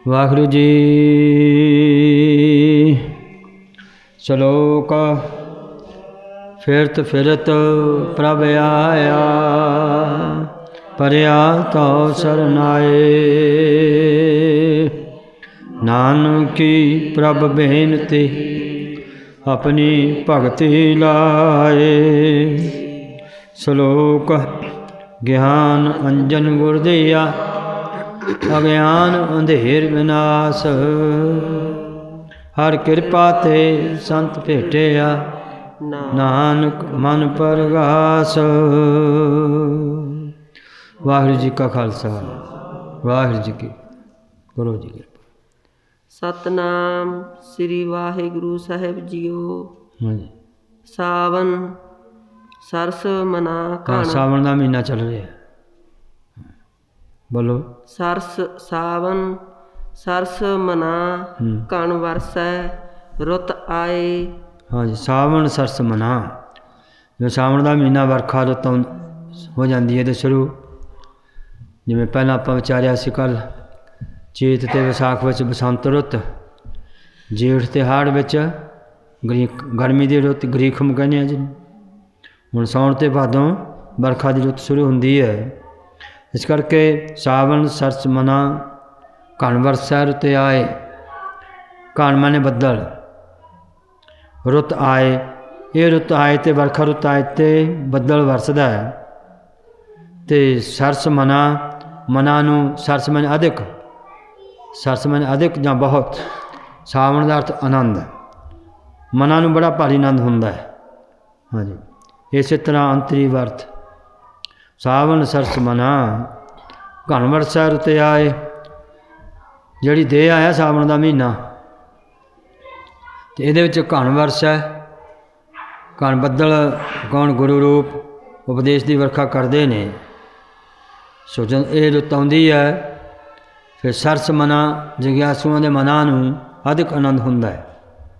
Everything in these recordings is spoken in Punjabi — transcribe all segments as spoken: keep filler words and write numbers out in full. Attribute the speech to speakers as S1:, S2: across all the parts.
S1: ਵਾਹਿਗੁਰੂ ਜੀ। ਸ਼ਲੋਕ। ਫਿਰਤ ਫਿਰਤ ਪ੍ਰਭ ਆਇਆ, ਪਰਿਆ ਤਉ ਸਰਨਾਏ। ਨਾਨਕੀ ਪ੍ਰਭ ਬੇਨਤੀ, ਆਪਣੀ ਭਗਤੀ ਲਾਏ। ਸ਼ਲੋਕ। ਗਿਆਨ ਅੰਜਨ ਗੁਰ ਦੀਆ, ਅਗਿਆਨ ਅੰਧੇਰ ਵਿਨਾਸ਼। ਹਰ ਕਿਰਪਾ ਤੇ ਸੰਤ ਭੇਟਿਆ, ਨਾਨਕ ਮਨ ਪਰਗਾਸ। ਵਾਹਿਗੁਰੂ ਜੀ ਕਾ ਖਾਲਸਾ, ਵਾਹਿਗੁਰੂ ਜੀ ਕੀ ਗੁਰੂ ਜੀ ਕੀ।
S2: ਸਤਨਾਮ ਸ੍ਰੀ ਵਾਹਿਗੁਰੂ ਸਾਹਿਬ ਜੀਓ।
S1: ਹਾਂਜੀ।
S2: ਸਾਵਨ ਸਰਸ ਮਨਾ
S1: ਹਾਂ, ਸਾਵਣ ਦਾ ਮਹੀਨਾ ਚੱਲ ਰਿਹਾ। ਬੋਲੋ। ਸਰਸ
S2: ਸਾਵਨ ਸਰਸ ਮਨਾ ਕਣ ਵਰਸੈ, ਰੁੱਤ ਆਏ।
S1: ਹਾਂਜੀ, ਸਾਵਣ ਸਰਸ ਮਨਾ। ਜੋ ਸਾਵਣ ਦਾ ਮਹੀਨਾ ਵਰਖਾ ਰੁੱਤ ਹੋ ਜਾਂਦੀ ਹੈ ਤੇ ਸ਼ੁਰੂ, ਜਿਵੇਂ ਪਹਿਲਾਂ ਆਪਾਂ ਵਿਚਾਰਿਆ ਸੀ ਕੱਲ੍ਹ, ਚੇਤ ਅਤੇ ਵਿਸਾਖ ਵਿੱਚ ਬਸੰਤ ਰੁੱਤ, ਜੇਠ ਅਤੇ ਹਾੜ੍ਹ ਵਿੱਚ ਗਰੀ ਗਰਮੀ ਦੀ ਰੁੱਤ ਗਰੀਖਮ ਕਹਿੰਦੇ ਹਾਂ ਜੀ। ਹੁਣ ਸਾਉਣ ਅਤੇ ਭਾਦੋਂ ਵਰਖਾ ਦੀ ਰੁੱਤ ਸ਼ੁਰੂ ਹੁੰਦੀ ਹੈ। ਇਸ ਕਰਕੇ ਸਾਵਣ ਸਰਸ ਮਨਾ ਕਣ ਵਰਸੈ, ਰੁੱਤ ਆਏ। ਕਣ ਮਾਨੇ ਬੱਦਲ, ਰੁੱਤ ਆਏ। ਇਹ ਰੁੱਤ ਆਏ ਅਤੇ ਵਰਖਾ ਰੁੱਤ ਆਏ ਅਤੇ ਬੱਦਲ ਵਰਸਦਾ ਹੈ। ਅਤੇ ਸਰਸ ਮਨਾ, ਮਨਾ ਨੂੰ ਸਰਸ ਮਾਨੇ ਅਧਿਕ, ਸਰਸ ਮਾਨੇ ਅਧਿਕ ਜਾਂ ਬਹੁਤ। ਸਾਵਣ ਦਾ ਅਰਥ ਆਨੰਦ। ਮਨਾਂ ਨੂੰ ਬੜਾ ਭਾਰੀ ਆਨੰਦ ਹੁੰਦਾ ਹੈ। ਹਾਂਜੀ, ਇਸੇ ਤਰ੍ਹਾਂ ਅੰਤਰੀ ਵਰਤ। ਸਾਵਣ ਸਰਸ ਮਨਾ ਕਣ ਵਰਸੈ, ਰੁੱਤ ਆਏ। ਜਿਹੜੀ ਦੇਹ ਆਇਆ ਸਾਵਣ ਦਾ ਮਹੀਨਾ, ਅਤੇ ਇਹਦੇ ਵਿੱਚ ਕਣ ਵਰਸੈ। ਕਣ ਬੱਦਲ ਕੌਣ? ਗੁਰੂ ਰੂਪ ਉਪਦੇਸ਼ ਦੀ ਵਰਖਾ ਕਰਦੇ ਨੇ। ਸੋ ਜਦ ਇਹ ਰੁੱਤ ਆਉਂਦੀ ਹੈ, ਫਿਰ ਸਰਸ ਮਨਾ, ਜਗਿਆਸੂਆਂ ਦੇ ਮਨਾਂ ਨੂੰ ਅਧਿਕ ਆਨੰਦ ਹੁੰਦਾ ਹੈ।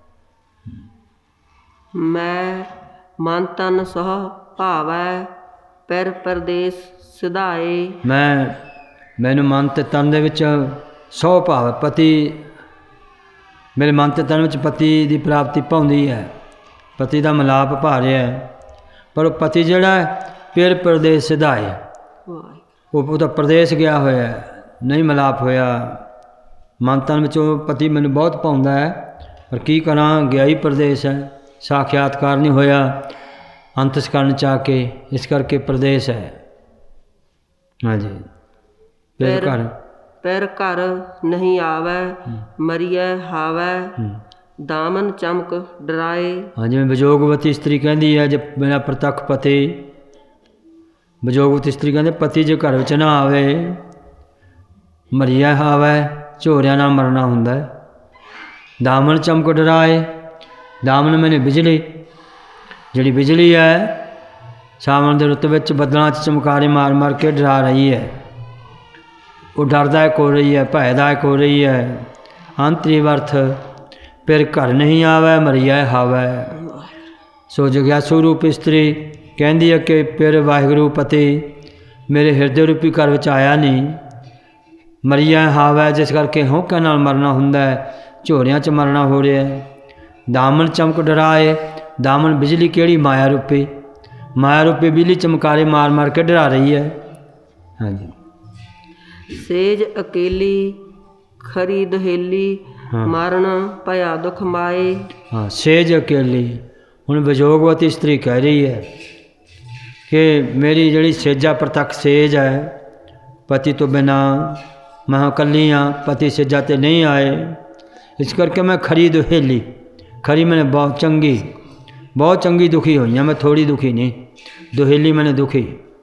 S2: ਮੈਂ ਮਨ ਤਨ ਸਹ ਭਾਵੈ, ਪਰ ਪਰਦੇਸ ਸਿਧਾਏ। ਮੈਂ ਮੈਨੂੰ ਮਨ ਅਤੇ ਤਨ ਦੇ ਵਿੱਚ ਸਹੁ ਭਾਵ, ਪਤੀ ਮੇਰੇ ਮਨ ਅਤੇ ਤਨ ਵਿੱਚ ਪਤੀ ਦੀ ਪ੍ਰਾਪਤੀ ਭਾਉਂਦੀ ਹੈ, ਪਤੀ ਦਾ ਮਿਲਾਪ ਭਾ ਰਿਹਾ ਹੈ। ਪਰ ਉਹ ਪਤੀ ਜਿਹੜਾ ਫਿਰ ਪਰਦੇਸ ਸਿਧਾਏ, ਉਹ ਉਹਦਾ ਪ੍ਰਦੇਸ਼ ਗਿਆ ਹੋਇਆ, ਨਹੀਂ ਮਿਲਾਪ ਹੋਇਆ। ਮਨ ਤਨ ਵਿੱਚ ਉਹ ਪਤੀ ਮੈਨੂੰ ਬਹੁਤ ਭਾਉਂਦਾ ਹੈ, ਪਰ ਕੀ ਕਰਾਂ, ਗਿਆ ਹੀ ਪ੍ਰਦੇਸ਼ ਹੈ, ਸਾਖਿਆਤਕਾਰ ਨਹੀਂ ਹੋਇਆ ਅੰਤਸਕਰਨ 'ਚ ਆ ਕੇ, ਇਸ ਕਰਕੇ ਪ੍ਰਦੇਸ਼ ਹੈ। ਹਾਂਜੀ। ਫਿਰ ਘਰ ਪਰ ਘਰ ਨਹੀਂ ਆਵੈ, ਮਰੀਐ ਹਾਵੈ, ਦਾਮਨ ਚਮਕ ਡਰਾਏ। ਹਾਂ,
S1: ਜਿਵੇਂ ਵਿਜੋਗਵਤੀ ਇਸਤਰੀ ਕਹਿੰਦੀ ਹੈ, ਜੇ ਮੇਰਾ ਪ੍ਰਤੱਖ ਪਤੀ, ਵਿਜੋਗਵਤੀ ਇਸਤਰੀ ਕਹਿੰਦੇ ਪਤੀ ਜੇ ਘਰ ਵਿੱਚ ਨਾ ਆਵੇ, ਮਰੀਐ ਹਾਵੈ, ਝੋਰਿਆਂ ਨਾਲ ਮਰਨਾ ਹੁੰਦਾ ਹੈ। ਦਾਮਨ ਚਮਕ ਡਰਾਏ। ਦਾਮਨ ਮੈਨੇ ਬਿਜਲੀ, ਜਿਹੜੀ ਬਿਜਲੀ ਹੈ ਸਾਵਣ ਦੇ ਰੁੱਤ ਵਿੱਚ ਬੱਦਲਾਂ 'ਚ ਚਮਕਾਰੇ ਮਾਰ ਮਾਰ ਕੇ ਡਰਾ ਰਹੀ ਹੈ। ਉਹ ਡਰਦਾਇਕ ਹੋ ਰਹੀ ਹੈ, ਭੈਦਾਇਕ ਹੋ ਰਹੀ ਹੈ। ਅੰਤਰੀ ਵਰਥ। ਫਿਰ ਘਰ ਨਹੀਂ ਆਵੈ, ਮਰੀਐ ਹਾਵੈ। ਸੋ ਜਗਿਆਸੂ ਰੂਪ ਇਸਤਰੀ ਕਹਿੰਦੀ ਹੈ ਕਿ ਫਿਰ ਵਾਹਿਗੁਰੂ ਪਤੀ ਮੇਰੇ ਹਿਰਦੇ ਰੂਪੀ ਘਰ ਵਿੱਚ ਆਇਆ ਨਹੀਂ, ਮਰੀਐ ਹਾਵੈ, ਜਿਸ ਕਰਕੇ ਹੌਂਕਿਆਂ ਨਾਲ ਮਰਨਾ ਹੁੰਦਾ ਹੈ, ਝੋਰਿਆਂ 'ਚ ਮਰਨਾ ਹੋ ਰਿਹਾ ਹੈ। ਦਾਮਨ ਚਮਕ ਡਰਾਏ। ਦਾਮਨ ਬਿਜਲੀ ਕਿਹੜੀ? ਮਾਇਆ ਰੂਪੀ, ਮਾਇਆ ਰੂਪੀ ਬਿਜਲੀ ਚਮਕਾਰੇ ਮਾਰ ਮਾਰ ਕੇ ਡਰਾ ਰਹੀ ਹੈ। ਹਾਂਜੀ।
S2: ਸੇਜ ਅਕੇਲੀ ਖਰੀ ਦੁਹੇਲੀ, ਮਰਨ ਭਇਆ ਦੁਖ ਮਾਏ।
S1: ਹਾਂ, ਸੇਜ ਅਕੇਲੀ। ਹੁਣ ਵਿਜੋਗਵਤੀ ਇਸਤਰੀ ਕਹਿ ਰਹੀ ਹੈ ਕਿ ਮੇਰੀ ਜਿਹੜੀ ਸੇਜਾ ਪ੍ਰਤੱਖ ਸੇਜ ਹੈ, ਪਤੀ ਤੋਂ ਬਿਨਾਂ ਮੈਂ ਇਕੱਲੀ ਹਾਂ, ਪਤੀ ਸੇਜਾ 'ਤੇ ਨਹੀਂ ਆਏ, ਇਸ ਕਰਕੇ ਮੈਂ ਖਰੀ ਦੁਹੇਲੀ। ਖਰੀ ਮੈਨੇ ਬਹੁਤ ਚੰਗੀ, ਬਹੁਤ ਚੰਗੀ ਦੁਖੀ ਹੋਈ ਹਾਂ, ਮੈਂ ਥੋੜ੍ਹੀ ਦੁਖੀ ਨਹੀਂ। ਦੁਹੇਲੀ ਮੈਨੇ ਦੁਖੀ।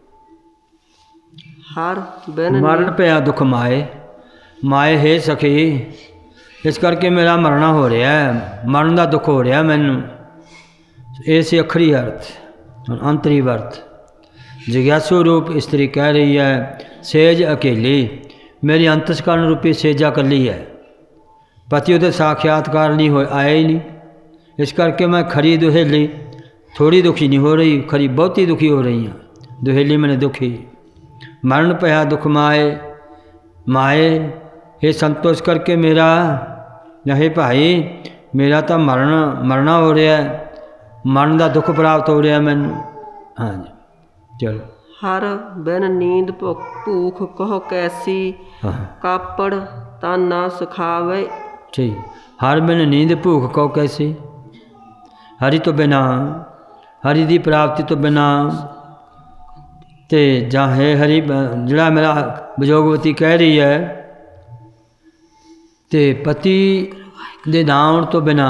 S2: ਹਰ ਬਿਨ
S1: ਮਰਨ ਪਿਆ ਦੁਖ ਮਾਏ। ਮਾਏ ਹੈ ਸਖੀ, ਇਸ ਕਰਕੇ ਮੇਰਾ ਮਰਨਾ ਹੋ ਰਿਹਾ ਹੈ, ਮਰਨ ਦਾ ਦੁੱਖ ਹੋ ਰਿਹਾ ਮੈਨੂੰ। ਇਹ ਸੀ ਅਖਰੀ ਅਰਥ। ਅੰਤਰੀ ਵਰਤ। ਜਗਿਆਸੂ ਰੂਪ ਇਸਤਰੀ ਕਹਿ ਰਹੀ ਹੈ, ਸੇਜ ਅਕੇਲੀ, ਮੇਰੀ ਅੰਤਸਕਰਨ ਰੂਪੀ ਸੇਜਾ ਇਕੱਲੀ ਹੈ, ਪਤੀ ਉਹਦੇ ਸਾਖਿਆਤਕਾਰ ਨਹੀਂ ਹੋਏ, ਆਏ ਹੀ ਨਹੀਂ, ਇਸ ਕਰਕੇ ਮੈਂ ਖਰੀ ਦੁਹੇਲੀ, ਥੋੜ੍ਹੀ ਦੁਖੀ ਨਹੀਂ ਹੋ ਰਹੀ, ਖਰੀ ਬਹੁਤੀ ਦੁਖੀ ਹੋ ਰਹੀ ਹਾਂ। ਦੁਹੇਲੀ ਮੈਨੇ ਦੁਖੀ। ਮਰਨ ਪਿਆ ਦੁਖ ਮਾਏ। ਮਾਏ ਇਹ ਸੰਤੋਸ਼ ਕਰਕੇ ਮੇਰਾ ਨਹੀਂ ਭਾਈ, ਮੇਰਾ ਤਾਂ ਮਰਨ ਮਰਨਾ ਹੋ ਰਿਹਾ, ਮਰਨ ਦਾ ਦੁੱਖ ਪ੍ਰਾਪਤ ਹੋ ਰਿਹਾ ਮੈਨੂੰ। ਹਾਂਜੀ ਚਲੋ।
S2: ਹਰ ਬਿਨ ਨੀਂਦ ਭੁੱਖ ਭੂਖ ਕਹੋ ਕੈਸੀ, ਕਾਪੜ ਤਨ ਨਾ ਸੁਖਾਵੇ।
S1: ਠੀਕ। ਹਰ ਬਿਨ ਨੀਂਦ ਭੂਖ ਕਹੋ ਕੈਸੀ, ਹਰੀ ਤੋਂ ਬਿਨਾ, ਹਰੀ ਦੀ ਪ੍ਰਾਪਤੀ ਤੋਂ ਬਿਨਾ ਤੇ ਜਾਂ ਹੈ ਹਰੀ, ਜਿਹੜਾ ਮੇਰਾ ਵਿਜੋਗਵਤੀ ਕਹਿ ਰਹੀ ਹੈ, ਤੇ ਪਤੀ ਦੇ ਨਾ ਆਉਣ ਤੋਂ ਬਿਨਾ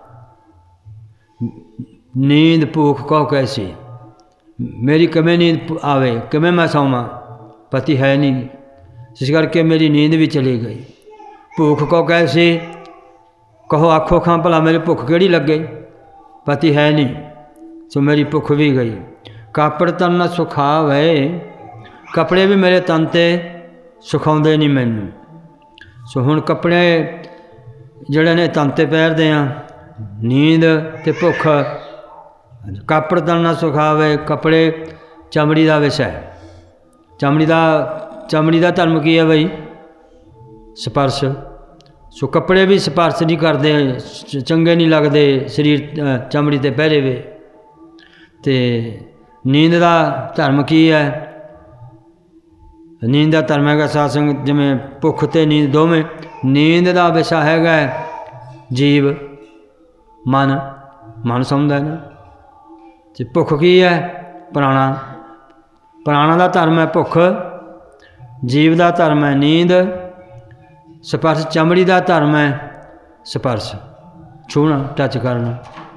S1: ਨੀਂਦ ਭੂਖ ਕਹੋ ਕੈਸੀ, ਮੇਰੀ ਕਿਵੇਂ ਨੀਂਦ ਆਵੇ, ਕਿਵੇਂ ਮੈਂ ਸੌਵਾਂ, ਪਤੀ ਹੈ ਨਹੀਂ, ਇਸ ਕਰਕੇ ਮੇਰੀ ਨੀਂਦ ਵੀ ਚਲੀ ਗਈ। ਭੁੱਖ ਕਹੋ ਕੈਸੀ, ਕਹੋ ਆਖੋ ਖਾਂ ਭਲਾ ਮੇਰੇ ਭੁੱਖ ਕਿਹੜੀ ਲੱਗੇ, ਪਤੀ ਹੈ ਨਹੀਂ, ਸੋ ਮੇਰੀ ਭੁੱਖ ਵੀ ਗਈ। ਕਾਪੜ ਤਨ ਨਾ ਸੁਖਾਵੇ, ਕੱਪੜੇ ਵੀ ਮੇਰੇ ਤਨ 'ਤੇ ਸੁਖਾਉਂਦੇ ਨਹੀਂ ਮੈਨੂੰ। ਸੋ ਹੁਣ ਕੱਪੜੇ ਜਿਹੜੇ ਨੇ ਤਨ 'ਤੇ ਪਹਿਨਦੇ ਹਾਂ, ਨੀਂਦ ਅਤੇ ਭੁੱਖ। ਕਾਪੜ ਤਨ ਨਾ ਸੁਖਾਵੇ, ਕੱਪੜੇ ਚਮੜੀ ਦਾ ਵਿਸ਼ਾ ਹੈ। ਚਮੜੀ ਦਾ ਚਮੜੀ ਦਾ ਧਰਮ ਕੀ ਹੈ ਬਈ? ਸਪਰਸ਼। ਸੋ ਕੱਪੜੇ ਵੀ ਸਪਰਸ਼ ਨਹੀਂ ਕਰਦੇ, ਚੰਗੇ ਨਹੀਂ ਲੱਗਦੇ ਸਰੀਰ ਚਮੜੀ 'ਤੇ ਪਹਿਰੇ ਵੇ। ਅਤੇ ਨੀਂਦ ਦਾ ਧਰਮ ਕੀ ਹੈ? ਨੀਂਦ ਦਾ ਧਰਮ ਹੈਗਾ ਸਾਧ ਸੰਗਤ, ਜਿਵੇਂ ਭੁੱਖ ਅਤੇ ਨੀਂਦ ਦੋਵੇਂ। ਨੀਂਦ ਦਾ ਵਿਸ਼ਾ ਹੈਗਾ ਜੀਵ, ਮਨ, ਮਨ ਸੌਂਦਾ ਨਾ। ਅਤੇ ਭੁੱਖ ਕੀ ਹੈ? ਪ੍ਰਾਣਾ। ਪ੍ਰਾਣਾ ਦਾ ਧਰਮ ਹੈ ਭੁੱਖ, ਜੀਵ ਦਾ ਧਰਮ ਹੈ ਨੀਂਦ, ਸਪਰਸ਼ ਚਮੜੀ ਦਾ ਧਰਮ ਹੈ ਸਪਰਸ਼, ਛੂਹਣਾ, ਟੱਚ ਕਰਨਾ।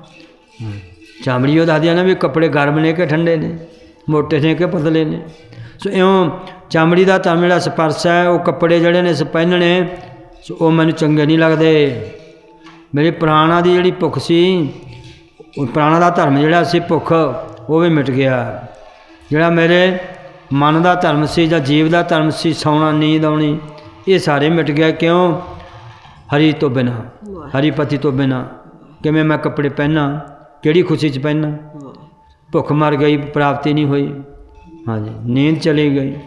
S1: ਚਮੜੀ ਉਹ ਦੱਸਦੀ ਆ ਨਾ ਵੀ ਕੱਪੜੇ ਗਰਮ ਨੇ ਕਿ ਠੰਡੇ ਨੇ, ਮੋਟੇ ਨੇ ਕਿ ਪਤਲੇ ਨੇ। ਸੋ ਇਉਂ ਚਮੜੀ ਦਾ ਧਰਮ ਜਿਹੜਾ ਸਪਰਸ਼ ਹੈ, ਉਹ ਕੱਪੜੇ ਜਿਹੜੇ ਨੇ ਪਹਿਨਣੇ, ਸੋ ਉਹ ਮੈਨੂੰ ਚੰਗੇ ਨਹੀਂ ਲੱਗਦੇ। ਮੇਰੇ ਪ੍ਰਾਣਾ ਦੀ ਜਿਹੜੀ ਭੁੱਖ ਸੀ, ਉਹ ਪ੍ਰਾਣਾ ਦਾ ਧਰਮ ਜਿਹੜਾ ਸੀ ਭੁੱਖ, ਉਹ ਵੀ ਮਿਟ ਗਿਆ। ਜਿਹੜਾ ਮੇਰੇ ਮਨ ਦਾ ਧਰਮ ਸੀ ਜਾਂ ਜੀਵ ਦਾ ਧਰਮ ਸੀ, ਸੌਣਾ, ਨੀਂਦ ਆਉਣੀ, ਇਹ ਸਾਰੇ ਮਿਟ ਗਿਆ। ਕਿਉਂ? ਹਰੀ ਤੋਂ ਬਿਨਾ, ਹਰੀ ਪਤੀ ਤੋਂ ਬਿਨਾ ਕਿਵੇਂ ਮੈਂ ਕੱਪੜੇ ਪਹਿਨਾਂ, ਕਿਹੜੀ ਖੁਸ਼ੀ 'ਚ ਪਹਿਨਾਂ? ਭੁੱਖ ਮਰ ਗਈ, ਪ੍ਰਾਪਤੀ ਨਹੀਂ ਹੋਈ। ਹਾਂਜੀ, ਨੀਂਦ ਚਲੀ ਗਈ।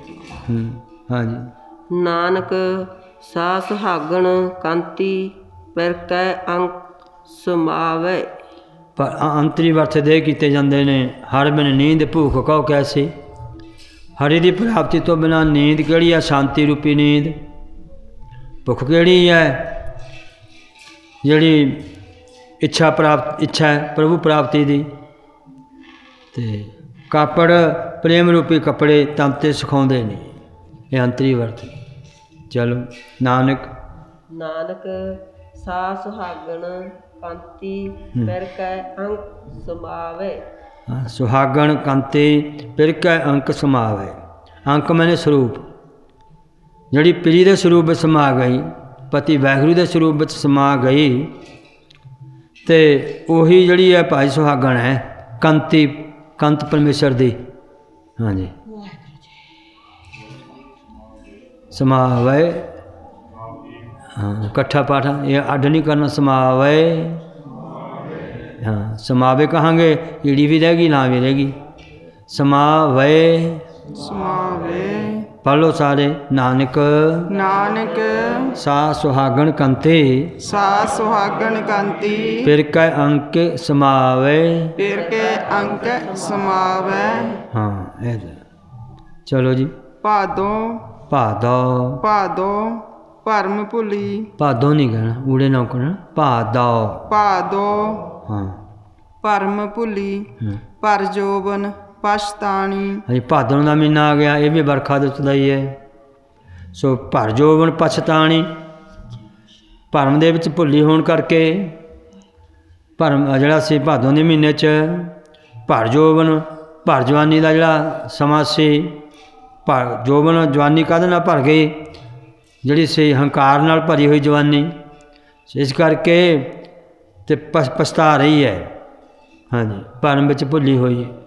S1: ਹਾਂਜੀ।
S2: ਨਾਨਕ ਸਾ ਸੁਹਾਗਣ ਕਾਂਤੀ, ਫਿਰ ਕੈ ਅੰਕ ਸਮਾਵੇ।
S1: ਪਰ ਅੰਤਰੀ ਅਰਥ ਦੇ ਕੀਤੇ ਜਾਂਦੇ ਨੇ। ਹਰ ਬਿਨ ਨੀਂਦ ਭੂਖ ਕਹੋ ਕੈਸੀ, ਹਰੀ ਦੀ ਪ੍ਰਾਪਤੀ ਤੋਂ ਬਿਨਾਂ ਨੀਂਦ ਕਿਹੜੀ ਹੈ? ਸ਼ਾਂਤੀ ਰੂਪੀ ਨੀਂਦ। ਭੁੱਖ ਕਿਹੜੀ ਹੈ? ਜਿਹੜੀ ਇੱਛਾ ਪ੍ਰਾਪਤ ਇੱਛਾ ਹੈ ਪ੍ਰਭੂ ਪ੍ਰਾਪਤੀ ਦੀ। ਅਤੇ ਕਾਪੜ ਪ੍ਰੇਮ ਰੂਪੀ ਕੱਪੜੇ ਤਨ 'ਤੇ ਸੁਖਾਉਂਦੇ ਨੇ। ਇਹ ਅੰਤਰੀ ਵਰਤ। ਚਲੋ। ਨਾਨਕ
S2: ਨਾਨਕ ਸਾ ਸੁਹਾਗਣ ਕਾਂਤੀ, ਫਿਰ ਕੈ ਅੰਕ ਸਮਾਵੇ।
S1: ਸੁਹਾਗਣ ਕਾਂਤੀ, ਫਿਰ ਕੈ ਅੰਕ ਸਮਾਵੇ। ਅੰਕ ਮੈਨੇ ਸਰੂਪ, ਜਿਹੜੀ ਪਿਰੀ ਦੇ ਸਰੂਪ ਵਿੱਚ ਸਮਾ ਗਈ, ਪਤੀ ਵਾਹਿਗੁਰੂ ਦੇ ਸਰੂਪ ਵਿੱਚ ਸਮਾ ਗਈ, ਅਤੇ ਉਹੀ ਜਿਹੜੀ ਹੈ ਭਾਈ ਸੁਹਾਗਣ ਹੈ। ਕੰਤੀ, ਕੰਤ ਪਰਮੇਸ਼ਰ ਦੀ। ਹਾਂਜੀ। ਸਮਾਵੇ, ਹਾਂ ਇਕੱਠਾ ਪਾਠ, ਇਹ ਅੱਡ ਨਹੀਂ ਕਰਨਾ। ਸਮਾਵੇ, ਹਾਂ ਸਮਾਵੇ ਕਹਾਂਗੇ, ਈੜੀ ਵੀ ਰਹੇਗੀ, ਨਾ ਵੀ ਰਹੇਗੀ। ਸਮਾਵੇ,
S3: ਸਮਾਵੇ।
S1: ਪੜ੍ਹ ਲਓ ਸਾਰੇ। ਨਾਨਕ
S3: ਨਾਨਕ
S1: ਸਾ ਸੁਹਾਗਣ ਕੰਤੀ,
S3: ਸਾ ਸੁਹਾਗਣ ਕਾਂਤੀ,
S1: ਫਿਰ ਕੈ ਅੰਕ ਸਮਾਵੇ।
S3: ਫਿਰ ਕੇ ਅੰਕ ਸਮਾਵੇ।
S1: ਹਾਂ ਇਹ ਚਲੋ ਜੀ।
S3: ਭਾਦੋਂ,
S1: ਭਾਦੋ,
S3: ਭਾਦੋਂ ਭਰਮ ਭੁਲੀ।
S1: ਭਾਦੋ ਨਹੀਂ ਕਹਿਣਾ, ਊੜੇ ਨਾ ਕਹਿਣਾ, ਭਾਦੋ।
S3: ਭਾਦੋਂ
S1: ਹਾਂ
S3: ਭਰਮ ਭੁਲੀ, ਪਰ ਜੋਬਨ ਪਛਤਾਣੀ।
S1: ਹਾਂਜੀ, ਭਾਦੋਂ ਦਾ ਮਹੀਨਾ ਆ ਗਿਆ, ਇਹ ਵੀ ਵਰਖਾ ਰੁੱਤ ਦਾ ਹੀ ਹੈ। ਸੋ ਭਰ ਜੋਬਨ ਪਛਤਾਣੀ, ਭਰਮ ਦੇ ਵਿੱਚ ਭੁੱਲੀ ਹੋਣ ਕਰਕੇ, ਭਰਮ ਜਿਹੜਾ ਸੀ ਭਾਦੋਂ ਦੇ ਮਹੀਨੇ 'ਚ ਭਰ ਜੋਬਨ, ਭਰ ਜਵਾਨੀ ਦਾ ਜਿਹੜਾ ਸਮਾਂ ਸੀ, ਭਰ ਜੋਬਨ ਜਵਾਨੀ ਕਾਹਦੇ ਨਾਲ ਭਰ ਗਈ? ਜਿਹੜੀ ਸੀ ਹੰਕਾਰ ਨਾਲ ਭਰੀ ਹੋਈ ਜਵਾਨੀ। ਇਸ ਕਰਕੇ ਅਤੇ ਪਛ ਪਛਤਾ ਰਹੀ ਹੈ। ਹਾਂਜੀ, ਭਰਮ ਵਿੱਚ ਭੁੱਲੀ ਹੋਈ ਹੈ।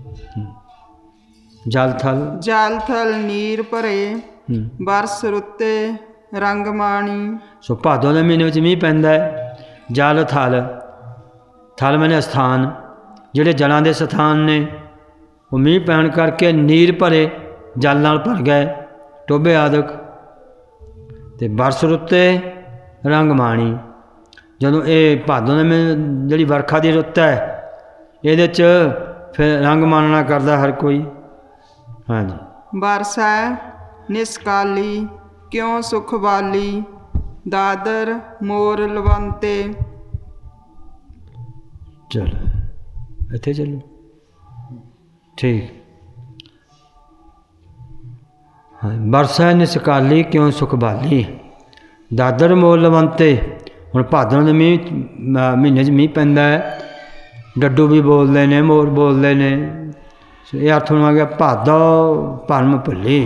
S1: ਜਲ ਥਲ,
S3: ਜਲ ਥਲ ਨੀਰ ਭਰੇ, ਬਰਸ ਰੁੱਤੇ ਰੰਗ ਮਾਣੀ।
S1: ਸੋ ਭਾਦੋਂ ਦੇ ਮਹੀਨੇ ਵਿੱਚ ਮੀਂਹ ਪੈਂਦਾ ਹੈ। ਜਲ ਥਲ, ਥਲ ਮੈਨੇ ਸਥਾਨ, ਜਿਹੜੇ ਜਲਾਂ ਦੇ ਸਥਾਨ ਨੇ, ਉਹ ਮੀਂਹ ਪੈਣ ਕਰਕੇ ਨੀਰ ਭਰੇ, ਜਲ ਨਾਲ ਭਰ ਗਏ, ਟੋਭੇ ਆਦਿਕ। ਤੇ ਬਰਸ ਰੁੱਤੇ ਰੰਗ ਮਾਣੀ। ਜਦੋਂ ਇਹ ਭਾਦੋਂ ਦੇ ਜਿਹੜੀ ਵਰਖਾ ਦੀ ਰੁੱਤ ਹੈ ਇਹਦੇ 'ਚ ਫਿਰ ਰੰਗ ਮਾਣਨਾ ਕਰਦਾ ਹਰ ਕੋਈ। ਹਾਂਜੀ।
S3: ਬਰਸੈ ਨਿਸਕਾਲੀ ਕਿਉਂ ਸੁਖ ਬਾਲੀ, ਦਾਦਰ ਮੋਰ ਲਵੰਤੇ।
S1: ਚਲੋ ਇੱਥੇ ਚੱਲੋ। ਠੀਕ। ਹਾਂ। ਬਰਸੈ ਨਿਸਕਾਲੀ ਕਿਉਂ ਸੁਖ ਬਾਲੀ, ਦਾਦਰ ਮੋਰ ਲਵੰਤੇ। ਹੁਣ ਭਾਦੋਂ ਦੇ ਮੀਂਹ ਮਹੀਨੇ 'ਚ ਮੀਂਹ ਪੈਂਦਾ ਹੈ, ਡੱਡੂ ਵੀ ਬੋਲਦੇ ਨੇ, ਮੋਰ ਬੋਲਦੇ ਨੇ। ਇਹ ਅਰਥ ਨੂੰ ਆ ਗਿਆ ਭਾਦੋ ਭਰਮ ਭੁੱਲੀ।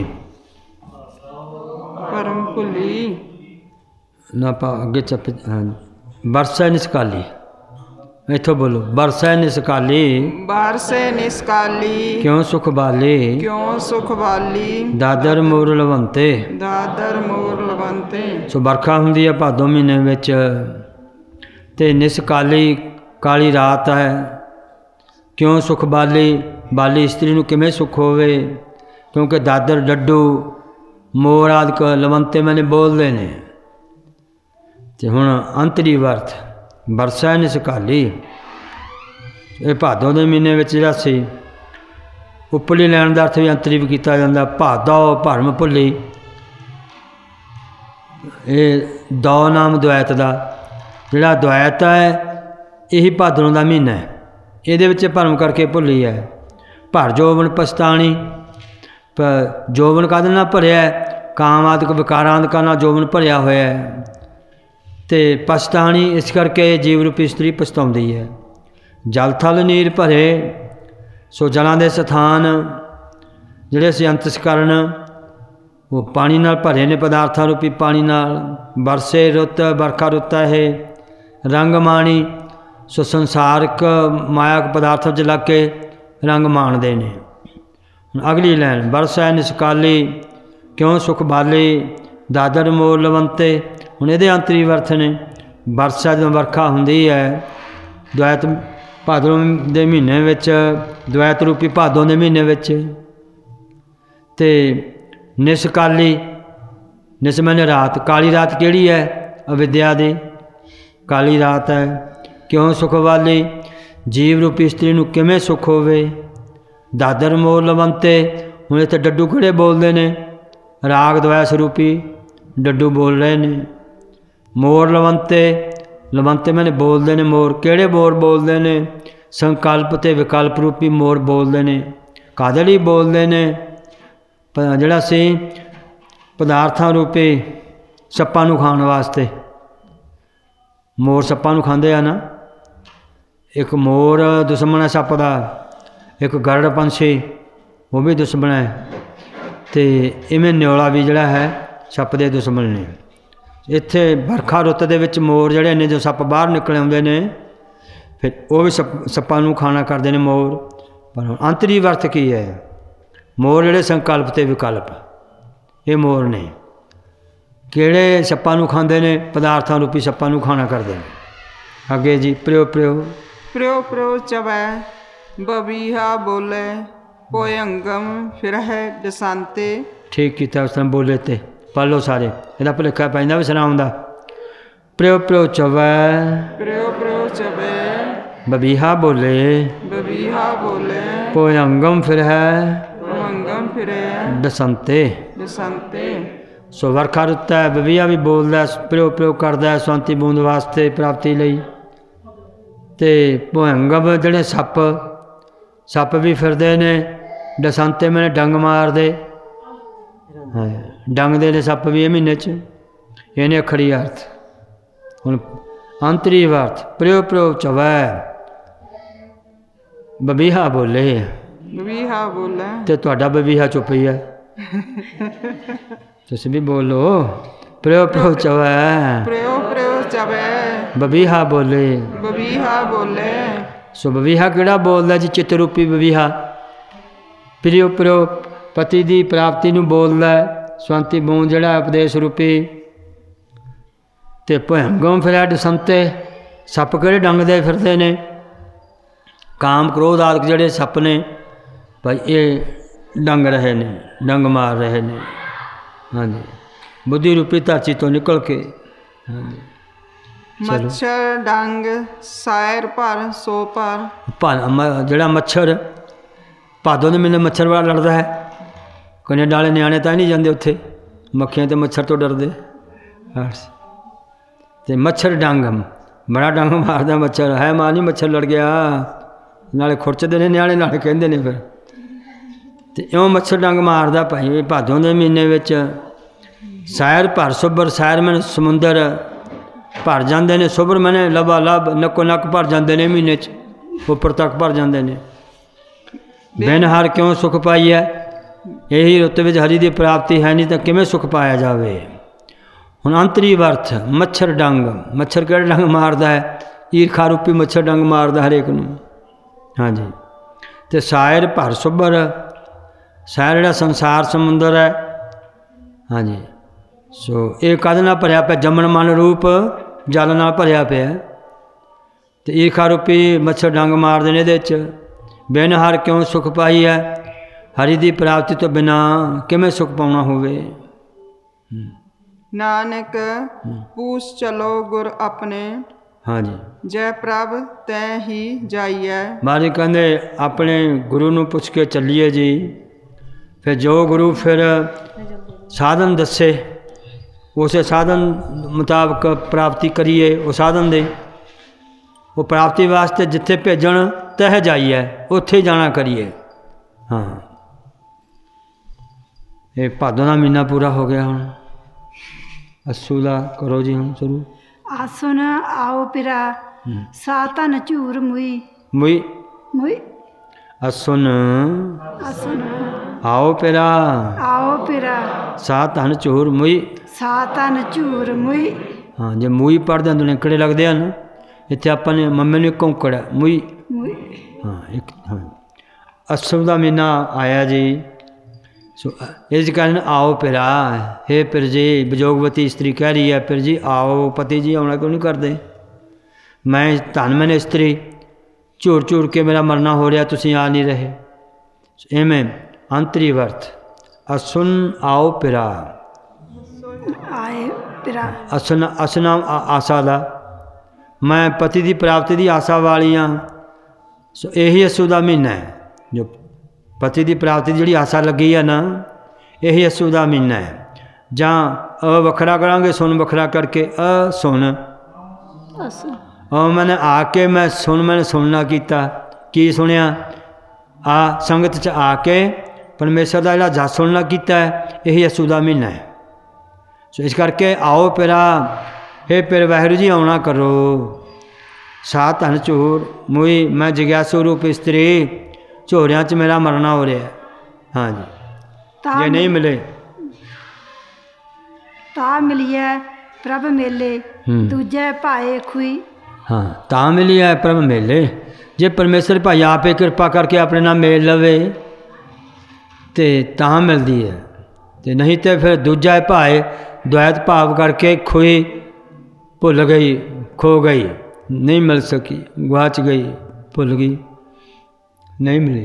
S3: ਭਰਮ ਭੁੱਲੀ
S1: ਨਾ ਆਪਾਂ ਅੱਗੇ ਚੱਪ। ਬਰਸੈ ਨਿਸਕਾਲੀ, ਇੱਥੋਂ ਬੋਲੋ। ਬਰਸੈ ਨਿਸਕਾਲੀ
S3: ਬਰਸੈ ਨਿਸਕਾਲੀ
S1: ਕਿਉਂ ਸੁਖ ਬਾਲੀ,
S3: ਕਿਉਂ ਸੁਖ ਬਾਲੀ,
S1: ਦਾਦਰ ਮੋਰ ਲਵੰਤੇ।
S3: ਦਾਦਰ ਮੋਰ ਲਵੰਤੇ।
S1: ਸੋ ਵਰਖਾ ਹੁੰਦੀ ਹੈ ਭਾਦੋਂ ਮਹੀਨੇ ਵਿੱਚ, ਅਤੇ ਨਿਸਕਾਲੀ ਕਾਲੀ ਰਾਤ ਹੈ। ਕਿਉਂ ਸੁਖ ਬਾਲੀ, ਬਾਲੀ ਇਸਤਰੀ ਨੂੰ ਕਿਵੇਂ ਸੁੱਖ ਹੋਵੇ, ਕਿਉਂਕਿ ਦਾਦਰ ਡੱਡੂ ਮੋਰ ਆਦਿਕ ਲਵੰਤੇ ਮੈਨੇ ਬੋਲਦੇ ਨੇ। ਅਤੇ ਹੁਣ ਅੰਤਰੀ ਵਰਤ ਬਰਸੈ ਨਿਸਕਾਲੀ, ਇਹ ਭਾਦੋਂ ਦੇ ਮਹੀਨੇ ਵਿੱਚ ਜਿਹੜਾ ਸੀ ਉੱਪਰਲੀ ਲੈਣ ਦਾ ਅਰਥ ਵੀ ਅੰਤਰੀ ਵੀ ਕੀਤਾ ਜਾਂਦਾ। ਭਾਦੋ ਭਰਮ ਭੁੱਲੀ, ਇਹ ਦੋ ਨਾਮ ਦੁਐਤ ਦਾ ਜਿਹੜਾ ਦੁਐਤ ਹੈ ਇਹੀ ਭਾਦਰੋਂ ਦਾ ਮਹੀਨਾ ਹੈ। ਇਹਦੇ ਵਿੱਚ ਭਰਮ ਕਰਕੇ ਭੁੱਲੀ ਹੈ। ਭਰ ਜੋਬਨ ਪਛਤਾਣੀ, ਪ ਜੋਬਨ ਕਾਹਦੇ ਨਾਲ ਭਰਿਆ, ਕਾਮ ਆਦਿਕ ਵਿਕਾਰਾਂ ਆਦਿਕਾਂ ਨਾਲ ਜੋਬਨ ਭਰਿਆ ਹੋਇਆ ਹੈ। ਅਤੇ ਪਛਤਾਣੀ ਇਸ ਕਰਕੇ ਜੀਵ ਰੂਪੀ ਇਸਤਰੀ ਪਛਤਾਉਂਦੀ ਹੈ। ਜਲ ਥਲ ਨੀਰ ਭਰੇ, ਸੋ ਜਲਾਂ ਦੇ ਸਥਾਨ ਜਿਹੜੇ ਅਸੀਂ ਅੰਤਸਕਰਨ ਉਹ ਪਾਣੀ ਨਾਲ ਭਰੇ ਨੇ, ਪਦਾਰਥਾਂ ਰੂਪੀ ਪਾਣੀ ਨਾਲ। ਬਰਸੇ ਰੁੱਤ ਵਰਖਾ ਰੁੱਤ ਹੈ ਇਹ। ਰੰਗ ਮਾਣੀ, ਸੋ ਸੰਸਾਰਕ ਮਾਇਕ ਪਦਾਰਥਾਂ 'ਚ ਲੱਗ ਕੇ ਰੰਗ ਮਾਣਦੇ ਨੇ। ਹੁਣ ਅਗਲੀ ਲਾਈਨ ਬਰਸੈ ਨਿਸਕਾਲੀ ਕਿਉਂ ਸੁਖ ਬਾਲੀ, ਦਾਦਰ ਮੋਰ ਲਵੰਤੇ। ਹੁਣ ਇਹਦੇ ਅੰਤਰੀ ਵਰਤ ਨੇ। ਬਰਸਾ ਜਦੋਂ ਵਰਖਾ ਹੁੰਦੀ ਹੈ ਦੁਐਤ ਭਾਦੋਂ ਦੇ ਮਹੀਨੇ ਵਿੱਚ, ਦੁਐਤ ਰੂਪੀ ਭਾਦੋਂ ਦੇ ਮਹੀਨੇ ਵਿੱਚ। ਅਤੇ ਨਿਸਕਾਲੀ, ਨਿਸ ਮੈਨੇ ਰਾਤ, ਕਾਲੀ ਰਾਤ ਕਿਹੜੀ ਹੈ, ਅਵਿਦਿਆ ਦੀ ਕਾਲੀ ਰਾਤ ਹੈ। ਕਿਉਂ ਸੁਖ ਵਾਲੀ, ਜੀਵ ਰੂਪੀ ਇਸਤਰੀ ਨੂੰ ਕਿਵੇਂ ਸੁੱਖ ਹੋਵੇ। ਦਾਦਰ ਮੋਰ ਲਵੰਤੇ, ਹੁਣ ਇੱਥੇ ਡੱਡੂ ਕਿਹੜੇ ਬੋਲਦੇ ਨੇ, ਰਾਗ ਦਵੈਸ ਰੂਪੀ ਡੱਡੂ ਬੋਲ ਰਹੇ ਨੇ। ਮੋਰ ਲਵੰਤੇ, ਲਵੰਤੇ ਮੈਨੇ ਬੋਲਦੇ ਨੇ ਮੋਰ। ਕਿਹੜੇ ਮੋਰ ਬੋਲਦੇ ਨੇ, ਸੰਕਲਪ ਅਤੇ ਵਿਕਲਪ ਰੂਪੀ ਮੋਰ ਬੋਲਦੇ ਨੇ। ਕਾਹਦੇ ਲਈ ਬੋਲਦੇ ਨੇ, ਜਿਹੜਾ ਸੀ ਪਦਾਰਥਾਂ ਰੂਪੀ ਸੱਪਾਂ ਨੂੰ ਖਾਣ ਵਾਸਤੇ। ਮੋਰ ਸੱਪਾਂ ਨੂੰ ਖਾਂਦੇ ਆ ਨਾ। ਇੱਕ ਮੋਰ ਦੁਸ਼ਮਣ ਹੈ ਸੱਪ ਦਾ, ਇੱਕ ਗਰੜ ਪੰਛੀ ਉਹ ਵੀ ਦੁਸ਼ਮਣ ਹੈ, ਅਤੇ ਇਵੇਂ ਨਿਓਲਾ ਵੀ ਜਿਹੜਾ ਹੈ ਸੱਪ ਦੇ ਦੁਸ਼ਮਣ ਨੇ। ਇੱਥੇ ਵਰਖਾ ਰੁੱਤ ਦੇ ਵਿੱਚ ਮੋਰ ਜਿਹੜੇ ਨੇ ਜੋ ਸੱਪ ਬਾਹਰ ਨਿਕਲ ਆਉਂਦੇ ਨੇ, ਫਿਰ ਉਹ ਵੀ ਸੱਪ ਸੱਪਾਂ ਨੂੰ ਖਾਣਾ ਕਰਦੇ ਨੇ ਮੋਰ। ਪਰ ਹੁਣ ਅੰਤਰੀ ਵਰਤ ਕੀ ਹੈ, ਮੋਰ ਜਿਹੜੇ ਸੰਕਲਪ ਅਤੇ ਵਿਕਲਪ ਇਹ ਮੋਰ ਨੇ। ਕਿਹੜੇ ਸੱਪਾਂ ਨੂੰ ਖਾਂਦੇ ਨੇ, ਪਦਾਰਥਾਂ ਰੂਪੀ ਸੱਪਾਂ ਨੂੰ ਖਾਣਾ ਕਰਦੇ ਨੇ। ਅੱਗੇ ਜੀ ਪ੍ਰਿਓ ਪ੍ਰਿਓ
S3: ਪ੍ਰਿਓ ਪ੍ਰਿਓ ਚਵੈ ਬਬੀਹਾ ਬੋਲੇ, ਕੋਇ ਅੰਗਮ ਫਿਰ ਹੈ ਦਸਾਂਤੇ। ਠੀਕ
S1: ਕੀਤਾ ਉਸ ਤਰ੍ਹਾਂ ਬੋਲੇ ਤੇ ਪੜ੍ਹ ਲਓ ਸਾਰੇ, ਇਹਦਾ ਭੁਲੇਖਾ ਪੈਂਦਾ ਵੀ ਸੁਣਾਉਣ ਦਾ। ਪ੍ਰਿਓ ਪ੍ਰਿਓ ਚਵੈ,
S3: ਪ੍ਰਿਓ ਪ੍ਰਿਓ ਚਵੈ
S1: ਬਬੀਹਾ ਬੋਲੇ,
S3: ਬਬੀਹਾ ਬੋਲੇ,
S1: ਕੋਇ ਅੰਗਮ ਫਿਰ ਹੈ
S3: ਅੰਗਮ ਫਿਰੇ
S1: ਦਸੰਤੇ।
S3: ਦਸੰਤੇ
S1: ਸੋ ਵਰਖਾ ਰੁੱਤ ਹੈ, ਬਬੀਹਾ ਵੀ ਬੋਲਦਾ, ਪ੍ਰਿਓ ਪ੍ਰਿਓ ਕਰਦਾ ਸ਼ਾਂਤੀ ਬੂੰਦ ਵਾਸਤੇ ਪ੍ਰਾਪਤੀ ਲਈ। ਅਤੇ ਭੁਅੰਗਮ ਜਿਹੜੇ ਸੱਪ ਸੱਪ ਵੀ ਫਿਰਦੇ ਨੇ। ਦਸੰਤੇ ਮੈਨੇ ਡੰਗ ਮਾਰਦੇ, ਡੰਗਦੇ ਨੇ ਸੱਪ ਵੀ ਇਹ ਮਹੀਨੇ 'ਚ। ਇਹਨੇ ਅਖੜੀ ਅਰਥ। ਹੁਣ ਅੰਤਰੀ ਅਰਥ ਪ੍ਰਿਓ ਪ੍ਰਿਓ ਚਵੈ ਬਬੀਹਾ ਬੋਲੇ,
S3: ਬਬੀਹਾ ਬੋਲੇ,
S1: ਅਤੇ ਤੁਹਾਡਾ ਬਬੀਹਾ ਚੁੱਪ ਹੀ ਹੈ। ਤੁਸੀਂ ਵੀ ਬੋਲੋ ਪ੍ਰਿਓ ਪ੍ਰਿਓ ਚਵੈ,
S3: ਪ੍ਰਿਓ ਪ੍ਰਿਓ ਚਵੈ
S1: ਬਬੀਹਾ ਬੋਲੇ,
S3: ਬਬੀਹਾ ਬੋਲੇ।
S1: ਸੋ ਬਬੀਹਾ ਕਿਹੜਾ ਬੋਲਦਾ ਜੀ, ਚਿੱਤ ਰੂਪੀ ਬਬੀਹਾ। ਪ੍ਰਿਓ ਪ੍ਰਿਓ ਪਤੀ ਦੀ ਪ੍ਰਾਪਤੀ ਨੂੰ ਬੋਲਦਾ, ਸ਼ਾਂਤੀ ਬੂੰਦ ਜਿਹੜਾ ਉਪਦੇਸ਼ ਰੂਪੀ। ਅਤੇ ਭੁਅੰਗਮ ਫਿਰੈ ਦਸੰਤੇ, ਸੱਪ ਕਿਹੜੇ ਡੰਗਦੇ ਫਿਰਦੇ ਨੇ, ਕਾਮ ਕ੍ਰੋਧ ਆਦਿਕ ਜਿਹੜੇ ਸੱਪ ਨੇ ਭਾਈ ਇਹ ਡੰਗ ਰਹੇ ਨੇ, ਡੰਗ ਮਾਰ ਰਹੇ ਨੇ। ਹਾਂਜੀ। बुद्धि रूपी धरती तो निकल के।
S3: मच्छर डंग सायर पर सो पर।
S1: ਜਿਹੜਾ मच्छर भादों ਦੇ ਮਹੀਨੇ मच्छर बड़ा लड़ता है, कन्या डाले ਨਿਆਣੇ ਤਾਂ नहीं जाते उत्थे, मक्खियां तो मच्छर तो डरते। ते मच्छर डंग बड़ा डंग मारदा मच्छर, है मां नहीं मच्छर लड़ गया, नाले खुरचदे ने नियाणे, नाले कहंदे ने फिर। ते इउं मच्छर डंग मारदा भाई भादों के महीने विच। सायर भर सुबर, सायर मैंने समुंदर भर जाते हैं, सुबर मैंने लबा लब नक्को नक भर जाते हैं महीने च, उपर तक भर जाते हैं। बिन हर क्यों सुख पाई है, यही रुत विच हरि की प्राप्ति है नहीं तो किवें सुख पाया जाए। हुण अंतरी वर्थ मच्छर डंग, मच्छर किहड़ा डंग मारदा है, ईरखा रूपी मच्छर डंग मारदा हरेक नूं। हाँ जी। तो सायर भर सुबर, सायर जिहड़ा संसार समुंदर है। हाँ जी। सो ये कद नाल भरिया पिया, जमन मन रूप जल नाल भरिया पिया। तो ईरखा रूपी मच्छर डंग मारदे ने इहदे च। बिन हर क्यों सुख पाई है, हरि की प्राप्ति तो बिना किवें सुख पाउणा होवे।
S3: नानक पूछ चलो गुर अपने।
S1: हाँ जी।
S3: जय प्रभ तै ही जाइए।
S1: महाराज कहंदे अपने गुरु नूं पुछ के चलीए जी, फिर जो गुरु फिर साधन दसे उस साधन मुताबक प्राप्ति करिए। वो साधन दे वो प्राप्ति वास्ते जिथे भेजण तह जाइए, उत्थे जाना करिए। हाँ, ये भादों का महीना पूरा हो गया, हुण अस्सू दा करो जी हुण शुरू।
S4: आसुन आओ पिरा सातन झूर मुई
S1: मुई
S4: मुई
S1: असुन
S4: आसुन
S1: आओ पिरा
S4: आओ पिरा
S1: सातन झूर मुई
S4: सातन झूर मुई।
S1: हाँ, जे मुई पढ़ते हैं तो निकड़े लगते हैं ना, इतने अपने मम्मी ने कौंकड़ मुई
S4: मुई।
S1: हाँ एक हाँ अस्सू का महीना आया जी। सो इस कारण आओ पिरा, हे पिर जी, बजोगवती स्त्री कह रही है पिर जी आओ, पति जी आना क्यों नहीं करते, मैं धन मैंने स्त्री झूर झूर के मेरा मरना हो रहा, तुसीं आ नहीं रहे। इवें अंतरी वर्थ असुन आओ पिरा,
S4: आए पिरा
S1: असन असना आशा दा, मैं पति की प्राप्ति की आशा वाली हाँ। सो यही अस्सू का महीना है, जो पति की प्राप्ति की जी आशा लगी है ना, यही अस्सू का महीना है। जहाँ अ वखरा करांगे, सुन वखरा करके अ सुन, अ मैंने आके मैं सुन मैंने सुनना किया, की सुनिया आ संगत च आके परमेश्वर का जो जस सुनना किया है, यही अस्सू का महीना है। सो इस करके आओ पिरा, हे पिर वाहिगुरू जी आना करो। सात धन झूर मुई, मैं जिग्यासु रूप स्त्री, झोरिया च मेरा मरना हो रहा है। हाँ जी। जे नहीं मिले
S4: ता मिलिए प्रभ मेले दूजे भाए खुई।
S1: हाँ, ता मिली है प्रभ मेले, जे परमेश्वर भाई आप ही कृपा करके अपने नाम मेल लवे तो ता मिलती है, तो नहीं तो फिर दूजा भाए द्वैत भाव करके खुई भुल गई, खो गई, नहीं मिल सकी, गुआच गई, भुल गई, नहीं मिली।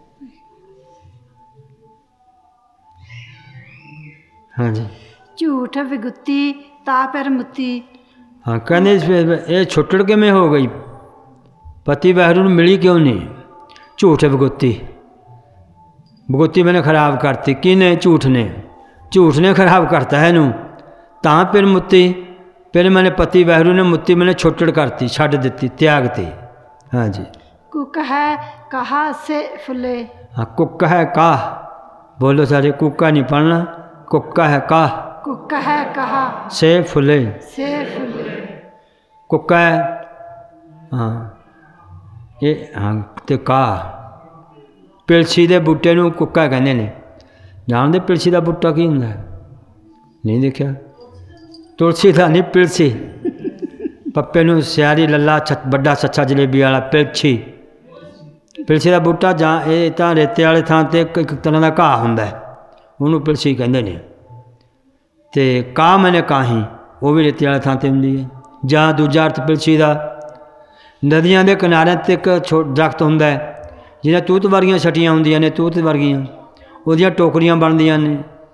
S1: हाँ जी।
S4: झूठ विगुती ता पर मुती।
S1: हाँ, कहने ये छुट्टड़ के में हो गई, पति वाहिगुरू मिली क्यों नहीं, झूठ विगुती, विगुती मैंने खराब करती, किने झूठ ने, झूठ ने खराब करता है नू, ता फिर मुती, फिर मैंने पति वाहिगुरू ने मुती मैंने छुट्टड़ करती, छड्ड दिती, त्यागती। हाँ जी।
S4: कुक है कहा से फुले।
S1: हाँ, कुक है काह, बोलो सारे, कुका नहीं पढ़ना, कुका है काह,
S4: कुक है कहा
S1: से फुले,
S4: से फुले,
S1: कुका है हाँ ये हाँ तो काह, पिलसी के बूटे नूं कुक्का कहंदे ने। जानदे पिलसी का बूटा की हुंदा है? नहीं देखा? तुलसी का नहीं, पिलसी, पप्पे नूं सियारी लला बड़ा सच्चा जलेबी वाला पिलसी, पिलसी का बूटा जहाँ ये तो रेते वाले थां ते एक तरह का घाह हुंदा है, उन्होंने पिलसी कहते हैं। तो काह मैंने काही वो भी रेते वाले थां ते हुंदी है। जहाँ दूजा अर्थ पिलसी का नदियां के किनारे ते एक छो दरख्त हुंदा है, जिन्हें तूत वर्गियां छटियां हुंदियां ने, तूत वर्गियां, उहदियां टोकरियां बनदियां ने।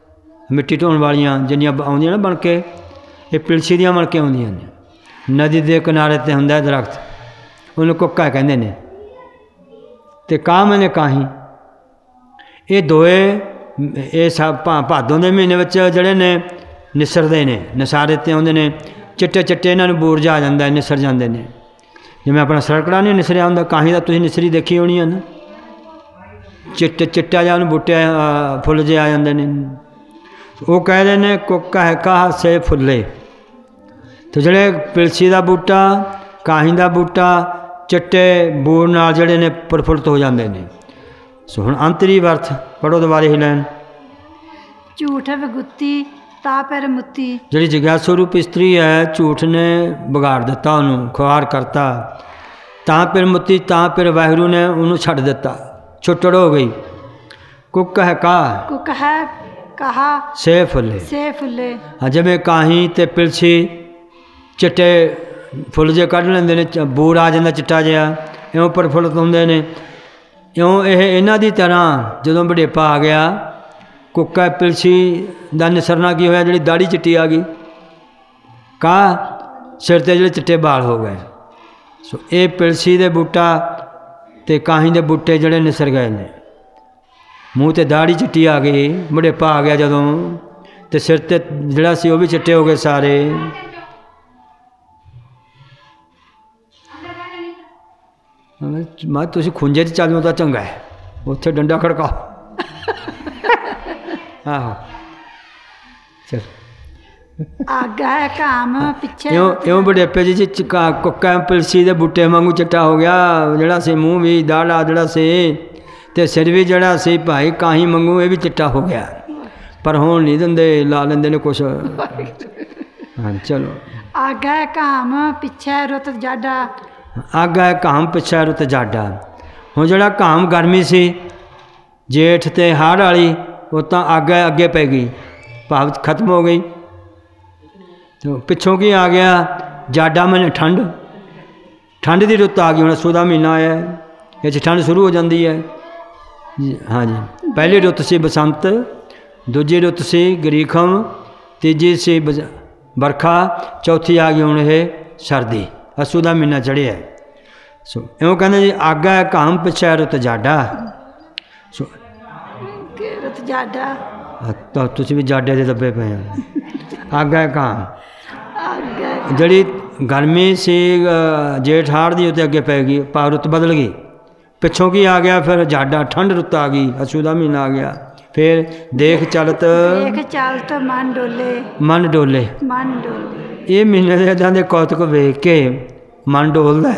S1: ਮਿੱਟੀ ਢੋਣ ਵਾਲੀਆਂ ਜਿੰਨੀਆਂ ਆਉਂਦੀਆਂ ਨਾ ਬਣ ਕੇ, ਇਹ ਪਿਲਸੀ ਦੀਆਂ ਬਣ ਕੇ ਆਉਂਦੀਆਂ ਨੇ। ਨਦੀ ਦੇ ਕਿਨਾਰੇ 'ਤੇ ਹੁੰਦਾ ਦਰਖਤ, ਉਹਨੂੰ ਕੁੱਕਾ ਕਹਿੰਦੇ ਨੇ, ਅਤੇ ਕਾਮ ਨੇ ਕਾਹੀਂ। ਇਹ ਦੋਏ ਇਹ ਸਭ ਭਾ ਭਾਦੋਂ ਦੇ ਮਹੀਨੇ ਵਿੱਚ ਜਿਹੜੇ ਨੇ ਨਿਸਰਦੇ ਨੇ, ਨਸਾਰੇ 'ਤੇ ਆਉਂਦੇ ਨੇ। ਚਿੱਟੇ ਚਿੱਟੇ ਇਹਨਾਂ ਨੂੰ ਬੂਰਜ ਆ ਜਾਂਦਾ, ਨਿਸਰ ਜਾਂਦੇ ਨੇ। ਜਿਵੇਂ ਆਪਣਾ ਸਰਕੜਾ ਨਹੀਂ ਨਿਸਰਿਆ ਹੁੰਦਾ, ਕਾਹੀਂ ਦਾ ਤੁਸੀਂ ਨਿਸਰੀ ਦੇਖੀ ਹੋਣੀ ਆ ਨਾ, ਚਿੱਟੇ ਚਿੱਟਾ ਜਿਹਾ ਉਹਨੂੰ ਬੂਟੇ ਫੁੱਲ ਜਿਹੇ ਆ ਜਾਂਦੇ ਨੇ। ਉਹ ਕਹਿੰਦੇ ਨੇ ਕੁੱਕਾ ਹੈ ਕਾਹ ਸੇ ਫੁੱਲੇ। ਅਤੇ ਜਿਹੜੇ ਪਿਲਸੀ ਦਾ ਬੂਟਾ, ਕਾਹੀਂ ਦਾ ਬੂਟਾ ਚਿੱਟੇ ਬੂਰ ਨਾਲ ਜਿਹੜੇ ਨੇ ਪ੍ਰਫੁੱਲਤ ਹੋ ਜਾਂਦੇ ਨੇ। ਸੋ ਹੁਣ ਅੰਤਰੀ ਵਰਥ ਪੜ੍ਹੋ ਦੁਬਾਰੇ ਹੀ ਲੈਣ।
S4: ਝੂਠ ਵਿਗੁੱਤੀ ਤਾਂ ਪਰ ਮੁੱਤੀ। ਜਿਹੜੀ
S1: ਜਿਗਿਆਸੂ ਰੂਪ ਇਸਤਰੀ ਹੈ, ਝੂਠ ਨੇ ਵਿਗਾੜ ਦਿੱਤਾ, ਉਹਨੂੰ ਖੁਆਰ ਕਰਤਾ। ਤਾਂ ਫਿਰ ਮੁੱਤੀ, ਤਾਂ ਫਿਰ ਵਾਹਿਗੁਰੂ ਨੇ ਉਹਨੂੰ ਛੱਡ ਦਿੱਤਾ, ਛੁੱਟੜ ਹੋ ਗਈ। ਕੁੱਕ ਹੈ ਕਾਹ,
S4: ਕੁੱਕ ਹੈ ਕਹਾ
S1: ਸੇ ਫੁੱਲੇ,
S4: ਸੇ ਫੁੱਲੇ।
S1: ਜਿਵੇਂ ਕਾਹੀਂ ਅਤੇ ਪਿਲਸੀ ਚਿੱਟੇ ਫੁੱਲ ਜੇ ਕੱਢ ਲੈਂਦੇ ਨੇ, ਬੂਰ ਆ ਜਾਂਦਾ ਚਿੱਟਾ ਜਿਹਾ, ਇਉਂ ਪ੍ਰਫੁੱਲਤ ਹੁੰਦੇ ਨੇ। ਇਉਂ ਇਹ ਇਹਨਾਂ ਦੀ ਤਰ੍ਹਾਂ ਜਦੋਂ ਵਡੇਪਾ ਆ ਗਿਆ, ਕੁੱਕਾ ਪਿਲਸੀ ਦਾ ਨਿਸਰਨਾ ਕੀ ਹੋਇਆ, ਜਿਹੜੀ ਦਾੜੀ ਚਿੱਟੀ ਆ ਗਈ, ਕਾਹ ਸਿਰ 'ਤੇ ਜਿਹੜੇ ਚਿੱਟੇ ਬਾਲ ਹੋ ਗਏ। ਸੋ ਇਹ ਪਿਲਸੀ ਦੇ ਬੂਟਾ ਅਤੇ ਕਾਹੀਂ ਦੇ ਬੂਟੇ ਜਿਹੜੇ ਨਿਸਰ ਗਏ ਨੇ। ਮੂੰਹ 'ਤੇ ਦਾੜੀ ਚਿੱਟੀ ਆ ਗਈ, ਵਡੇਪਾ ਆ ਗਿਆ ਜਦੋਂ, ਅਤੇ ਸਿਰ 'ਤੇ ਜਿਹੜਾ ਸੀ ਉਹ ਵੀ ਚਿੱਟੇ ਹੋ ਗਏ ਸਾਰੇ। ਮੈਂ ਤੁਸੀਂ ਖੁੰਝੇ 'ਚ ਚੱਲ ਜਾਓ ਤਾਂ ਚੰਗਾ ਹੈ, ਉੱਥੇ ਡੰਡਾ ਖੜਕਾਓ। ਆਹੋ ਚਲ
S4: ਆਗਾ ਹੈ ਕਾਮ ਪਿੱਛੇ।
S1: ਇਉਂ ਇਉਂ ਵਡੇਪੇ ਜੀ ਚਿੱਕਾ ਕੁੱਕਾ ਪਿਲਸੀ ਦੇ ਬੂਟੇ ਵਾਂਗੂ ਚਿੱਟਾ ਹੋ ਗਿਆ, ਜਿਹੜਾ ਸੀ ਮੂੰਹ ਵੀ ਦਾੜਾ ਜਿਹੜਾ ਸੀ ਅਤੇ ਸਿਰ ਵੀ ਜਿਹੜਾ ਸੀ ਭਾਈ ਕਾਹੀਂ ਵਾਂਗੂ ਇਹ ਵੀ ਚਿੱਟਾ ਹੋ ਗਿਆ। ਪਰ ਹੁਣ ਨਹੀਂ ਦਿੰਦੇ, ਲਾ ਲੈਂਦੇ ਨੇ ਕੁਛ। ਹਾਂ ਚਲੋ।
S4: ਆਗਾ ਹੈ ਕਾਮ ਪਿੱਛੇ ਰੁੱਤ ਜਾਡਾ।
S1: ਆਗਾ ਹੈ ਕਾਮ ਪਿੱਛੇ ਰੁੱਤ ਜਾਡਾ। ਹੁਣ ਜਿਹੜਾ ਕਾਮ ਗਰਮੀ ਸੀ ਜੇਠ ਅਤੇ ਹਾੜ ਵਾਲੀ, ਉਹ ਤਾਂ ਆਗਾ ਅੱਗੇ ਪੈ ਗਈ, ਭਾਵ ਖਤਮ ਹੋ ਗਈ। ਅਤੇ ਪਿੱਛੋਂ ਕੀ ਆ ਗਿਆ, ਜਾਡਾ ਮੈਨੇ ਠੰਡ। ਠੰਡ ਦੀ ਰੁੱਤ ਆ ਗਈ। ਹੁਣ ਅੱਸੂ ਦਾ ਮਹੀਨਾ ਆਇਆ, ਇਹ 'ਚ ਠੰਡ ਸ਼ੁਰੂ ਹੋ ਜਾਂਦੀ ਹੈ। ਹਾਂਜੀ, ਪਹਿਲੀ ਰੁੱਤ ਸੀ ਬਸੰਤ, ਦੂਜੀ ਰੁੱਤ ਸੀ ਗਰੀਖਮ, ਤੀਜੀ ਸੀ ਬਜ ਬਰਖਾ, ਚੌਥੀ ਆ ਗਈ ਹੁਣ ਇਹ ਸਰਦੀ। ਅੱਸੂ ਦਾ ਮਹੀਨਾ ਚੜ੍ਹਿਆ। ਸੋ ਇਉਂ ਕਹਿੰਦੇ ਜੀ, ਆਗਾ ਹੈ ਕਾਮ ਪਿੱਛੇ ਰੁੱਤ ਜਾਡਾ। ਸੋ
S4: ਰੁੱਤ ਜਾਡਾ,
S1: ਤਾਂ ਤੁਸੀਂ ਵੀ ਜਾਡੇ ਦੇ ਦੱਬੇ ਪਏ ਆ। ਆਗਾ ਹੈ ਕਾਮ,
S4: ਆਗਾ
S1: ਜਿਹੜੀ ਗਰਮੀ ਸੀ ਜੇਠ ਹਾੜ ਦੀ, ਉੱਤੇ ਅੱਗੇ ਪੈ ਗਈ, ਪਾ ਰੁੱਤ ਬਦਲ ਗਈ। ਪਿੱਛੋਂ ਕੀ ਆ ਗਿਆ ਫਿਰ, ਜਾਡਾ ਠੰਡ ਰੁੱਤ ਆ ਗਈ, ਅੱਸੂ ਦਾ ਮਹੀਨਾ ਆ ਗਿਆ। ਫਿਰ ਦੇਖ ਚਲਤ,
S4: ਦੇਖ ਚਲਤ ਮਨ ਡੋਲੇ,
S1: ਮਨ ਡੋਲੇ।
S4: ਮਨ ਡੋਲੇ।
S1: ਇਹ ਮਹੀਨੇ ਦੇ ਇੱਦਾਂ ਦੇ ਕੌਤਕ ਵੇਖ ਕੇ ਮਨ ਡੋਲਦਾ।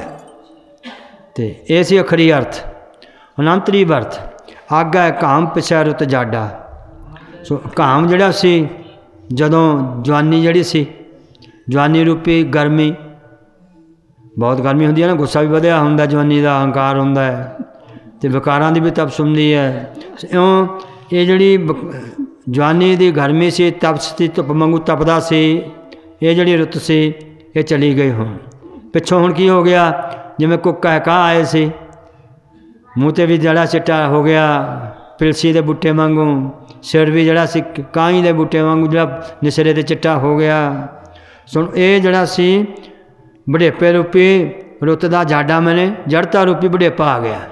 S1: ਅਤੇ ਇਹ ਸੀ ਅਖਰੀ ਅਰਥ। ਅਨੰਤਰੀ ਵਰਤ ਆਗਾ ਹੈ ਕਾਮ ਪਿੱਛੇ ਰੁੱਤ ਜਾਡਾ। ਸੋ ਕਾਮ ਜਿਹੜਾ ਸੀ, ਜਦੋਂ ਜਵਾਨੀ ਜਿਹੜੀ ਸੀ, ਜਵਾਨੀ ਰੂਪੀ ਗਰਮੀ, ਬਹੁਤ ਗਰਮੀ ਹੁੰਦੀ ਹੈ ਨਾ, ਗੁੱਸਾ ਵੀ ਵਧਿਆ ਹੁੰਦਾ, ਜਵਾਨੀ ਦਾ ਅਹੰਕਾਰ ਹੁੰਦਾ ਹੈ, ਅਤੇ ਵਿਕਾਰਾਂ ਦੀ ਵੀ ਤਪਸ਼ ਹੁੰਦੀ ਹੈ। ਇਉਂ ਇਹ ਜਿਹੜੀ ਜਵਾਨੀ ਦੀ ਗਰਮੀ ਸੀ, ਤਪਸ਼ ਦੀ ਧੁੱਪ ਵਾਂਗੂ ਤਪਦਾ ਸੀ, ਇਹ ਜਿਹੜੀ ਰੁੱਤ ਸੀ ਇਹ ਚਲੀ ਗਈ। ਹੁਣ ਪਿੱਛੋਂ ਹੁਣ ਕੀ ਹੋ ਗਿਆ, ਜਿਵੇਂ ਕੁੱਕਾ ਕਾਹ ਆਏ ਸੀ, ਮੂੰਹ 'ਤੇ ਵੀ ਜਿਹੜਾ ਚਿੱਟਾ ਹੋ ਗਿਆ ਪਿਲਸੀ ਦੇ ਬੂਟੇ ਵਾਂਗੂ, ਸਿਰ ਵੀ ਜਿਹੜਾ ਸੀ ਕਾਹੀਂ ਦੇ ਬੂਟੇ ਵਾਂਗੂ ਜਿਹੜਾ ਨਿਸਰੇ 'ਤੇ ਚਿੱਟਾ ਹੋ ਗਿਆ। ਸੁਣ, ਇਹ ਜਿਹੜਾ ਸੀ ਵਡੇਪੇ ਰੂਪੀ ਰੁੱਤ ਦਾ ਜਾਡਾ, ਮੈਨੇ ਜੜਤਾ ਰੂਪੀ ਵਡੇਪਾ ਆ ਗਿਆ।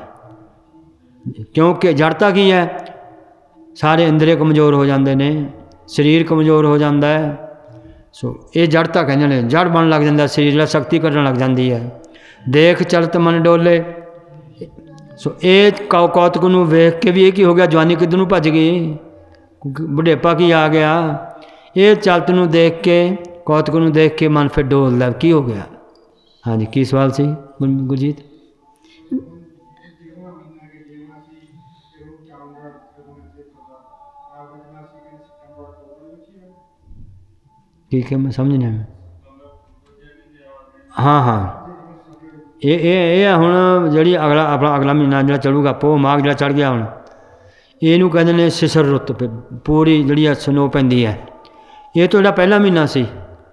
S1: ਕਿਉਂਕਿ ਜੜਤਾ ਕੀ ਹੈ, ਸਾਰੇ ਇੰਦਰੀ ਕਮਜ਼ੋਰ ਹੋ ਜਾਂਦੇ ਨੇ, ਸਰੀਰ ਕਮਜ਼ੋਰ ਹੋ ਜਾਂਦਾ ਹੈ। ਸੋ ਇਹ ਜੜਤਾ ਕਹਿੰਦੇ ਨੇ, ਜੜ ਬਣ ਲੱਗ ਜਾਂਦਾ ਸਰੀਰ, ਜਿਹੜਾ ਸ਼ਕਤੀ ਕਰਨ ਲੱਗ ਜਾਂਦੀ ਹੈ। ਦੇਖ ਚਲਤ ਮਨ ਡੋਲੇ। ਸੋ ਇਹ ਕੌ ਕੌਤਕ ਨੂੰ ਵੇਖ ਕੇ ਵੀ ਇਹ ਕੀ ਹੋ ਗਿਆ, ਜਵਾਨੀ ਕਿੱਧਰ ਨੂੰ ਭੱਜ ਗਈ, ਵਡੇਪਾ ਕੀ ਆ ਗਿਆ। ਇਹ ਚਲਤ ਨੂੰ ਦੇਖ ਕੇ, ਕੌਤਕ ਨੂੰ ਦੇਖ ਕੇ ਮਨ ਫਿਰ ਡੋਲਦਾ, ਕੀ ਹੋ ਗਿਆ। ਹਾਂਜੀ, ਕੀ ਸਵਾਲ ਸੀ ਗੁਰਜੀਤ? ਠੀਕ ਹੈ, ਮੈਂ ਸਮਝ ਨਹੀਂ ਆਇਆ। ਹਾਂ ਹਾਂ, ਇਹ ਇਹ ਇਹ ਹੁਣ ਜਿਹੜੀ ਅਗਲਾ ਆਪਣਾ ਅਗਲਾ ਮਹੀਨਾ ਜਿਹੜਾ ਚੜੂਗਾ, ਪੋਹ ਮਾਘ ਜਿਹੜਾ ਚੜ੍ਹ ਗਿਆ, ਹੁਣ ਇਹਨੂੰ ਕਹਿੰਦੇ ਨੇ ਸਿਸਰ ਰੁੱਤ, ਪੂਰੀ ਜਿਹੜੀ ਆ ਸਨੋ ਪੈਂਦੀ ਹੈ। ਇਹ ਤੋਂ ਜਿਹੜਾ ਪਹਿਲਾ ਮਹੀਨਾ ਸੀ,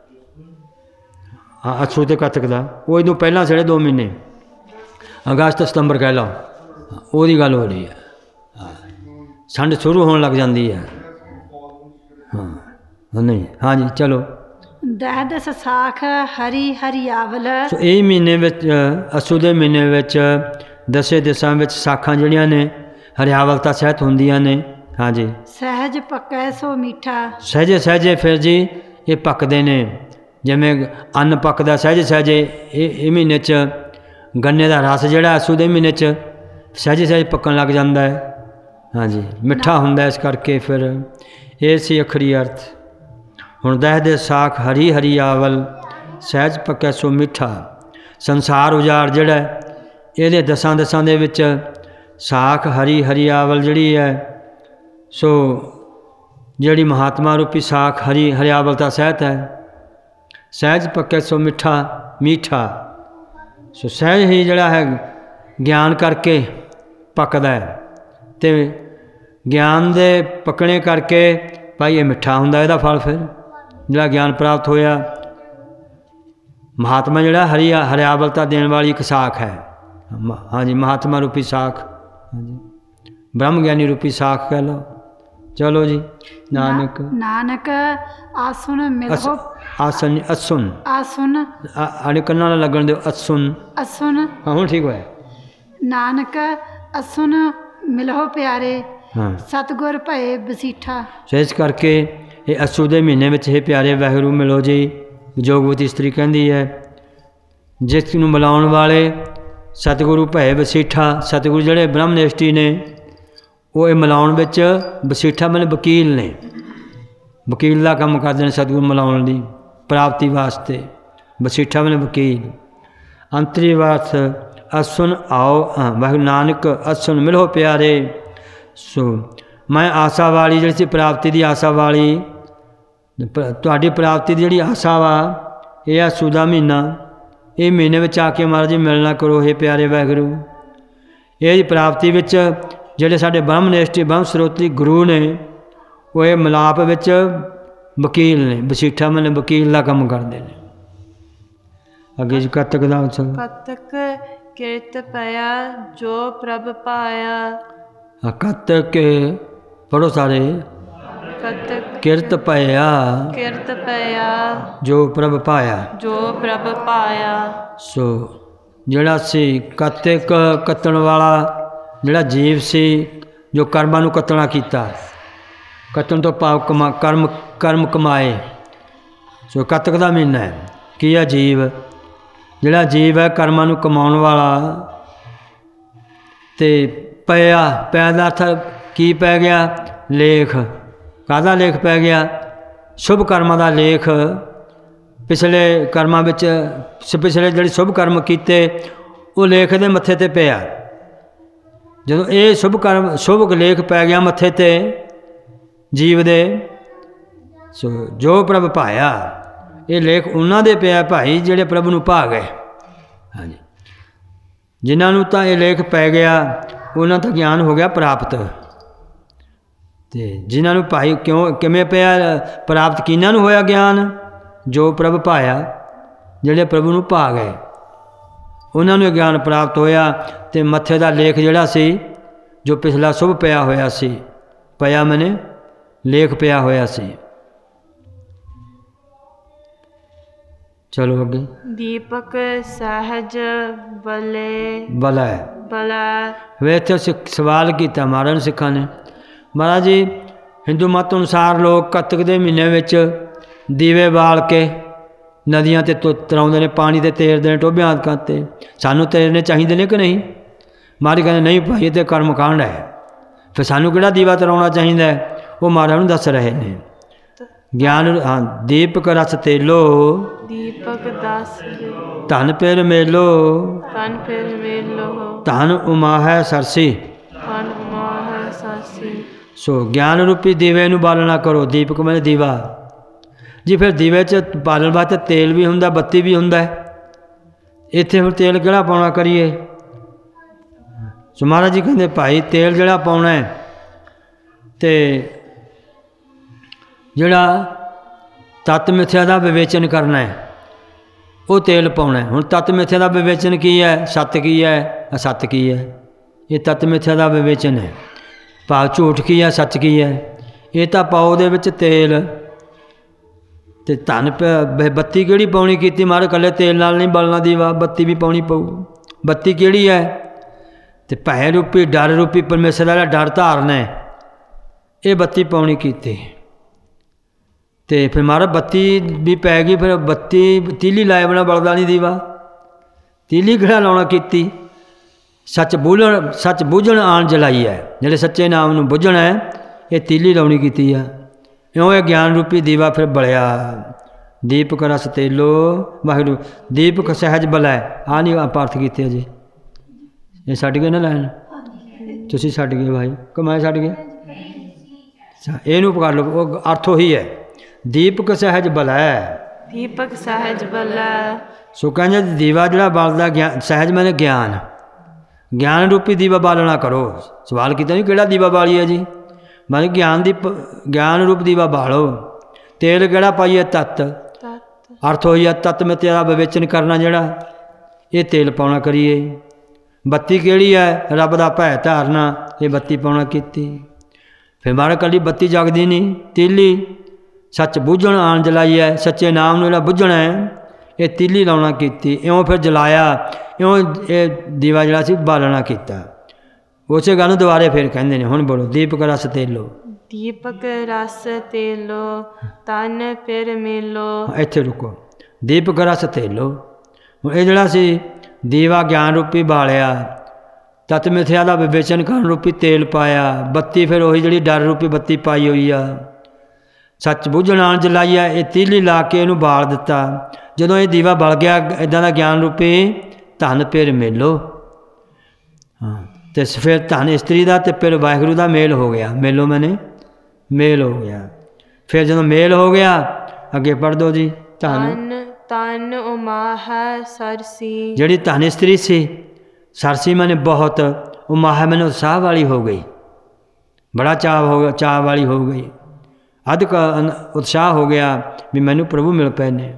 S1: ਹਾਂ ਅੱਸੂ ਅਤੇ ਕੱਤਕ ਦਾ, ਉਹ ਇਹਨੂੰ ਪਹਿਲਾਂ ਜਿਹੜੇ ਦੋ ਮਹੀਨੇ ਅਗਸਤ ਸਤੰਬਰ ਕਹਿ ਲਓ, ਉਹਦੀ ਗੱਲ ਹੋ ਰਹੀ ਹੈ। ਠੰਡ ਸ਼ੁਰੂ ਹੋਣ ਲੱਗ ਜਾਂਦੀ ਹੈ। ਹਾਂ ਨਹੀਂ ਹਾਂਜੀ ਚਲੋ।
S4: ਦਹ ਦਸ ਸਾਖ ਹਰੀ ਹਰੀਆਵਲ।
S1: ਸੋ ਇਹ ਮਹੀਨੇ ਵਿੱਚ ਅੱਸੂ ਦੇ ਮਹੀਨੇ ਵਿੱਚ ਦਸੇ ਦਿਸਾਂ ਵਿੱਚ ਸਾਖਾਂ ਜਿਹੜੀਆਂ ਨੇ ਹਰਿਆਵਲਤਾ ਸਹਿਤ ਹੁੰਦੀਆਂ ਨੇ। ਹਾਂਜੀ
S4: ਸਹਿਜ ਪੱਕੈ ਸੋ ਮਿੱਠਾ।
S1: ਸਹਿਜੇ ਸਹਿਜੇ ਫਿਰ ਜੀ ਇਹ ਪੱਕਦੇ ਨੇ, ਜਿਵੇਂ ਅੰਨ ਪੱਕਦਾ ਸਹਿਜੇ ਸਹਿਜੇ ਇਹ ਇਹ ਮਹੀਨੇ 'ਚ ਗੰਨੇ ਦਾ ਰਸ ਜਿਹੜਾ ਅੱਸੂ ਦੇ ਮਹੀਨੇ 'ਚ ਸਹਿਜੇ ਸਹਿਜ ਪੱਕਣ ਲੱਗ ਜਾਂਦਾ ਹੈ। ਹਾਂਜੀ ਮਿੱਠਾ ਹੁੰਦਾ ਇਸ ਕਰਕੇ ਫਿਰ ਇਹ ਸੀ ਅਖਰੀ ਅਰਥ। ਹੁਣ ਦਹ ਦੇ ਸਾਖ ਹਰੀ ਹਰੀਆਵਲ ਸਹਿਜ ਪੱਕੈ ਸੋ ਮਿੱਠਾ। ਸੰਸਾਰ ਉਜਾੜ ਜਿਹੜਾ ਇਹਦੇ ਦਸਾਂ ਦਸਾਂ ਦੇ ਵਿੱਚ ਸਾਖ ਹਰੀ ਹਰੀਆਵਲ ਜਿਹੜੀ ਹੈ ਸੋ ਜਿਹੜੀ ਮਹਾਤਮਾ ਰੂਪੀ ਸਾਖ ਹਰੀ ਹਰਿਆਵਲਤਾ ਸਹਿਤ ਹੈ। ਸਹਿਜ ਪੱਕੈ ਸੋ ਮਿੱਠਾ ਮੀਠਾ। ਸੋ ਸਹਿਜ ਹੀ ਜਿਹੜਾ ਹੈ ਗਿਆਨ ਕਰਕੇ ਪੱਕਦਾ ਹੈ ਅਤੇ ਗਿਆਨ ਦੇ ਪੱਕਣੇ ਕਰਕੇ ਭਾਈ ਇਹ ਮਿੱਠਾ ਹੁੰਦਾ ਇਹਦਾ ਫਲ। ਫਿਰ ਜਿਹੜਾ ਗਿਆਨ ਪ੍ਰਾਪਤ ਹੋਇਆ ਮਹਾਤਮਾ ਜਿਹੜਾ ਹਰੀ ਹਰਿਆਵਲਤਾ ਦੇਣ ਵਾਲੀ ਇੱਕ ਸਾਖ ਹੈ। ਹਾਂਜੀ ਮਹਾਤਮਾ ਰੂਪੀ ਸਾਖ, ਹਾਂਜੀ ਬ੍ਰਹਮ ਗਿਆਨੀ ਰੂਪੀ ਸਾਖ ਕਹਿ ਲਓ। ਚਲੋ ਜੀ ਨਾਨਕ
S4: ਨਾਨਕ ਆਸੁਨ ਮਿਲੋ।
S1: ਆਸਨ ਅਸੁਨ
S4: ਆਸੁਨ
S1: ਆੜੇ ਕੰਨਾਂ ਨਾਲ ਲੱਗਣ ਦਿਓ। ਅਸੁਨ
S4: ਅਸੁਨ
S1: ਹਾਂ ਹੁਣ ਠੀਕ ਹੋਇਆ।
S4: ਨਾਨਕ ਅਸੁਨ ਮਿਲੋ ਪਿਆਰੇ
S1: ਹਾਂ
S4: ਸਤਿਗੁਰ ਭਏ ਬਸੀਠਾ।
S1: ਸੋ ਇਸ ਕਰਕੇ ਇਹ ਅੱਸੂ ਦੇ ਮਹੀਨੇ ਵਿੱਚ ਇਹ ਪਿਆਰੇ ਵਾਹਿਗੁਰੂ ਮਿਲੋ ਜੀ। ਜੋਗਵਤੀ ਇਸਤਰੀ ਕਹਿੰਦੀ ਹੈ ਜਿਸ ਨੂੰ ਮਿਲਾਉਣ ਵਾਲੇ ਸਤਿਗੁਰੂ ਭਏ ਬਸੀਠਾ। ਸਤਿਗੁਰੂ ਜਿਹੜੇ ਬ੍ਰਹਮਨਿਸ਼ਟੀ ਨੇ ਉਹ ਇਹ ਮਿਲਾਉਣ ਵਿੱਚ ਬਸੀਠਾ ਮਤਲਬ ਵਕੀਲ ਨੇ, ਵਕੀਲ ਦਾ ਕੰਮ ਕਰਦੇ ਨੇ ਸਤਿਗੁਰੂ ਮਿਲਾਉਣ ਦੀ ਪ੍ਰਾਪਤੀ ਵਾਸਤੇ। ਬਸੀਠਾ ਮਤਲਬ ਵਕੀਲ। ਅੰਤਰੀ ਵਾਰਥ ਅਸੁਨ ਆਓ ਵਾਹਿਗੁਰੂ ਨਾਨਕ ਅਸੁਨ ਮਿਲੋ ਪਿਆਰੇ। ਸੋ ਮੈਂ ਆਸਾ ਵਾਲੀ ਜਿਹੜੀ ਸੀ ਪ੍ਰਾਪਤੀ ਦੀ ਆਸਾ ਵਾਲੀ ਤੁਹਾਡੀ ਪ੍ਰਾਪਤੀ ਦੀ ਜਿਹੜੀ ਆਸਾ ਵਾ ਇਹ ਆ ਅੱਸੂ ਦਾ ਮਹੀਨਾ। ਇਹ ਮਹੀਨੇ ਵਿੱਚ ਆ ਕੇ ਮਹਾਰਾਜ ਜੀ ਮਿਲਣਾ ਕਰੋ ਇਹ ਪਿਆਰੇ ਵਾਹਿਗੁਰੂ। ਇਹ ਪ੍ਰਾਪਤੀ ਵਿੱਚ ਜਿਹੜੇ ਸਾਡੇ ਬ੍ਰਹਮਨਿਸ਼ਟੀ ਬ੍ਰਹਮ ਸਰੋਤਰੀ ਗੁਰੂ ਨੇ ਉਹ ਇਹ ਮਿਲਾਪ ਵਿੱਚ ਵਕੀਲ ਨੇ। ਬਸੀਠਾ ਮਨ ਵਕੀਲ ਦਾ ਕੰਮ ਕਰਦੇ ਨੇ। ਅੱਗੇ ਜੀ ਕੱਤਕ ਦਾ ਉਤਸਵ।
S5: ਕੱਤਕ ਕਿਰਤ ਪਿਆ ਜੋ ਪ੍ਰਭ ਪਾਇਆ।
S1: ਕੱਤਕ ਪੜੋ ਸਾਰੇ।
S5: ਕੱਤਕ
S1: ਕਿਰਤ ਪਿਆ
S5: ਕਿਰਤ ਪਿਆ
S1: ਜੋ ਪ੍ਰਭ ਪਾਇਆ।
S5: ਜੋ ਪ੍ਰਭ ਪਾਇਆ।
S1: ਸੋ ਜਿਹੜਾ ਸੀ ਕੱਤਕ ਕੱਤਣ ਵਾਲਾ ਜਿਹੜਾ ਜੀਵ ਸੀ ਜੋ ਕਰਮਾਂ ਨੂੰ ਕੱਤਣਾ ਕੀਤਾ। ਕੱਤਣ ਤੋਂ ਭਾਵ ਕਮਾ ਕਰਮ ਕਰਮ ਕਮਾਏ। ਸੋ ਕੱਤਕ ਦਾ ਮਹੀਨਾ ਹੈ। ਕੀ ਆ ਜੀਵ ਜਿਹੜਾ ਜੀਵ ਹੈ ਕਰਮਾਂ ਨੂੰ ਕਮਾਉਣ ਵਾਲਾ। ਅਤੇ ਪਿਆ ਪਿਆ ਦਾ ਅਰਥ ਕੀ ਪੈ ਗਿਆ? ਲੇਖ। ਕਾਹਦਾ ਲੇਖ ਪੈ ਗਿਆ? ਸ਼ੁਭ ਕਰਮਾਂ ਦਾ ਲੇਖ। ਪਿਛਲੇ ਕਰਮਾਂ ਵਿੱਚ ਪਿਛਲੇ ਜਿਹੜੇ ਸ਼ੁਭ ਕਰਮ ਕੀਤੇ ਉਹ ਲੇਖ ਦੇ ਮੱਥੇ 'ਤੇ ਪਿਆ। ਜਦੋਂ ਇਹ ਸ਼ੁਭ ਕਰਮ ਸ਼ੁਭ ਲੇਖ ਪੈ ਗਿਆ ਮੱਥੇ 'ਤੇ ਜੀਵ ਦੇ ਸੋ ਜੋ ਪ੍ਰਭ ਭਾਇਆ। ਇਹ ਲੇਖ ਉਹਨਾਂ ਦੇ ਪਿਆ ਭਾਈ ਜਿਹੜੇ ਪ੍ਰਭੂ ਨੂੰ ਭਾ ਗਏ। ਹਾਂਜੀ ਜਿਨ੍ਹਾਂ ਨੂੰ ਤਾਂ ਇਹ ਲੇਖ ਪੈ ਗਿਆ ਉਹਨਾਂ ਦਾ ਗਿਆਨ ਹੋ ਗਿਆ ਪ੍ਰਾਪਤ। ਅਤੇ ਜਿਨ੍ਹਾਂ ਨੂੰ ਭਾਈ ਕਿਉਂ ਕਿਵੇਂ ਪਿਆ ਪ੍ਰਾਪਤ ਕਿਹਨਾਂ ਨੂੰ ਹੋਇਆ ਗਿਆਨ? ਜੋ ਪ੍ਰਭ ਭਾਇਆ ਜਿਹੜੇ ਪ੍ਰਭੂ ਨੂੰ ਭਾ ਗਏ ਉਹਨਾਂ ਨੂੰ ਗਿਆਨ ਪ੍ਰਾਪਤ ਹੋਇਆ। ਅਤੇ ਮੱਥੇ ਦਾ ਲੇਖ ਜਿਹੜਾ ਸੀ ਜੋ ਪਿਛਲਾ ਸ਼ੁਭ ਪਿਆ ਹੋਇਆ ਸੀ। ਪਿਆ ਮੈਨੇ ਲੇਖ ਪਿਆ ਹੋਇਆ ਸੀ। ਚਲੋ ਅੱਗੇ।
S5: ਦੀਪਕ ਸਹਿਜ ਬਲੇ
S1: ਬਲਾ
S5: ਬਲਾ।
S1: ਵੇ ਇੱਥੇ ਸਿੱਖ ਸਵਾਲ ਕੀਤਾ ਮਹਾਰਾਜ ਨੂੰ ਸਿੱਖਾਂ ਨੇ। ਮਹਾਰਾਜ ਜੀ ਹਿੰਦੂ ਮਤ ਅਨੁਸਾਰ ਲੋਕ ਕੱਤਕ ਦੇ ਮਹੀਨੇ ਵਿੱਚ ਦੀਵੇ ਬਾਲ ਕੇ ਨਦੀਆਂ 'ਤੇ ਤੁ ਤਰਾਉਂਦੇ ਨੇ, ਪਾਣੀ 'ਤੇ ਤੇਰਦੇ ਨੇ, ਟੋਭਿਆਂ ਆਦਿਕਾਂ 'ਤੇ। ਸਾਨੂੰ ਤੇਰਨੇ ਚਾਹੀਦੇ ਨੇ ਕਿ ਨਹੀਂ? ਮਹਾਰਾਜ ਕਹਿੰਦੇ ਨਹੀਂ ਭਾਈ ਇਹ ਤਾਂ ਕਰਮ ਕਾਂਡ ਹੈ। ਫਿਰ ਸਾਨੂੰ ਕਿਹੜਾ ਦੀਵਾ ਤਰਾਉਣਾ ਚਾਹੀਦਾ? ਉਹ ਮਹਾਰਾਜ ਨੂੰ ਦੱਸ ਰਹੇ ਨੇ। ਗਿਆਨ ਹਾਂ ਦੀਪਕ ਰਸ ਤੇਲੋ
S5: ਦੀਪਕ ਦਸ
S1: ਧਨ ਪੇਰ ਮੇਲੋ
S5: ਤਨ ਫਿਰ ਮੇਲੋ
S1: ਧਨ ਉਮਾ ਹੈ ਸਰਸੀ।
S5: ਧਨ ਉਮਾ ਹੈ ਸਰਸੀ।
S1: ਸੋ ਗਿਆਨ ਰੂਪੀ ਦੀਵੇ ਨੂੰ ਬਾਲਣਾ ਕਰੋ। ਦੀਪਕ ਮਤਲਬ ਦੀਵਾ ਜੀ। ਫਿਰ ਦੀਵੇ 'ਚ ਬਾਲਣ ਵਾਸਤੇ ਤੇਲ ਵੀ ਹੁੰਦਾ, ਬੱਤੀ ਵੀ ਹੁੰਦਾ। ਇੱਥੇ ਹੁਣ ਤੇਲ ਕਿਹੜਾ ਪਾਉਣਾ ਕਰੀਏ? ਸੋ ਮਹਾਰਾਜ ਜੀ ਕਹਿੰਦੇ ਭਾਈ ਤੇਲ ਜਿਹੜਾ ਪਾਉਣਾ ਹੈ ਅਤੇ ਜਿਹੜਾ ਤੱਤ ਮਿੱਥਿਆ ਦਾ ਵਿਵੇਚਨ ਕਰਨਾ ਹੈ ਉਹ ਤੇਲ ਪਾਉਣਾ ਹੈ। ਹੁਣ ਤੱਤ ਮਿੱਥਿਆ ਦਾ ਵਿਵੇਚਨ ਕੀ ਹੈ? ਸੱਤ ਕੀ ਹੈ, ਅਸੱਤ ਕੀ ਹੈ? ਇਹ ਤੱਤ ਮਿੱਥਿਆ ਦਾ ਵਿਵੇਚਨ ਹੈ। ਭਾਵ ਝੂਠ ਕੀ ਹੈ, ਸੱਚ ਕੀ ਹੈ। ਇਹ ਤਾਂ ਪਾਓ ਦੇ ਵਿੱਚ ਤੇਲ ਤੇ ਧਨ ਪ- ਬੱਤੀ ਕਿਹੜੀ ਪਾਉਣੀ ਕੀਤੀ ਮਹਾਰਾਜ? ਇਕੱਲੇ ਤੇਲ ਨਾਲ ਨਹੀਂ ਬਲਣਾ ਦੀਵਾ, ਬੱਤੀ ਵੀ ਪਾਉਣੀ ਪਊ। ਬੱਤੀ ਕਿਹੜੀ ਹੈ? ਤੇ ਭੈ ਰੂਪੀ ਡਰ ਰੂਪੀ ਪਰਮੇਸ਼ਰ ਦਾ ਡਰ ਧਾਰਨਾ ਹੈ, ਇਹ ਬੱਤੀ ਪਾਉਣੀ ਕੀਤੀ। ਤੇ ਫਿਰ ਮਹਾਰਾਜ ਬੱਤੀ ਵੀ ਪੈ ਗਈ, ਫਿਰ ਬੱਤੀ ਤੀਲੀ ਲਾਏ ਬਿਨਾਂ ਬਲਦਾ ਨਹੀਂ ਦੀਵਾ। ਤੀਲੀ ਕਿਹੜਾ ਲਾਉਣਾ ਕੀਤੀ? ਸੱਚ ਬੁੱਝਣ ਸੱਚ ਬੁੱਝਣ ਆਣ ਜਲਾਈ ਹੈ, ਜਿਹੜੇ ਸੱਚੇ ਨਾਮ ਨੂੰ ਬੁੱਝਣਾ ਹੈ, ਇਹ ਤੀਲੀ ਲਾਉਣੀ ਕੀਤੀ ਆ। ਇਉਂ ਇਹ ਗਿਆਨ ਰੂਪੀ ਦੀਵਾ ਫਿਰ ਬਲਿਆ। ਦੀਪਕ ਰਸ ਤੇਲੋ ਵਾਹਿਗੁਰੂ, ਦੀਪਕ ਸਹਿਜ ਬਲੈ। ਆ ਨਹੀਂ ਆਪਾਂ ਅਰਥ ਕੀਤੇ ਅਜੇ, ਇਹ ਛੱਡ ਗਏ ਨਾ ਲੈਣ, ਤੁਸੀਂ ਛੱਡ ਗਏ ਭਾਈ ਕਿ ਮੈਂ ਛੱਡ ਗਿਆ? ਅੱਛਾ, ਇਹਨੂੰ ਪਕੜ ਲਓ, ਉਹ ਅਰਥ ਉਹੀ ਹੈ, ਦੀਪਕ ਸਹਿਜ ਬਲੈ।
S5: ਦੀਪਕ ਸਹਿਜ ਬਲੈ।
S1: ਸੋ ਕਹਿੰਦੇ ਦੀਵਾ ਜਿਹੜਾ ਬਲਦਾ ਗਿਆਨ, ਸਹਿਜ ਮੈਨੇ ਗਿਆਨ, ਗਿਆਨ ਰੂਪੀ ਦੀਵਾ ਬਾਲਣਾ ਕਰੋ। ਸਵਾਲ ਕੀਤਾ ਨਹੀਂ ਕਿਹੜਾ ਦੀਵਾ ਬਾਲੀਏ ਜੀ? ਮਤਲਬ ਗਿਆਨ ਦੀ ਪ- ਗਿਆਨ ਰੂਪ ਦੀਵਾ ਬਾਲੋ। ਤੇਲ ਕਿਹੜਾ ਪਾਈਏ? ਤੱਤ।
S5: ਤਤ
S1: ਅਰਥ ਹੋਈ ਆ ਤੱਤ ਮੈਂ ਤੇਰਾ ਵਿਵੇਚਨ ਕਰਨਾ, ਜਿਹੜਾ ਇਹ ਤੇਲ ਪਾਉਣਾ ਕਰੀਏ। ਬੱਤੀ ਕਿਹੜੀ ਹੈ? ਰੱਬ ਦਾ ਭੈ ਧਾਰਨਾ, ਇਹ ਬੱਤੀ ਪਾਉਣਾ ਕੀਤੀ। ਫਿਰ ਮਾਰਾ ਕੱਲੀ ਬੱਤੀ ਜਗਦੀ ਨਹੀਂ, ਤੀਲੀ ਸੱਚ ਬੁੱਝਣ ਆਣ ਜਲਾਈ ਹੈ, ਸੱਚੇ ਨਾਮ ਨੂੰ ਜਿਹੜਾ ਬੁੱਝਣਾ ਹੈ, ਇਹ ਤੀਲੀ ਲਾਉਣਾ ਕੀਤੀ। ਇਉਂ ਫਿਰ ਜਲਾਇਆ, ਇਉਂ ਇਹ ਦੀਵਾ ਜਿਹੜਾ ਸੀ ਬਾਲਣਾ ਕੀਤਾ। ਉਸੇ ਗੱਲ ਨੂੰ ਦੁਬਾਰੇ ਫਿਰ ਕਹਿੰਦੇ ਨੇ, ਹੁਣ ਬੋਲੋ ਦੀਪਕ ਰਸ ਤੇਲੋ।
S5: ਦੀਪਕ ਰਸ ਤੇਲੋ ਤਨ ਫਿਰ ਮੇਲੋ।
S1: ਇੱਥੇ ਰੁਕੋ, ਦੀਪਕ ਰਸ ਤੇਲੋ। ਹੁਣ ਇਹ ਜਿਹੜਾ ਸੀ ਦੀਵਾ ਗਿਆਨ ਰੂਪੀ ਬਾਲਿਆ, ਤਤ ਮਿਥਿਆ ਦਾ ਵਿਵੇਚਨ ਕਰਨ ਰੂਪੀ ਤੇਲ ਪਾਇਆ। ਬੱਤੀ ਫਿਰ ਉਹੀ ਜਿਹੜੀ ਡਰ ਰੂਪੀ ਬੱਤੀ ਪਾਈ ਹੋਈ ਆ, ਸੱਚ ਬੁੱਝਣ ਆਣ ਜਲਾਈ ਆ, ਇਹ ਤੀਲੀ ਲਾ ਕੇ ਇਹਨੂੰ ਬਾਲ ਦਿੱਤਾ। ਜਦੋਂ ਇਹ ਦੀਵਾ ਬਲ ਗਿਆ ਇੱਦਾਂ ਦਾ ਗਿਆਨ ਰੂਪੀ, ਧਨ ਫਿਰ ਮੇਲੋ। ਹਾਂ, ਤੇ ਫਿਰ ਧਨ ਇਸਤਰੀ ਦਾ ਤੇ ਫਿਰ ਵਾਹਿਗੁਰੂ ਦਾ ਮੇਲ ਹੋ ਗਿਆ। ਮੇਲੋ ਮੈਨੇ ਮੇਲ ਹੋ ਗਿਆ। ਫਿਰ ਜਦੋਂ ਮੇਲ ਹੋ ਗਿਆ, ਅੱਗੇ ਪੜ੍ਹ ਦਿਓ ਜੀ। ਧਨ
S5: ਤਨ ਤਨ ਉਮਾ ਹੈ ਸਰਸੀ।
S1: ਜਿਹੜੀ ਧਨ ਇਸਤਰੀ ਸੀ, ਸਰਸੀ ਮੈਨੇ ਬਹੁਤ, ਉਮਾ ਹੈ ਮੈਨੂੰ ਉਤਸ਼ਾਹ ਵਾਲੀ ਹੋ ਗਈ, ਬੜਾ ਚਾਅ ਹੋ ਗਿਆ, ਚਾਅ ਵਾਲੀ ਹੋ ਗਈ, ਅਧਿਕ ਉਤਸ਼ਾਹ ਹੋ ਗਿਆ ਵੀ ਮੈਨੂੰ ਪ੍ਰਭੂ ਮਿਲ ਪਏ ਨੇ।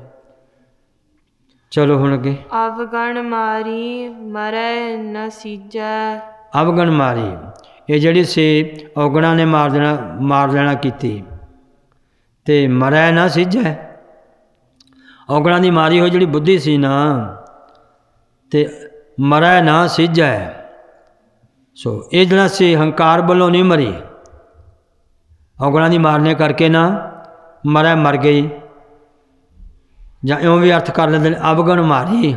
S1: ਚਲੋ ਹੁਣ ਅੱਗੇ।
S5: ਅਵਗਣ ਮਾਰੀ ਮਰੈ ਨ ਸੀਜੈ।
S1: ਅਵਗਣ ਮਾਰੀ, ਇਹ ਜਿਹੜੀ ਸੀ ਔਗਣਾ ਨੇ ਮਾਰ ਦੇਣਾ ਮਾਰ ਦੇਣਾ ਕੀਤੀ, ਤੇ ਮਰੈ ਨਾ ਸਿੱਝੈ। ਔਗਣਾ ਦੀ ਮਾਰੀ ਹੋਈ ਜਿਹੜੀ ਬੁੱਧੀ ਸੀ ਨਾ, ਤੇ ਮਰੈ ਨਾ ਸਿੱਝੈ। ਸੋ ਇਹ ਜਿਹੜਾ ਸੀ ਹੰਕਾਰ ਵੱਲੋਂ ਨਹੀਂ ਮਰੀ, ਔਗਣਾ ਦੀ ਮਾਰਨੇ ਕਰਕੇ ਨਾ ਮਰੈ ਮਰ ਗਈ। ਜਾਂ ਇਉਂ ਵੀ ਅਰਥ ਕਰ ਲੈਂਦੇ ਨੇ ਅਵਗਣ ਮਾਰੀ,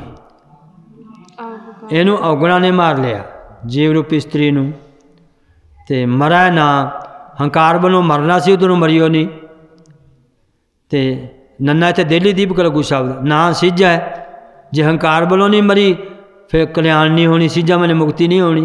S1: ਇਹਨੂੰ ਔਗਣਾ ਨੇ ਮਾਰ ਲਿਆ ਜੀਵ ਰੂਪੀ ਇਸਤਰੀ ਨੂੰ। ਤੇ ਮਰੈ ਨਾ, ਹੰਕਾਰ ਵੱਲੋਂ ਮਰਨਾ ਸੀ, ਉਧਰੋਂ ਮਰੀਓ ਨਹੀਂ। ਤੇ ਨੰਨਾ ਇੱਥੇ ਦੇਲੀ ਦੀਪਕ ਲੱਗੂ ਸ਼ਬਦ, ਨਾ ਸਿੱਝੈ। ਜੇ ਹੰਕਾਰ ਵੱਲੋਂ ਨਹੀਂ ਮਰੀ ਫਿਰ ਕਲਿਆਣ ਨਹੀਂ ਹੋਣੀ, ਸਿੱਝਾ ਮੈਨੇ ਮੁਕਤੀ ਨਹੀਂ ਹੋਣੀ।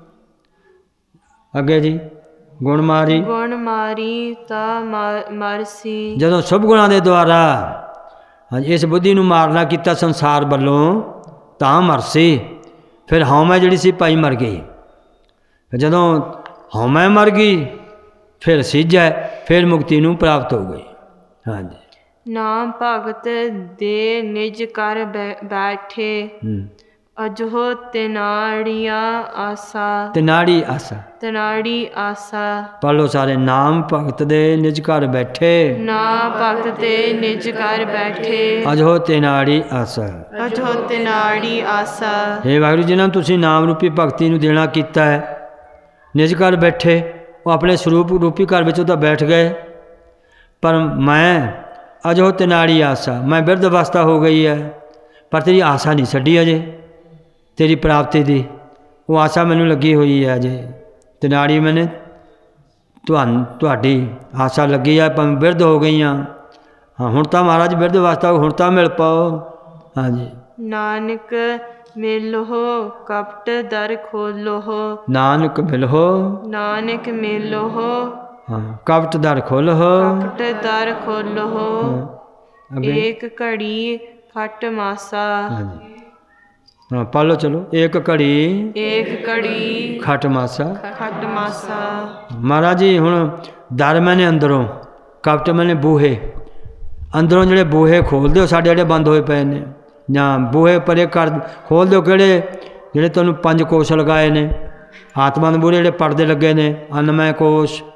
S1: ਅੱਗੇ ਜੀ, ਗੁਣ ਮਾਰੀ
S5: ਗੁਣ ਮਾਰੀ ਤਾਂ ਮਰ- ਮਰਸੀ।
S1: ਜਦੋਂ ਸ਼ੁਭ ਗੁਣਾਂ ਦੇ ਦੁਆਰਾ ਹਾਂਜੀ ਇਸ ਬੁੱਧੀ ਨੂੰ ਮਾਰਨਾ ਕੀਤਾ ਸੰਸਾਰ ਵੱਲੋਂ, ਤਾਂ ਮਰਸੀ। ਫਿਰ ਹਉਮੈ ਜਿਹੜੀ ਸੀ ਭਾਈ ਮਰ ਗਈ। ਜਦੋਂ ਹਉਮੈ ਮਰ ਗਈ ਫਿਰ ਸਿੱਝੈ, ਫਿਰ ਮੁਕਤੀ ਨੂੰ ਪ੍ਰਾਪਤ ਹੋ ਗਈ। ਹਾਂਜੀ।
S5: ਨਾਮ ਭਗਤ ਦੇ ਨਿਜ ਕਰ ਬੈ- ਬੈਠੇ।
S1: ਹੂੰ।
S5: ਅਜੋ ਤਿਨਾੜੀਆਂ ਆਸਾ।
S1: ਤਿਨਾੜੀ ਆਸਾ
S5: ਤਿਨਾੜੀ ਆਸਾ।
S1: ਪੜ੍ਹ ਲਓ ਸਾਰੇ। ਨਾਮ ਭਗਤ ਦੇ ਨਿਜ ਘਰ ਬੈਠੇ,
S5: ਨਾ ਭਗਤ ਦੇ ਨਿਜ ਕਰ ਬੈਠੇ।
S1: ਅਜੋ ਤਿਨਾੜੀ ਆਸਾ।
S5: ਅਜੋ ਤਿਨਾੜੀ ਆਸਾ।
S1: ਹੇ ਵਾਹਿਗੁਰੂ, ਜਿਨ੍ਹਾਂ ਨੂੰ ਤੁਸੀਂ ਨਾਮ ਰੂਪੀ ਭਗਤੀ ਨੂੰ ਦੇਣਾ ਕੀਤਾ ਹੈ, ਨਿਜ ਘਰ ਬੈਠੇ, ਉਹ ਆਪਣੇ ਸਰੂਪ ਰੂਪੀ ਘਰ ਵਿੱਚ ਉਹ ਤਾਂ ਬੈਠ ਗਏ, ਪਰ ਮੈਂ ਅਜੋ ਤਿਨਾੜੀ ਆਸਾ, ਮੈਂ ਬਿਰਧ ਅਵਸਥਾ ਹੋ ਗਈ ਹੈ, ਪਰ ਤੇਰੀ ਆਸਾ ਨਹੀਂ ਛੱਡੀ ਅਜੇ, ਤੇਰੀ ਪ੍ਰਾਪਤੀ ਦੀ ਉਹ ਆਸਾ ਮੈਨੂੰ ਲੱਗੀ ਹੋਈ ਹੈ ਅਜੇ। ਤਿਨਾੜੀ ਮੈਨੇ ਤੁਹਾਨੂੰ ਤੁਹਾਡੀ ਆਸਾ ਲੱਗੀ ਹੈ, ਭਾਵੇਂ ਬਿਰਧ ਹੋ ਗਈ ਹਾਂ। ਹਾਂ, ਹੁਣ ਤਾਂ ਮਹਾਰਾਜ ਬਿਰਧ ਅਵਸਥਾ, ਹੁਣ ਤਾਂ ਮਿਲ ਪਾਓ। ਹਾਂਜੀ।
S5: ਨਾਨਕ ਮਿਲੋ ਕਪਟ ਦਰ ਖੋਲੋ।
S1: ਨਾਨਕ ਮਿਲੋ,
S5: ਨਾਨਕ ਮਿਲੋ
S1: ਹਾਂ, ਕਪਟ ਦਰ ਖੋਲੋ।
S5: ਕਪਟ ਦਰ ਖੋਲੋ।
S1: ਅੱਗੇ
S5: ਏਕ ਘੜੀ ਖਟ ਮਾਸਾ।
S1: ਹਾਂਜੀ। ਹਾਂ, ਪੜ੍ਹ ਲਓ ਚਲੋ। ਇੱਕ ਘੜੀ
S5: ਏਕ ਘੜੀ
S1: ਖਟ ਮਾਸਾ।
S5: ਖਟ ਮਾਸਾ।
S1: ਮਹਾਰਾਜ ਜੀ ਹੁਣ ਦਰ ਮੈਨੇ ਅੰਦਰੋਂ, ਕਪਟ ਮੈਨੇ ਬੂਹੇ, ਅੰਦਰੋਂ ਜਿਹੜੇ ਬੂਹੇ ਖੋਲ ਦਿਓ ਸਾਡੇ ਜਿਹੜੇ ਬੰਦ ਹੋਏ ਪਏ ਨੇ, ਜਾਂ ਬੂਹੇ ਪਰੇ ਕਰ ਖੋਲ ਦਿਓ। ਕਿਹੜੇ? ਜਿਹੜੇ ਤੁਹਾਨੂੰ ਪੰਜ ਕੋਸ਼ ਲਗਾਏ ਨੇ, ਆਤਮਾ ਦੇ ਬੂਹੇ ਜਿਹੜੇ ਪਰਦੇ ਲੱਗੇ ਨੇ, ਅੰਨਮੈ ਕੋਸ਼,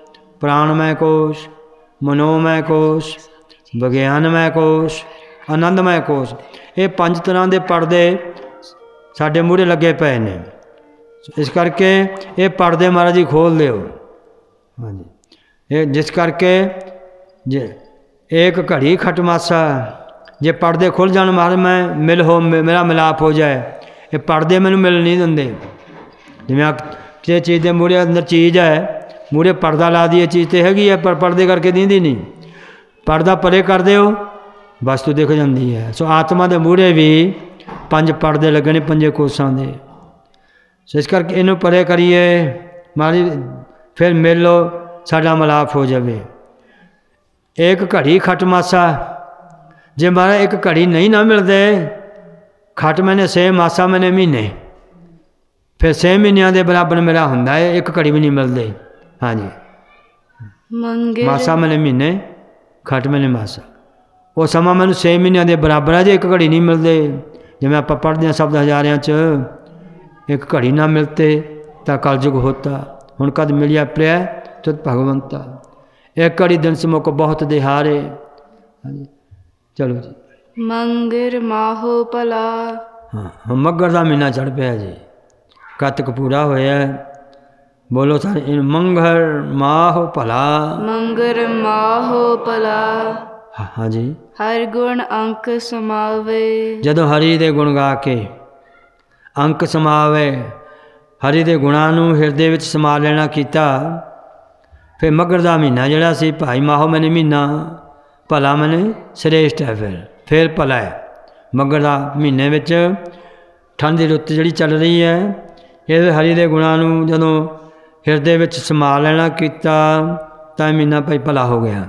S1: ਪ੍ਰਾਣਮੈ ਕੋਸ਼, ਮਨੋਮੈ ਕੋਸ਼, ਵਿਗਿਆਨਮੈ ਕੋਸ਼, ਆਨੰਦਮੈ ਕੋਸ਼। ਇਹ ਪੰਜ ਤਰ੍ਹਾਂ ਦੇ ਪਰਦੇ ਸਾਡੇ ਮੂਹਰੇ ਲੱਗੇ ਪਏ ਨੇ। ਇਸ ਕਰਕੇ ਇਹ ਪਰਦੇ ਮਹਾਰਾਜ ਜੀ ਖੋਲ੍ਹ ਦਿਓ। ਹਾਂਜੀ, ਇਹ ਜਿਸ ਕਰਕੇ ਜੇ ਇੱਕ ਘੜੀ ਖਟਮਾਸਾ, ਜੇ ਪਰਦੇ ਖੁੱਲ੍ਹ ਜਾਣ ਮਹਾਰਾਜ ਮੈਂ ਮਿਲ ਹੋ ਮੇਰਾ ਮਿਲਾਪ ਹੋ ਜਾਏ। ਇਹ ਪਰਦੇ ਮੈਨੂੰ ਮਿਲ ਨਹੀਂ ਦਿੰਦੇ। ਜਿਵੇਂ ਕਿਸੇ ਚੀਜ਼ ਦੇ ਮੂਹਰੇ ਅੰਦਰ ਚੀਜ਼ ਹੈ, ਮੂਹਰੇ ਪਰਦਾ ਲਾ ਦਈਏ, ਚੀਜ਼ ਤਾਂ ਹੈਗੀ ਹੈ ਪਰ ਪਰਦੇ ਕਰਕੇ ਦਿੰਦੀ ਨਹੀਂ। ਪਰਦਾ ਪਰੇ ਕਰ ਦਿਓ, ਵਸਤੂ ਦਿਖ ਜਾਂਦੀ ਹੈ। ਸੋ ਆਤਮਾ ਦੇ ਮੂਹਰੇ ਵੀ ਪੰਜ ਪਰਦੇ ਲੱਗਣੇ, ਪੰਜੇ ਕੋਸਾਂ ਦੇ। ਸੋ ਇਸ ਕਰਕੇ ਇਹਨੂੰ ਪਰੇ ਕਰੀਏ ਮਹਾਰਾਜ, ਫਿਰ ਮਿਲ ਲਓ, ਸਾਡਾ ਮਿਲਾਪ ਹੋ ਜਾਵੇ। ਇੱਕ ਘੜੀ ਖਟਮਾਸਾ, ਜੇ ਮਹਾਰਾਜ ਇੱਕ ਘੜੀ ਨਹੀਂ ਨਾ ਮਿਲਦੇ, ਖਟ ਮੈਨੇ ਛੇ, ਮਾਸਾ ਮੈਨੇ ਮਹੀਨੇ, ਫਿਰ ਛੇ ਮਹੀਨਿਆਂ ਦੇ ਬਰਾਬਰ ਮੇਰਾ ਹੁੰਦਾ ਹੈ। ਇੱਕ ਘੜੀ ਵੀ ਨਹੀਂ ਮਿਲਦੇ। ਹਾਂਜੀ,
S5: ਮੰਗੇ
S1: ਮਾਸਾ ਮੈਨੇ ਮਹੀਨੇ, ਖਟ ਮੈਨੇ ਮਾਸਾ। ਉਹ ਸਮਾਂ ਮੈਨੂੰ ਛੇ ਮਹੀਨਿਆਂ ਦੇ ਬਰਾਬਰ ਹੈ ਜੇ ਇੱਕ ਘੜੀ ਨਹੀਂ ਮਿਲਦੇ। ਜਿਵੇਂ ਆਪਾਂ ਪੜ੍ਹਦੇ ਹਾਂ ਸ਼ਬਦ ਹਜ਼ਾਰਿਆਂ 'ਚ, ਇੱਕ ਘੜੀ ਨਾ ਮਿਲਤੇ ਤਾਂ ਕਲਯੁਗ ਹੋਤਾ, ਹੁਣ ਕਦ ਮਿਲਿਆ ਪ੍ਰਿਆ ਤੁਧ ਭਗਵੰਤਾ। ਇੱਕ ਘੜੀ ਦਿਨ ਸਮੁੱਕ ਬਹੁਤ ਦਿਹਾਰੇ। ਹਾਂਜੀ, ਚਲੋ ਜੀ।
S5: ਮੰਗਰ ਮਾਹੋ ਭਲਾ।
S1: ਹਾਂ, ਮੱਘਰ ਦਾ ਮਹੀਨਾ ਚੜ੍ਹ ਪਿਆ ਜੀ, ਕੱਤਕ ਪੂਰਾ ਹੋਇਆ। ਬੋਲੋ ਸਾਰੇ, ਮੰਗਰ ਮਾਹੋ ਭਲਾ।
S5: ਮੰਗਰ ਮਾਹੋ ਭਲਾ।
S1: ਹਾਂਜੀ,
S5: ਹਰ ਗੁਣ ਅੰਕ ਸਮਾਵੇ।
S1: ਜਦੋਂ ਹਰੀ ਦੇ ਗੁਣ ਗਾ ਕੇ ਅੰਕ ਸਮਾਵੇ, ਹਰੀ ਦੇ ਗੁਣਾਂ ਨੂੰ ਹਿਰਦੇ ਵਿੱਚ ਸਮਾ ਲੈਣਾ ਕੀਤਾ, ਫਿਰ ਮੱਘਰ ਦਾ ਮਹੀਨਾ ਜਿਹੜਾ ਸੀ, ਭਾਈ ਮਾਹੋ ਮੈਨੇ ਮਹੀਨਾ, ਭਲਾ ਮੈਨੇ ਸ੍ਰੇਸ਼ਟ ਹੈ। ਫਿਰ ਫਿਰ ਭਲਾ ਹੈ। ਮੱਘਰ ਦਾ ਮਹੀਨੇ ਵਿੱਚ ਠੰਡ ਦੀ ਰੁੱਤ ਜਿਹੜੀ ਚੱਲ ਰਹੀ ਹੈ, ਇਹ ਹਰੀ ਦੇ ਗੁਣਾਂ ਨੂੰ ਜਦੋਂ ਹਿਰਦੇ ਵਿੱਚ ਸਮਾ ਲੈਣਾ ਕੀਤਾ ਤਾਂ ਇਹ ਮਹੀਨਾ ਭਾਈ ਭਲਾ ਹੋ ਗਿਆ।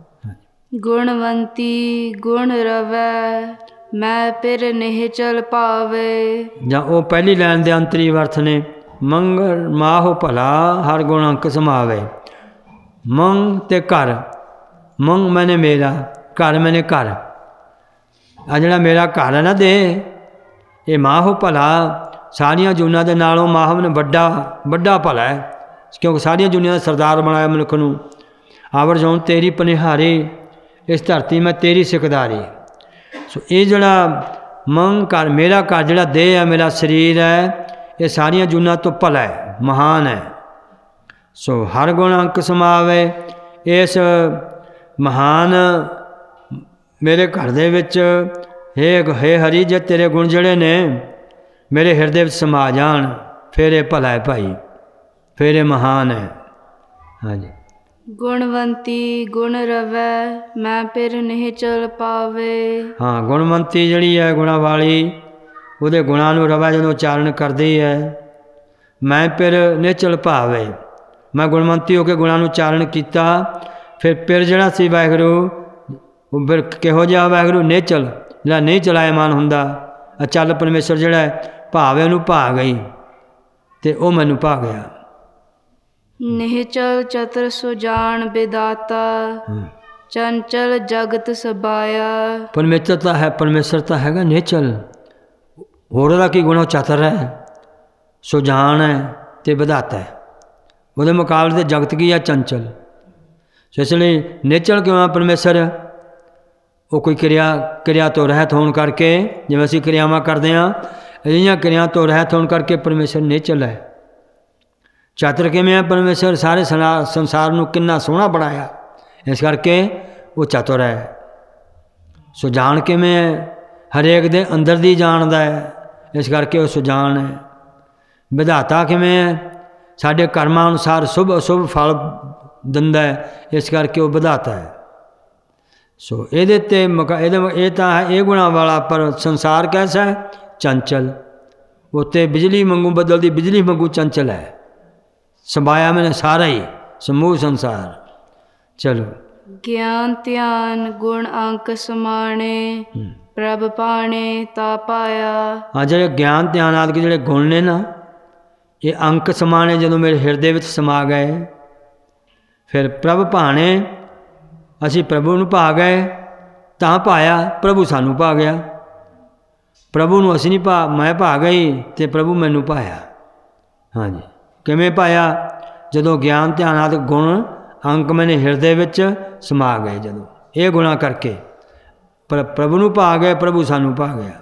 S5: ਗੁਣਵੰਤੀ ਗੁਣ ਰਵੈ, ਮੈਂ ਫਿਰ ਨਹੀਂ ਚਲ ਪਾਵੇ।
S1: ਜਾਂ ਉਹ ਪਹਿਲੀ ਲਾਈਨ ਦੇ ਅੰਤਰੀ ਅਰਥ ਨੇ, ਮੰਗਲ ਮਾਹੋ ਭਲਾ ਹਰ ਗੁਣ ਅੰਕ ਸਮਾਵੇ। ਮੰਗ ਤੇ ਘਰ, ਮੰਗ ਮੈਨੇ ਮੇਰਾ, ਘਰ ਮੈਨੇ ਘਰ। ਆ ਜਿਹੜਾ ਮੇਰਾ ਘਰ ਹੈ ਨਾ ਦੇ, ਇਹ ਮਾਹੋ ਭਲਾ ਸਾਰੀਆਂ ਜੂਨਾਂ ਦੇ ਨਾਲੋਂ ਮਾਹ ਮੈਨੂੰ ਵੱਡਾ ਵੱਡਾ ਭਲਾ ਹੈ, ਕਿਉਂਕਿ ਸਾਰੀਆਂ ਦੁਨੀਆਂ ਦਾ ਸਰਦਾਰ ਬਣਾਇਆ ਮਨੁੱਖ ਨੂੰ। ਆਵਰ ਜੋਨ ਤੇਰੀ ਪਨਿਹਾਰੀ, ਇਸ ਧਰਤੀ ਮੈਂ ਤੇਰੀ ਸਿਕਦਾਰੀ। ਸੋ ਇਹ ਜਿਹੜਾ ਮੰਗ ਘਰ, ਮੇਰਾ ਘਰ ਜਿਹੜਾ ਦੇਹ ਹੈ, ਮੇਰਾ ਸਰੀਰ ਹੈ, ਇਹ ਸਾਰੀਆਂ ਜੂਨਾਂ ਤੋਂ ਭਲਾ ਹੈ, ਮਹਾਨ ਹੈ। ਸੋ ਹਰ ਗੁਣ ਅੰਕ ਸਮਾਵੇ। ਇਸ ਮਹਾਨ ਮੇਰੇ ਘਰ ਦੇ ਵਿੱਚ ਹੇ ਹੇ ਹਰੀ, ਜੇ ਤੇਰੇ ਗੁਣ ਜਿਹੜੇ ਨੇ ਮੇਰੇ ਹਿਰਦੇ ਵਿੱਚ ਸਮਾ ਜਾਣ, ਫਿਰ ਇਹ ਭਲਾ ਹੈ ਭਾਈ, ਫਿਰ ਇਹ ਮਹਾਨ ਹੈ। ਹਾਂਜੀ,
S5: ਗੁਣਵੰਤੀ ਗੁਣ ਰਵੈ, ਮੈਂ ਫਿਰ ਨਹੀਂ ਚਲ ਪਾਵੇ।
S1: ਹਾਂ, ਗੁਣਵੰਤੀ ਜਿਹੜੀ ਹੈ, ਗੁਣਾਂ ਵਾਲੀ, ਉਹਦੇ ਗੁਣਾਂ ਨੂੰ ਰਵਾ ਜਦੋਂ ਉਚਾਰਨ ਕਰਦੀ ਹੈ, ਮੈਂ ਫਿਰ ਨਿਚਲ ਭਾਵੇ। ਮੈਂ ਗੁਣਵੰਤੀ ਹੋ ਕੇ ਗੁਣਾਂ ਨੂੰ ਉਚਾਰਨ ਕੀਤਾ, ਫਿਰ ਫਿਰ ਜਿਹੜਾ ਸੀ ਵਾਹਿਗੁਰੂ, ਉਹ ਫਿਰ ਕਿਹੋ ਜਿਹਾ ਵਾਹਿਗੁਰੂ? ਨਿਚਲ, ਜਿਹੜਾ ਨਹੀਂ ਚਲਾਇਮਾਨ ਹੁੰਦਾ, ਅਚਲ ਪਰਮੇਸ਼ਰ ਜਿਹੜਾ ਭਾਵੇ ਉਹਨੂੰ ਭਾ ਗਈ ਅਤੇ ਉਹ ਮੈਨੂੰ ਭਾ ਗਿਆ।
S5: ਨਿਹਚਲ ਚਤੁਰ ਸੁਜਾਨ ਵਿਦਾਤਾ, ਚੰਚਲ ਜਗਤ ਸਬਾਇਆ।
S1: ਪਰਮੇਸ਼ਰ ਤਾਂ ਹੈ, ਪਰਮੇਸ਼ਰ ਤਾਂ ਹੈਗਾ ਨਿਹਚਲ, ਹੋਰ ਉਹਦਾ ਕੀ ਗੁਣ? ਉਹ ਚਤੁਰ ਹੈ, ਸੁਜਾਨ ਹੈ ਅਤੇ ਵਿਦਾਤਾ ਹੈ। ਉਹਦੇ ਮੁਕਾਬਲੇ 'ਤੇ ਜਗਤ ਕੀ ਹੈ? ਚੰਚਲ। ਸੋ ਇਸ ਲਈ ਨਿਹਚਲ ਕਿਉਂ ਆ ਪਰਮੇਸ਼ਰ? ਉਹ ਕੋਈ ਕਿਰਿਆ ਕਿਰਿਆ ਤੋਂ ਰਹਿਤ ਹੋਣ ਕਰਕੇ, ਜਿਵੇਂ ਅਸੀਂ ਕਿਰਿਆਵਾਂ ਕਰਦੇ ਹਾਂ, ਅਜਿਹੀਆਂ ਕਿਰਿਆ ਤੋਂ ਰਹਿਤ ਹੋਣ ਕਰਕੇ ਪਰਮੇਸ਼ਰ ਨਿਹਚਲ ਹੈ। ਚਤੁਰ ਕਿਵੇਂ ਹੈ ਪਰਮੇਸ਼ਰ? ਸਾਰੇ ਸੰਸਾਰ ਨੂੰ ਕਿੰਨਾ ਸੋਹਣਾ ਬਣਾਇਆ, ਇਸ ਕਰਕੇ ਉਹ ਚਤੁਰ ਹੈ। ਸੁਜਾਨ ਕਿਵੇਂ ਹੈ? ਹਰੇਕ ਦੇ ਅੰਦਰ ਦੀ ਜਾਣਦਾ ਹੈ, ਇਸ ਕਰਕੇ ਉਹ ਸੁਜਾਨ ਹੈ। ਵਿਧਾਤਾ ਕਿਵੇਂ ਹੈ? ਸਾਡੇ ਕਰਮਾਂ ਅਨੁਸਾਰ ਸ਼ੁਭ ਅਸ਼ੁਭ ਫਲ ਦਿੰਦਾ ਹੈ, ਇਸ ਕਰਕੇ ਉਹ ਵਿਧਾਤਾ ਹੈ। ਸੋ ਇਹਦੇ 'ਤੇ ਮਕਾ ਇਹਦੇ ਇਹ ਤਾਂ ਹੈ ਇਹ ਗੁਣਾਂ ਵਾਲਾ, ਪਰ ਸੰਸਾਰ ਕੈਸਾ ਹੈ? ਚੰਚਲ। ਉੱਤੇ ਬਿਜਲੀ ਵਾਂਗੂ ਬਦਲਦੀ, ਬਿਜਲੀ ਵਾਂਗੂ ਚੰਚਲ ਹੈ। ਸਮਾਇਆ ਮੈਨੇ ਸਾਰਾ ਹੀ ਸਮੂਹ ਸੰਸਾਰ। ਚਲੋ,
S5: ਗਿਆਨ ਧਿਆਨ ਗੁਣ ਅੰਕ ਸਮਾਣੇ, ਪ੍ਰਭ ਪਾਣੇ ਤਾ ਪਾਇਆ।
S1: ਹਾਂ, ਜਿਹੜੇ ਗਿਆਨ ਧਿਆਨ ਆਦਿ ਜਿਹੜੇ ਗੁਣ ਨੇ ਨਾ, ਇਹ ਅੰਕ ਸਮਾਣੇ ਜਦੋਂ ਮੇਰੇ ਹਿਰਦੇ ਵਿੱਚ ਸਮਾ ਗਏ, ਫਿਰ ਪ੍ਰਭ ਭਾਣੇ, ਅਸੀਂ ਪ੍ਰਭੂ ਨੂੰ ਭਾ ਗਏ ਤਾਂ ਪਾਇਆ, ਪ੍ਰਭੂ ਸਾਨੂੰ ਭਾ ਗਿਆ। ਪ੍ਰਭੂ ਨੂੰ ਅਸੀਂ ਨਹੀਂ ਭਾ, ਮੈਂ ਭਾ ਗਈ ਅਤੇ ਪ੍ਰਭੂ ਮੈਨੂੰ ਪਾਇਆ। ਹਾਂਜੀ, ਕਿਵੇਂ ਪਾਇਆ? ਜਦੋਂ ਗਿਆਨ ਧਿਆਨ ਆਦਿ ਗੁਣ ਅੰਕ ਮੈਨੇ ਹਿਰਦੇ ਵਿੱਚ ਸਮਾ ਗਏ। ਜਦੋਂ ਇਹ ਗੁਣਾ ਕਰਕੇ ਪਰ ਪ੍ਰਭੂ ਨੂੰ ਭਾ ਗਏ, ਪ੍ਰਭੂ ਸਾਨੂੰ ਭਾ ਗਿਆ।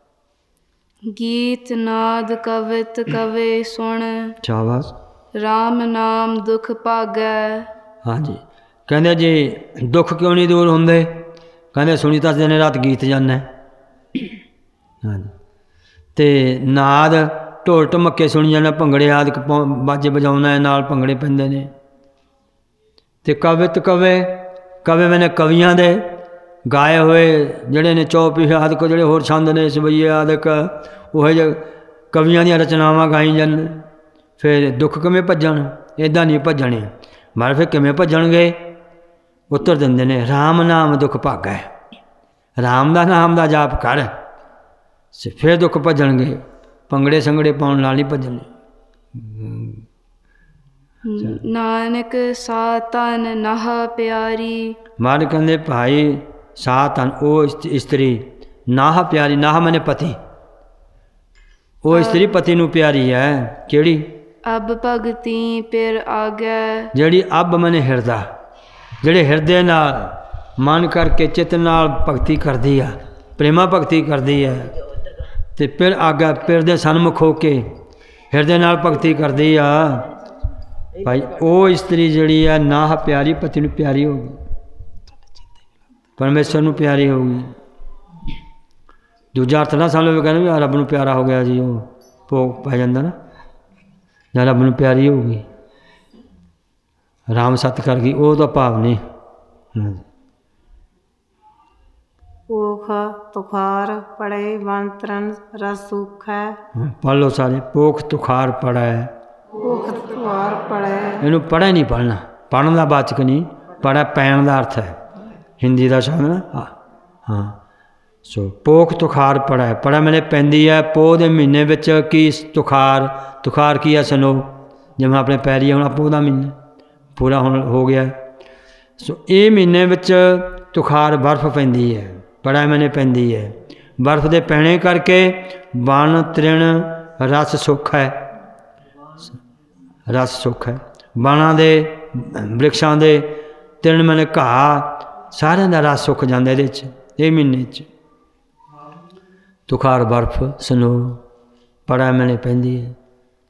S5: ਗੀਤ ਨਾਦ ਕਵਿਤ ਕਵੇ ਸੁਣ,
S1: ਸ਼ਾਬਾਸ਼।
S5: ਰਾਮ ਨਾਮ ਦੁਖ ਭਾਗੈ।
S1: ਹਾਂਜੀ, ਕਹਿੰਦੇ ਜੀ ਦੁੱਖ ਕਿਉਂ ਨਹੀਂ ਦੂਰ ਹੁੰਦੇ? ਕਹਿੰਦੇ ਸੁਣੀ ਤਾਂ ਦਿਨ ਰਾਤ ਗੀਤ ਜਾਂਦਾ। ਹਾਂਜੀ, ਅਤੇ ਨਾਦ ਢੋਲ ਢਮੱਕੇ ਸੁਣੀ ਜਾਂਦਾ, ਭੰਗੜੇ ਆਦਿਕ ਪਾ ਬਾਜੇ ਵਜਾਉਣਾ ਨਾਲ ਭੰਗੜੇ ਪੈਂਦੇ ਨੇ। ਅਤੇ ਕਵਿਤ ਕਵੇ, ਕਵੇ ਮੈਨੇ ਕਵੀਆਂ ਦੇ ਗਾਏ ਹੋਏ ਜਿਹੜੇ ਨੇ ਚੌਪੀ ਆਦਿਕ, ਜਿਹੜੇ ਹੋਰ ਛੰਦ ਨੇ ਸਵਈਏ ਆਦਿਕ, ਉਹ ਜਿਹੇ ਕਵੀਆਂ ਦੀਆਂ ਰਚਨਾਵਾਂ ਗਾਈ ਜਾਣ। ਫਿਰ ਦੁੱਖ ਕਿਵੇਂ ਭੱਜਣ? ਇੱਦਾਂ ਨਹੀਂ ਭੱਜਣੇ। ਮਰ ਫਿਰ ਕਿਵੇਂ ਭੱਜਣਗੇ? ਉੱਤਰ ਦਿੰਦੇ ਨੇ ਰਾਮ ਨਾਮ ਦੁੱਖ ਭਾਗੈ। ਰਾਮ ਦਾ ਨਾਮ ਦਾ ਜਾਪ ਕਰ, ਫਿਰ ਦੁੱਖ ਭੱਜਣਗੇ। ਭੰਗੜੇ ਸੰਗੜੇ ਪਾਉਣ ਨਾਲ ਨਹੀਂ ਭੱਜਣੇ।
S5: ਨਾਨਕ ਸਾ ਤਨ ਨਾਹ ਪਿਆਰੀ।
S1: ਮਾਰ ਕਹਿੰਦੇ ਭਾਈ ਸਾ ਤਨ ਉਹ ਇਸਤ- ਇਸਤਰੀ ਨਾਹ ਪਿਆਰੀ। ਨਾਹ ਮੈਨੇ ਪਤੀ, ਉਹ ਇਸਤਰੀ ਪਤੀ ਨੂੰ ਪਿਆਰੀ ਹੈ। ਕਿਹੜੀ?
S5: ਅਬ ਭਗਤੀ ਪਿਰ ਆਗੈ।
S1: ਜਿਹੜੀ ਅੱਬ ਮੈਨੇ ਹਿਰਦਾ, ਜਿਹੜੇ ਹਿਰਦੇ ਨਾਲ ਮਨ ਕਰਕੇ ਚਿੱਤ ਨਾਲ ਭਗਤੀ ਕਰਦੀ ਆ, ਪ੍ਰੇਮਾ ਭਗਤੀ ਕਰਦੀ ਹੈ। ਅਤੇ ਫਿਰ ਆਗਾ ਪਿਰ ਦੇ ਸਨਮੁਖ ਹੋ ਕੇ ਹਿਰਦੇ ਨਾਲ ਭਗਤੀ ਕਰਦੀ ਆ ਭਾਈ, ਉਹ ਇਸਤਰੀ ਜਿਹੜੀ ਆ ਨਾਹ ਪਿਆਰੀ, ਪਤੀ ਨੂੰ ਪਿਆਰੀ ਹੋ ਗਈ, ਪਰਮੇਸ਼ਰ ਨੂੰ ਪਿਆਰੀ ਹੋ ਗਈ। ਦੂਜਾ ਅਰਥ ਨਾ ਸਮਝ ਲਓ, ਕਹਿੰਦੇ ਵੀ ਰੱਬ ਨੂੰ ਪਿਆਰਾ ਹੋ ਗਿਆ ਜੀ, ਉਹ ਭੋਗ ਪੈ ਜਾਂਦਾ ਨਾ, ਜਾਂ ਰੱਬ ਨੂੰ ਪਿਆਰੀ ਹੋ ਗਈ, ਰਾਮ ਸਤ ਕਰ ਗਈ, ਉਹ ਤਾਂ ਭਾਵ ਨਹੀਂ।
S4: ਓਖ ਤੁਖਾਰ ਪੜੇ ਵਨ ਤਰਨ ਰਸ ਸੁਖ ਹੈ।
S1: ਪੜ੍ਹ ਲਓ ਸਾਰੇ। ਪੋਖ ਤੁਖਾਰ ਪੜ੍ਹੈ,
S4: ਓਖ ਤੁਖਾਰ ਪੜੇ।
S1: ਇਹਨੂੰ ਪੜ੍ਹੇ ਨਹੀਂ ਪੜ੍ਹਨਾ, ਪੜ੍ਹਨ ਦਾ ਵਾਚਕ ਨਹੀਂ, ਪੜ੍ਹੈ ਪੈਣ ਦਾ ਅਰਥ ਹੈ ਹਿੰਦੀ ਦਾ ਸ਼ਬਦ ਨਾ। ਹਾਂ ਹਾਂ ਸੋ ਪੋਖ ਤੁਖਾਰ ਪੜ੍ਹੈ, ਪੜ੍ਹੈ ਮੈਨੇ ਪੈਂਦੀ ਹੈ। ਪੋਹ ਦੇ ਮਹੀਨੇ ਵਿੱਚ ਕੀ ਤੁਖਾਰ, ਤੁਖਾਰ ਕੀ ਹੈ? ਸਨੋ, ਜਿਵੇਂ ਆਪਣੇ ਪੈਰੀ ਹੁਣ ਪੋਹ ਦਾ ਮਹੀਨਾ ਪੂਰਾ ਹੁਣ ਹੋ ਗਿਆ। ਸੋ ਇਹ ਮਹੀਨੇ ਵਿੱਚ ਤੁਖਾਰ ਬਰਫ਼ ਪੈਂਦੀ ਹੈ, ਪੜ੍ਹੈ ਮੈਨੇ ਪੈਂਦੀ ਹੈ। ਬਰਫ਼ ਦੇ ਪੈਣੇ ਕਰਕੇ ਬਨ ਤ੍ਰਿਣ ਰਸ ਸੁੱਖ ਹੈ, ਰਸ ਸੁੱਖ ਹੈ। ਬਾਣਾਂ ਦੇ ਬ੍ਰਿਕਸ਼ਾਂ ਦੇ ਤ੍ਰਿਣ ਮੈਨੇ ਘਾਹ, ਸਾਰਿਆਂ ਦਾ ਰਸ ਸੁੱਕ ਜਾਂਦਾ ਇਹਦੇ 'ਚ, ਇਹ ਮਹੀਨੇ 'ਚ। ਤੁਖਾਰ ਬਰਫ਼ ਸਨੋ ਪੜ੍ਹੈ ਮੈਨੇ ਪੈਂਦੀ ਹੈ।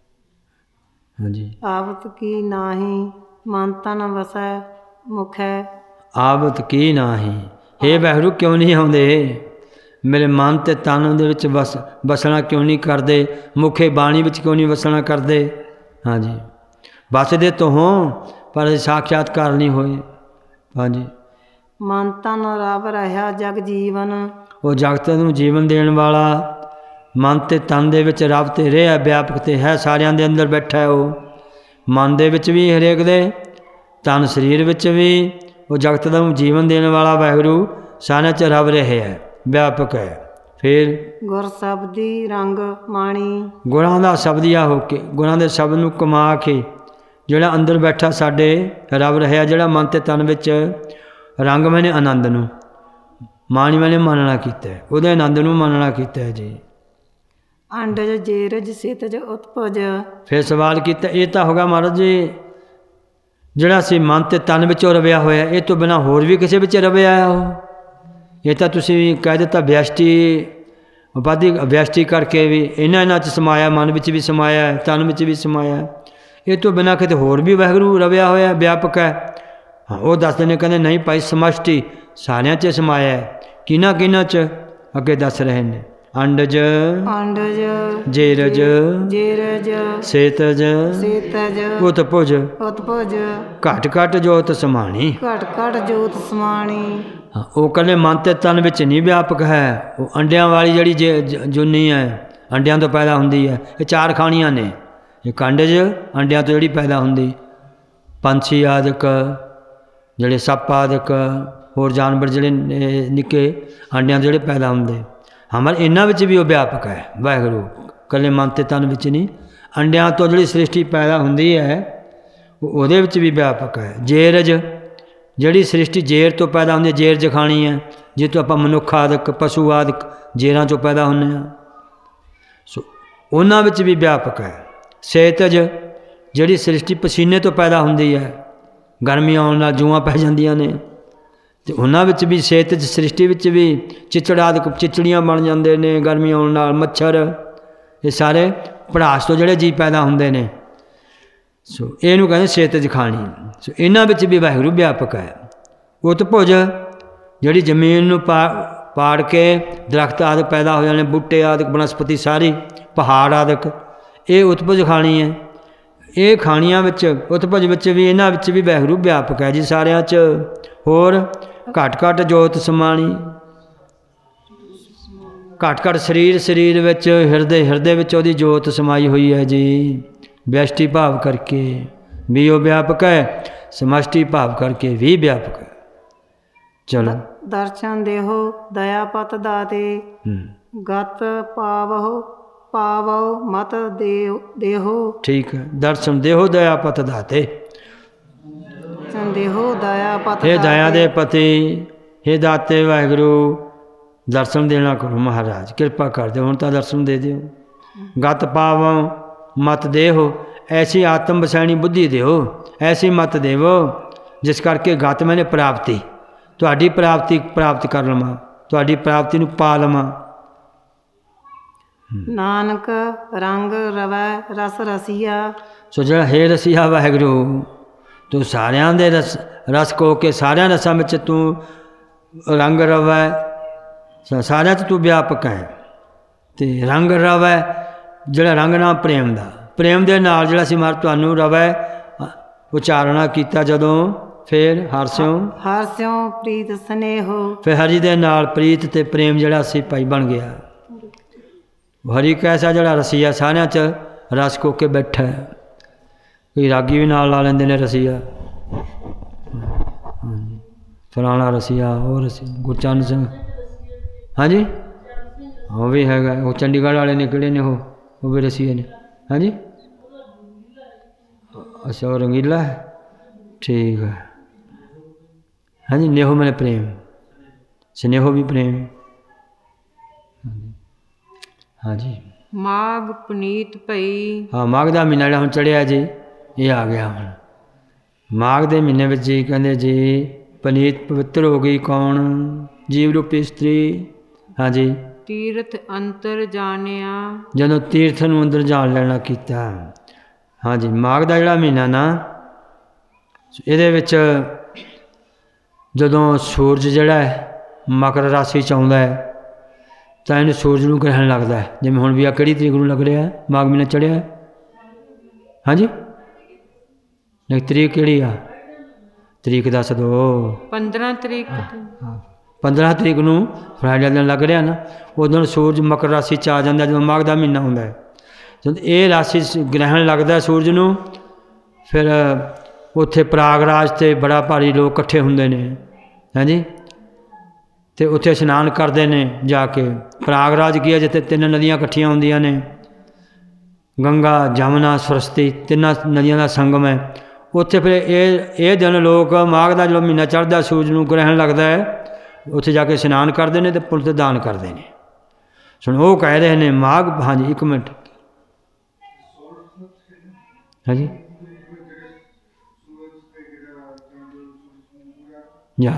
S1: ਹਾਂਜੀ,
S4: ਆਵਤ ਕੀ ਨਾਹੀ ਮਨ ਤਨ ਵਸੈ ਮੁਖੈ।
S1: ਆਵਤ ਕੀ ਨਾਹੀ, ਹੇ ਵਾਹਿਗੁਰੂ ਕਿਉਂ ਨਹੀਂ ਆਉਂਦੇ? ਮੇਰੇ ਮਨ ਅਤੇ ਤਨ ਦੇ ਵਿੱਚ ਵਸ ਵਸਣਾ ਕਿਉਂ ਨਹੀਂ ਕਰਦੇ? ਮੁਖੇ ਬਾਣੀ ਵਿੱਚ ਕਿਉਂ ਨਹੀਂ ਵਸਣਾ ਕਰਦੇ? ਹਾਂਜੀ, ਵਸਦੇ ਤਾਂ ਹੋ ਪਰ ਸਾਖਿਆਤਕਾਰ ਨਹੀਂ ਹੋਏ। ਹਾਂਜੀ,
S4: ਮਨ ਤਨ ਰਬ ਰਹਾ ਜਗ ਜੀਵਨ।
S1: ਉਹ ਜਗਤ ਨੂੰ ਜੀਵਨ ਦੇਣ ਵਾਲਾ ਮਨ ਅਤੇ ਤਨ ਦੇ ਵਿੱਚ ਰੱਬ ਤੇ ਰਿਹਾ, ਵਿਆਪਕ ਤੇ ਹੈ, ਸਾਰਿਆਂ ਦੇ ਅੰਦਰ ਬੈਠਾ ਹੈ। ਉਹ ਮਨ ਦੇ ਵਿੱਚ ਵੀ ਹਰੇਕ ਦੇ, ਤਨ ਸਰੀਰ ਵਿੱਚ ਵੀ। ਉਹ ਜਗਤ ਦਾ ਜੀਵਨ ਦੇਣ ਵਾਲਾ ਵਾਹਿਗੁਰੂ ਸਾਰਿਆਂ 'ਚ ਰੱਬ ਰਿਹਾ ਹੈ, ਵਿਆਪਕ ਹੈ। ਫਿਰ
S4: ਗੁਰ ਸ਼ਬਦੀ ਰੰਗ ਮਾਣੀ।
S1: ਗੁਰਾਂ ਦਾ ਸ਼ਬਦੀਆ ਹੋ ਕੇ, ਗੁਰਾਂ ਦੇ ਸ਼ਬਦ ਨੂੰ ਕਮਾ ਕੇ ਜਿਹੜਾ ਅੰਦਰ ਬੈਠਾ ਸਾਡੇ ਰੱਬ ਰਿਹਾ, ਜਿਹੜਾ ਮਨ ਅਤੇ ਤਨ ਵਿੱਚ। ਰੰਗ ਮੈਨੇ ਆਨੰਦ ਨੂੰ, ਮਾਣੀ ਮੈਨੇ ਮੰਨਣਾ ਕੀਤਾ, ਉਹਦੇ ਆਨੰਦ ਨੂੰ ਮੰਨਣਾ ਕੀਤਾ ਹੈ ਜੀ।
S4: ਅੰਡਜ ਜੇਰਜ ਸਿਤਜ ਉਤਪਜ। ਫਿਰ
S1: ਸਵਾਲ ਕੀਤਾ, ਇਹ ਤਾਂ ਹੋਗਾ ਮਹਾਰਾਜ ਜੀ ਜਿਹੜਾ ਸੀ ਮਨ ਅਤੇ ਤਨ ਵਿੱਚੋਂ ਰਵਿਆ ਹੋਇਆ, ਇਹ ਤੋਂ ਬਿਨਾਂ ਹੋਰ ਵੀ ਕਿਸੇ ਵਿੱਚ ਰਵਿਆ ਆ ਉਹ? ਇਹ ਤਾਂ ਤੁਸੀਂ ਕਹਿ ਦਿੱਤਾ ਵਿਅਸ਼ਟੀ, ਉਪਾਧੀ ਵਿਅਸ਼ਟੀ ਕਰਕੇ ਵੀ ਇਹਨਾਂ ਇਹਨਾਂ 'ਚ ਸਮਾਇਆ, ਮਨ ਵਿੱਚ ਵੀ ਸਮਾਇਆ, ਤਨ ਵਿੱਚ ਵੀ ਸਮਾਇਆ। ਇਹ ਤੋਂ ਬਿਨਾਂ ਕਿਤੇ ਹੋਰ ਵੀ ਵਾਹਿਗੁਰੂ ਰਵਿਆ ਹੋਇਆ, ਵਿਆਪਕ ਹੈ। ਹਾਂ, ਉਹ ਦੱਸਦੇ ਨੇ, ਕਹਿੰਦੇ ਨਹੀਂ ਭਾਈ ਸਮਸ਼ਟੀ ਸਾਰਿਆਂ 'ਚ ਸਮਾਇਆ ਹੈ। ਕਿਹਨਾਂ ਕਿਹਨਾਂ 'ਚ? ਅੱਗੇ ਦੱਸ ਰਹੇ ਨੇ। ਅੰਡਜ
S4: ਅੰਡਜ
S1: ਜੇਰਜ
S4: ਜੇਰਜ
S1: ਸੇਤਜ
S4: ਸੇਤਜ
S1: ਉਤਪੁਜ
S4: ਉਤਪਜ।
S1: ਘਟ ਘਟ ਜੋਤ ਸਮਾਣੀ।
S4: ਘਟ ਘਟ ਜੋਤ ਸਮਾਣੀ।
S1: ਹਾਂ, ਉਹ ਕਹਿੰਦੇ ਮਨ ਅਤੇ ਤਨ ਵਿੱਚ ਨਹੀਂ ਵਿਆਪਕ ਹੈ। ਉਹ ਅੰਡਿਆਂ ਵਾਲੀ ਜਿਹੜੀ ਜੇ ਜੁਨੀ ਹੈ, ਅੰਡਿਆਂ ਤੋਂ ਪੈਦਾ ਹੁੰਦੀ ਹੈ। ਇਹ ਚਾਰ ਖਾਣੀਆਂ ਨੇ। ਇੱਕ ਅੰਡਜ, ਅੰਡਿਆਂ ਤੋਂ ਜਿਹੜੀ ਪੈਦਾ ਹੁੰਦੀ, ਪੰਛੀ ਆਦਿਕ, ਜਿਹੜੇ ਸੱਪ ਆਦਿਕ, ਹੋਰ ਜਾਨਵਰ ਜਿਹੜੇ ਨਿੱਕੇ ਅੰਡਿਆਂ ਤੋਂ ਜਿਹੜੇ ਪੈਦਾ ਹੁੰਦੇ, ਹਮਾਰੇ ਇਹਨਾਂ ਵਿੱਚ ਵੀ ਉਹ ਵਿਆਪਕ ਹੈ ਵਾਹਿਗੁਰੂ, ਇਕੱਲੇ ਮਨ ਅਤੇ ਤਨ ਵਿੱਚ ਨਹੀਂ। ਅੰਡਿਆਂ ਤੋਂ ਜਿਹੜੀ ਸ੍ਰਿਸ਼ਟੀ ਪੈਦਾ ਹੁੰਦੀ ਹੈ ਉਹ ਉਹਦੇ ਵਿੱਚ ਵੀ ਵਿਆਪਕ ਹੈ। ਜੇਰਜ, ਜਿਹੜੀ ਸ੍ਰਿਸ਼ਟੀ ਜੇਰ ਤੋਂ ਪੈਦਾ ਹੁੰਦੀ ਹੈ, ਜੇਰ ਜਖਾਣੀ ਹੈ, ਜਿਸ ਤੋਂ ਆਪਾਂ ਮਨੁੱਖ ਆਦਿਕ, ਪਸ਼ੂ ਆਦਿਕ ਜੇਰਾਂ 'ਚੋਂ ਪੈਦਾ ਹੁੰਦੇ ਹਾਂ, ਸੋ ਉਹਨਾਂ ਵਿੱਚ ਵੀ ਵਿਆਪਕ ਹੈ। ਸੇਤਜ, ਜਿਹੜੀ ਸ੍ਰਿਸ਼ਟੀ ਪਸੀਨੇ ਤੋਂ ਪੈਦਾ ਹੁੰਦੀ ਹੈ, ਗਰਮੀ ਆਉਣ ਨਾਲ ਜੂਆਂ ਪੈ ਜਾਂਦੀਆਂ ਨੇ ਅਤੇ ਉਹਨਾਂ ਵਿੱਚ ਵੀ ਸਿਹਤ 'ਚ ਸ੍ਰਿਸ਼ਟੀ ਵਿੱਚ ਵੀ ਚਿਚੜ ਆਦਿ ਚਿਚੜੀਆਂ ਬਣ ਜਾਂਦੇ ਨੇ ਗਰਮੀ ਆਉਣ ਨਾਲ, ਮੱਛਰ, ਇਹ ਸਾਰੇ ਭੜਾਸ ਤੋਂ ਜਿਹੜੇ ਜੀਵ ਪੈਦਾ ਹੁੰਦੇ ਨੇ। ਸੋ ਇਹਨੂੰ ਕਹਿੰਦੇ ਸਿਹਤ 'ਚ ਖਾਣੀ। ਸੋ ਇਹਨਾਂ ਵਿੱਚ ਵੀ ਵਾਹਿਗੁਰੂ ਵਿਆਪਕ ਹੈ। ਉਤਭੁਜ ਜਿਹੜੀ ਜ਼ਮੀਨ ਨੂੰ ਪਾ ਪਾੜ ਕੇ ਦਰਖਤ ਆਦਿ ਪੈਦਾ ਹੋ ਜਾਣੇ, ਬੂਟੇ ਆਦਿ, ਬਨਸਪਤੀ ਸਾਰੀ, ਪਹਾੜ ਆਦਿਕ, ਇਹ ਉਤਭੁਜ ਖਾਣੀ ਹੈ। ਇਹ ਖਾਣੀਆਂ ਵਿੱਚ ਉਤਭੁਜ ਵਿੱਚ ਵੀ ਇਹਨਾਂ ਵਿੱਚ ਵੀ ਵਾਹਿਗੁਰੂ ਵਿਆਪਕ ਹੈ ਜੀ ਸਾਰਿਆਂ 'ਚ। ਹੋਰ ਘੱਟ ਘੱਟ ਜੋਤ ਸਮਾਣੀ, ਘੱਟ ਘੱਟ ਸਰੀਰ ਸਰੀਰ ਵਿੱਚ, ਹਿਰਦੇ ਹਿਰਦੇ ਵਿੱਚ ਉਹਦੀ ਜੋਤ ਸਮਾਈ ਹੋਈ ਹੈ ਜੀ। ਵਿਅਸ਼ਟੀ ਭਾਵ ਕਰਕੇ ਵੀ ਉਹ ਵਿਆਪਕ ਹੈ, ਸਮਸ਼ਟੀ ਭਾਵ ਕਰਕੇ ਵੀ ਵਿਆਪਕ ਹੈ। ਚਲੋ
S4: ਦਰਸ਼ਨ ਦੇਹੋ ਦਇਆ ਪਤ ਦਾਤੇ, ਗਤ ਪਾਵਹੁ ਪਾਵਹੁ ਮਤ ਦੇਹੁ ਦੇਹੋ। ਠੀਕ ਹੈ। ਦਰਸ਼ਨ ਦੇਹੋ ਦਇਆ ਪਤ ਦਾਤੇ, ਦਰਸ਼ਨ ਦੇਹੋ ਦਇਆ ਪਤ
S1: ਇਹ ਦਇਆ ਦੇ ਪਤੀ, ਇਹ ਦਾਤੇ ਵਾਹਿਗੁਰੂ ਦਰਸ਼ਨ ਦੇਣਾ ਕਰੋ ਮਹਾਰਾਜ, ਕਿਰਪਾ ਕਰ ਦਿਓ, ਹੁਣ ਤਾਂ ਦਰਸ਼ਨ ਦੇ ਦਿਓ। ਗਤ ਪਾਵਹੁ ਮਤ ਦੇਹੋ, ਐਸੀ ਆਤਮ ਵਸੈਣੀ ਬੁੱਧੀ ਦਿਓ, ਐਸੀ ਮਤ ਦੇਵੋ ਜਿਸ ਕਰਕੇ ਗਤ ਮੈਨੇ ਪ੍ਰਾਪਤੀ, ਤੁਹਾਡੀ ਪ੍ਰਾਪਤੀ ਪ੍ਰਾਪਤ ਕਰ ਲਵਾਂ, ਤੁਹਾਡੀ ਪ੍ਰਾਪਤੀ ਨੂੰ ਪਾ ਲਵਾਂ।
S4: ਨਾਨਕ ਰੰਗ ਰਵੈ ਰਸ ਰਸੀਆ। ਸੋ
S1: ਜਿਹੜਾ ਹੇ ਰਸੀਆ ਵਾਹਿਗੁਰੂ, ਤੂੰ ਸਾਰਿਆਂ ਦੇ ਰਸ ਰਸ ਕੋ ਕੇ ਸਾਰਿਆਂ ਰਸਾਂ ਵਿੱਚ ਤੂੰ ਰੰਗ ਰਵੈ, ਸਾਰਿਆਂ 'ਚ ਤੂੰ ਵਿਆਪਕ ਹੈ। ਅਤੇ ਰੰਗ ਰਵੈ ਜਿਹੜਾ ਰੰਗ ਨਾਮ ਪ੍ਰੇਮ ਦਾ, ਪ੍ਰੇਮ ਦੇ ਨਾਲ ਜਿਹੜਾ ਸੀ ਮਰ ਤੁਹਾਨੂੰ ਰਵੈ ਉਚਾਰਨਾ ਕੀਤਾ ਜਦੋਂ, ਫਿਰ ਹਰਸਿਓ
S4: ਹਰਸਿਓ ਪ੍ਰੀਤ ਸਨੇਹੋ,
S1: ਫਿਰ ਹਰੀ ਦੇ ਨਾਲ ਪ੍ਰੀਤ ਅਤੇ ਪ੍ਰੇਮ ਜਿਹੜਾ ਸੀ ਭਾਈ ਬਣ ਗਿਆ। ਹਰੀ ਕੈਸਾ ਜਿਹੜਾ ਰਸੀਆ ਸਾਰਿਆਂ 'ਚ ਰਸ ਕੋ ਕੇ ਬੈਠਾ। ਕਈ ਰਾਗੀ ਵੀ ਨਾਲ ਲਾ ਲੈਂਦੇ ਨੇ ਰਸੀਆ, ਫਲਾਣਾ ਰਸੀਆ, ਉਹ ਰਸੀਆ, ਗੁਰਚਰਨ ਸਿੰਘ, ਹਾਂਜੀ ਉਹ ਵੀ ਹੈਗਾ। ਉਹ ਚੰਡੀਗੜ੍ਹ ਵਾਲੇ ਨੇ, ਕਿਹੜੇ ਨੇ ਉਹ ਉਹ ਵੀ ਰਸੀਏ ਨੇ, ਹਾਂਜੀ ਅੱਛਾ ਉਹ ਰੰਗੀਲਾ ਹੈ, ਠੀਕ ਹੈ। ਹਾਂਜੀ ਨੇਹੋ ਮੈਨੇ ਪ੍ਰੇਮ, ਸਨੇਹੋ ਵੀ ਪ੍ਰੇਮ। ਹਾਂਜੀ
S3: ਮਾਘ ਪੁਨੀਤ ਭਈ।
S1: ਹਾਂ ਮਾਘ ਦਾ ਮਹੀਨਾ ਜਿਹੜਾ ਹੁਣ ਚੜ੍ਹਿਆ ਜੀ, ਇਹ ਆ ਗਿਆ ਹੁਣ। ਮਾਘ ਦੇ ਮਹੀਨੇ ਵਿੱਚ ਜੀ ਕਹਿੰਦੇ ਜੀ ਪੁਨੀਤ ਪਵਿੱਤਰ ਹੋ ਗਈ ਕੌਣ? ਜੀਵ ਰੂਪੀ ਇਸਤਰੀ। ਹਾਂਜੀ
S3: ਤੀਰਥ ਅੰਤਰ ਜਾਣਿਆ,
S1: ਜਦੋਂ ਤੀਰਥ ਨੂੰ ਅੰਦਰ ਜਾਣ ਲੈਣਾ ਕੀਤਾ। ਹਾਂਜੀ ਮਾਘ ਦਾ ਜਿਹੜਾ ਮਹੀਨਾ ਨਾ, ਇਹਦੇ ਵਿੱਚ ਜਦੋਂ ਸੂਰਜ ਜਿਹੜਾ ਹੈ ਮਕਰ ਰਾਸ਼ੀ 'ਚ ਆਉਂਦਾ ਹੈ ਤਾਂ ਇਹਨੂੰ ਸੂਰਜ ਨੂੰ ਗ੍ਰਹਿਣ ਲੱਗਦਾ ਹੈ। ਜਿਵੇਂ ਹੁਣ ਵੀ ਆ ਕਿਹੜੀ ਤਰੀਕ ਨੂੰ ਲੱਗ ਰਿਹਾ, ਮਾਘ ਮਹੀਨਾ ਚੜ੍ਹਿਆ। ਹਾਂਜੀ ਨਹੀਂ ਤਰੀਕ ਕਿਹੜੀ ਆ, ਤਰੀਕ ਦੱਸ ਦਿਓ।
S3: ਪੰਦਰਾਂ ਤਰੀਕ
S1: ਪੰਦਰਾਂ ਤਰੀਕ ਨੂੰ ਫਰਾਈਡੇ ਦਿਨ ਲੱਗ ਰਿਹਾ ਨਾ, ਉਦੋਂ ਸੂਰਜ ਮਕਰ ਰਾਸ਼ੀ 'ਚ ਆ ਜਾਂਦਾ ਜਦੋਂ ਮਾਘ ਦਾ ਮਹੀਨਾ ਹੁੰਦਾ ਹੈ। ਜਦੋਂ ਇਹ ਰਾਸ਼ੀ ਗ੍ਰਹਿਣ ਲੱਗਦਾ ਸੂਰਜ ਨੂੰ, ਫਿਰ ਉੱਥੇ ਪ੍ਰਾਗਰਾਜ 'ਤੇ ਬੜਾ ਭਾਰੀ ਲੋਕ ਇਕੱਠੇ ਹੁੰਦੇ ਨੇ। ਹਾਂਜੀ ਅਤੇ ਉੱਥੇ ਇਸ਼ਨਾਨ ਕਰਦੇ ਨੇ ਜਾ ਕੇ। ਪ੍ਰਾਗਰਾਜ ਕੀ ਹੈ, ਜਿੱਥੇ ਤਿੰਨ ਨਦੀਆਂ ਇਕੱਠੀਆਂ ਹੁੰਦੀਆਂ ਨੇ, ਗੰਗਾ ਜਮਨਾ ਸਰਸਵਤੀ, ਤਿੰਨਾਂ ਨਦੀਆਂ ਦਾ ਸੰਗਮ ਹੈ ਉੱਥੇ। ਫਿਰ ਇਹ ਇਹ ਦਿਨ ਲੋਕ ਮਾਘ ਦਾ ਜਦੋਂ ਮਹੀਨਾ ਚੜ੍ਹਦਾ ਸੂਰਜ ਨੂੰ ਗ੍ਰਹਿਣ ਲੱਗਦਾ ਹੈ, ਉੱਥੇ ਜਾ ਕੇ ਇਸ਼ਨਾਨ ਕਰਦੇ ਨੇ ਅਤੇ ਪੁੰਨ ਦਾਨ ਕਰਦੇ ਨੇ। ਸੁਣ ਉਹ ਕਹਿ ਰਹੇ ਨੇ ਮਾਘ, ਹਾਂਜੀ ਇੱਕ ਮਿੰਟ, ਹਾਂਜੀ ਜਾ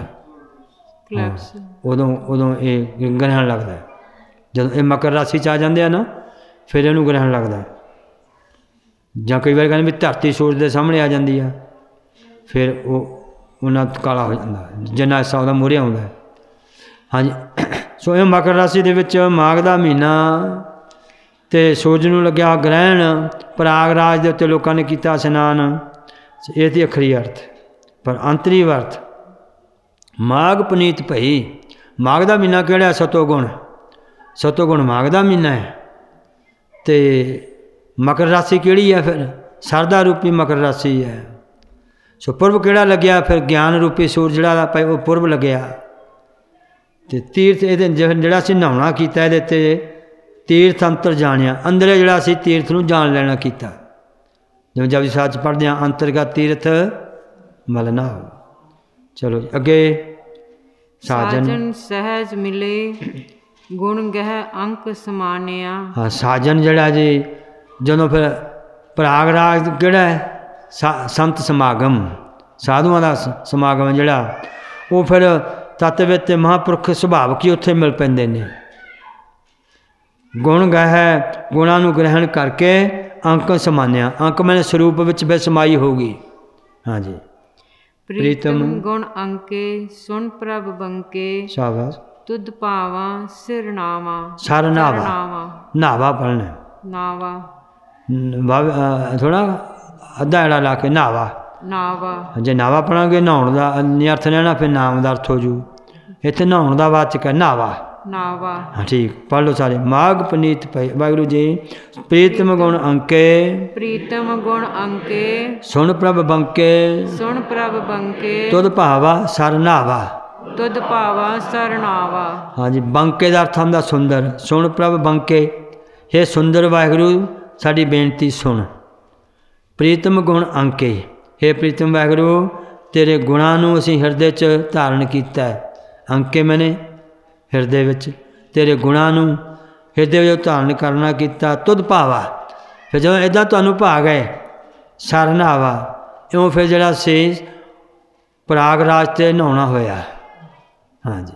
S1: ਉਦੋਂ ਉਦੋਂ ਇਹ ਗ੍ਰਹਿਣ ਲੱਗਦਾ। ਜਦੋਂ ਇਹ ਮਕਰ ਰਾਸ਼ੀ 'ਚ ਆ ਜਾਂਦੇ ਆ ਨਾ, ਫਿਰ ਇਹਨੂੰ ਗ੍ਰਹਿਣ ਲੱਗਦਾ। ਜਾਂ ਕਈ ਵਾਰ ਕਹਿੰਦੇ ਵੀ ਧਰਤੀ ਸੂਰਜ ਦੇ ਸਾਹਮਣੇ ਆ ਜਾਂਦੀ ਆ, ਫਿਰ ਉਹ ਉਹਨਾਂ ਕਾਲਾ ਹੋ ਜਾਂਦਾ, ਜਿੰਨਾ ਹਿੱਸਾ ਉਹਦਾ ਮੂਹਰੇ ਆਉਂਦਾ। ਹਾਂਜੀ ਸੋ ਇਹ ਮਕਰ ਰਾਸ਼ੀ ਦੇ ਵਿੱਚ ਮਾਘ ਦਾ ਮਹੀਨਾ ਅਤੇ ਸੂਰਜ ਨੂੰ ਲੱਗਿਆ ਗ੍ਰਹਿਣ, ਪ੍ਰਾਗਰਾਜ ਦੇ ਉੱਤੇ ਲੋਕਾਂ ਨੇ ਕੀਤਾ ਇਸ਼ਨਾਨ। ਇਹ ਦੀ ਅਖਰੀ ਅਰਥ, ਪਰ ਅੰਤਰੀ ਅਰਥ ਮਾਘ ਪੁਨੀਤ ਭਈ। ਮਾਘ ਦਾ ਮਹੀਨਾ ਕਿਹੜਾ? ਸਤੋ ਗੁਣ, ਸਤੋ ਗੁਣ ਮਾਘ ਦਾ ਮਹੀਨਾ ਹੈ। ਅਤੇ ਮਕਰ ਰਾਸ਼ੀ ਕਿਹੜੀ ਹੈ? ਫਿਰ ਸਰਦਾ ਰੂਪੀ ਮਕਰ ਰਾਸ਼ੀ ਹੈ। ਸੋ ਪੁਰਬ ਕਿਹੜਾ ਲੱਗਿਆ? ਫਿਰ ਗਿਆਨ ਰੂਪੀ ਸੂਰਜ ਜਿਹੜਾ ਉਹ ਪੁਰਬ ਲੱਗਿਆ। ਅਤੇ ਤੀਰਥ ਇਹਦੇ ਜਿਹੜਾ ਅਸੀਂ ਨਹਾਉਣਾ ਕੀਤਾ, ਇਹਦੇ 'ਤੇ ਤੀਰਥ ਅੰਤਰ ਜਾਣਿਆ, ਅੰਦਰੇ ਜਿਹੜਾ ਅਸੀਂ ਤੀਰਥ ਨੂੰ ਜਾਣ ਲੈਣਾ ਕੀਤਾ। ਜਿਵੇਂ ਜਪਜੀ ਸਾਹਿਬ 'ਚ ਪੜ੍ਹਦੇ ਹਾਂ, ਅੰਤਰਗਤ ਤੀਰਥ ਮਲ ਨਾਹੁ। ਚਲੋ ਅੱਗੇ ਸਾਜਨ
S3: ਸਹਿਜ ਮਿਲੇ, ਗੁਣ ਗਹਿ ਅੰਕ ਸਮਾਨਿਆ।
S1: ਹਾਂ ਸਾਜਨ ਜਿਹੜਾ ਜੀ, ਜਦੋਂ ਫਿਰ ਪ੍ਰਾਗਰਾਜ ਕਿਹੜਾ ਹੈ? ਸਾ ਸੰਤ ਸਮਾਗਮ, ਸਾਧੂਆਂ ਦਾ ਸ- ਸਮਾਗਮ ਜਿਹੜਾ ਉਹ ਫਿਰ ਤੱਤ ਵਿੱਚ ਤੇ ਮਹਾਂਪੁਰਖ ਸੁਭਾਵ ਕੀ ਉੱਥੇ ਮਿਲ ਪੈਂਦੇ ਨੇ। ਗੁਣ ਗਾਇ ਗੁਣਾਂ ਨੂੰ ਗ੍ਰਹਿਣ ਕਰਕੇ ਅੰਕ ਸਮਾਨਿਆ, ਅੰਕ ਮੈਨੇ ਸਰੂਪ ਵਿੱਚ ਫਿਰ ਸਮਾਈ ਹੋਊਗੀ। ਹਾਂਜੀ
S6: ਪ੍ਰੀਤਮ ਗੁਣ ਅੰਕੇ ਸੁਣ ਪ੍ਰਭ ਬੰਕੇ
S1: ਸ਼ਾਬਾਸ਼।
S6: ਤੁਧ ਭਾਵਾਂ ਸਿਰ ਨਾਵਾ
S1: ਸਰ ਨਾਵਾ
S6: ਨਾਵਾ
S1: ਨਾਵਾ ਪੜ੍ਹਨਾ
S6: ਨਾਵਾ
S1: ਥੋੜਾ ਅੱਧਾ ਐੜਾ ਲਾ ਕੇ ਨਾਵਾ।
S6: ਨਾਵਾ
S1: ਜੇ ਨਾਵਾ ਪੜਾਂਗੇ ਨਹਾਉਣ ਦਾ ਨਹੀਂ ਅਰਥ ਲੈਣਾ, ਫਿਰ ਨਾਮ ਦਾ ਅਰਥ ਹੋ ਜੂ। ਇੱਥੇ ਨਹਾਉਣ ਦਾ ਵਾਚਕ ਹੈ ਨਾਵਾ।
S6: ਨਾਵਾ
S1: ਹਾਂ ਠੀਕ, ਪੜ੍ਹ ਲਓ ਸਾਰੇ। ਮਾਘ ਪਨੀਤ ਪਈ ਵਾਹਿਗੁਰੂ ਜੀ। ਪ੍ਰੀਤਮ ਗੁਣ ਅੰਕੇ
S6: ਪ੍ਰੀਤਮ ਗੁਣ ਅੰਕੇ
S1: ਸੁਣ ਪ੍ਰਭ ਬੰਕੇ
S6: ਸੁਣ ਪ੍ਰਭ ਬੰਕੇ
S1: ਤੁਧ ਭਾਵਾ ਸਰ ਨਾਵਾ।
S6: ਤੁਧ ਭਾਵਾ ਸਰ ਨਾਵਾ।
S1: ਹਾਂਜੀ ਬੰਕੇ ਦਾ ਅਰਥ ਹੁੰਦਾ ਸੁੰਦਰ। ਸੁਣ ਪ੍ਰਭ ਬੰਕੇ, ਹੇ ਸੁੰਦਰ ਵਾਹਿਗੁਰੂ ਸਾਡੀ ਬੇਨਤੀ ਸੁਣ। ਪ੍ਰੀਤਮ ਗੁਣ ਅੰਕੇ, ਹੇ ਪ੍ਰੀਤਮ ਵਾਹਿਗੁਰੂ ਤੇਰੇ ਗੁਣਾਂ ਨੂੰ ਅਸੀਂ ਹਿਰਦੇ 'ਚ ਧਾਰਨ ਕੀਤਾ ਹੈ। ਅੰਕੇ ਮੈਨੇ ਹਿਰਦੇ ਵਿੱਚ ਤੇਰੇ ਗੁਣਾਂ ਨੂੰ ਹਿਰਦੇ ਵਿੱਚ ਧਾਰਨ ਕਰਨਾ ਕੀਤਾ। ਤੁਧ ਭਾਵਾ, ਫਿਰ ਜਦੋਂ ਇੱਦਾਂ ਤੁਹਾਨੂੰ ਭਾ ਗਏ ਸਰ ਨਾਵਾ, ਇਉਂ ਫਿਰ ਜਿਹੜਾ ਸੀ ਪ੍ਰਾਗਰਾਜ 'ਤੇ ਨਹਾਉਣਾ ਹੋਇਆ। ਹਾਂਜੀ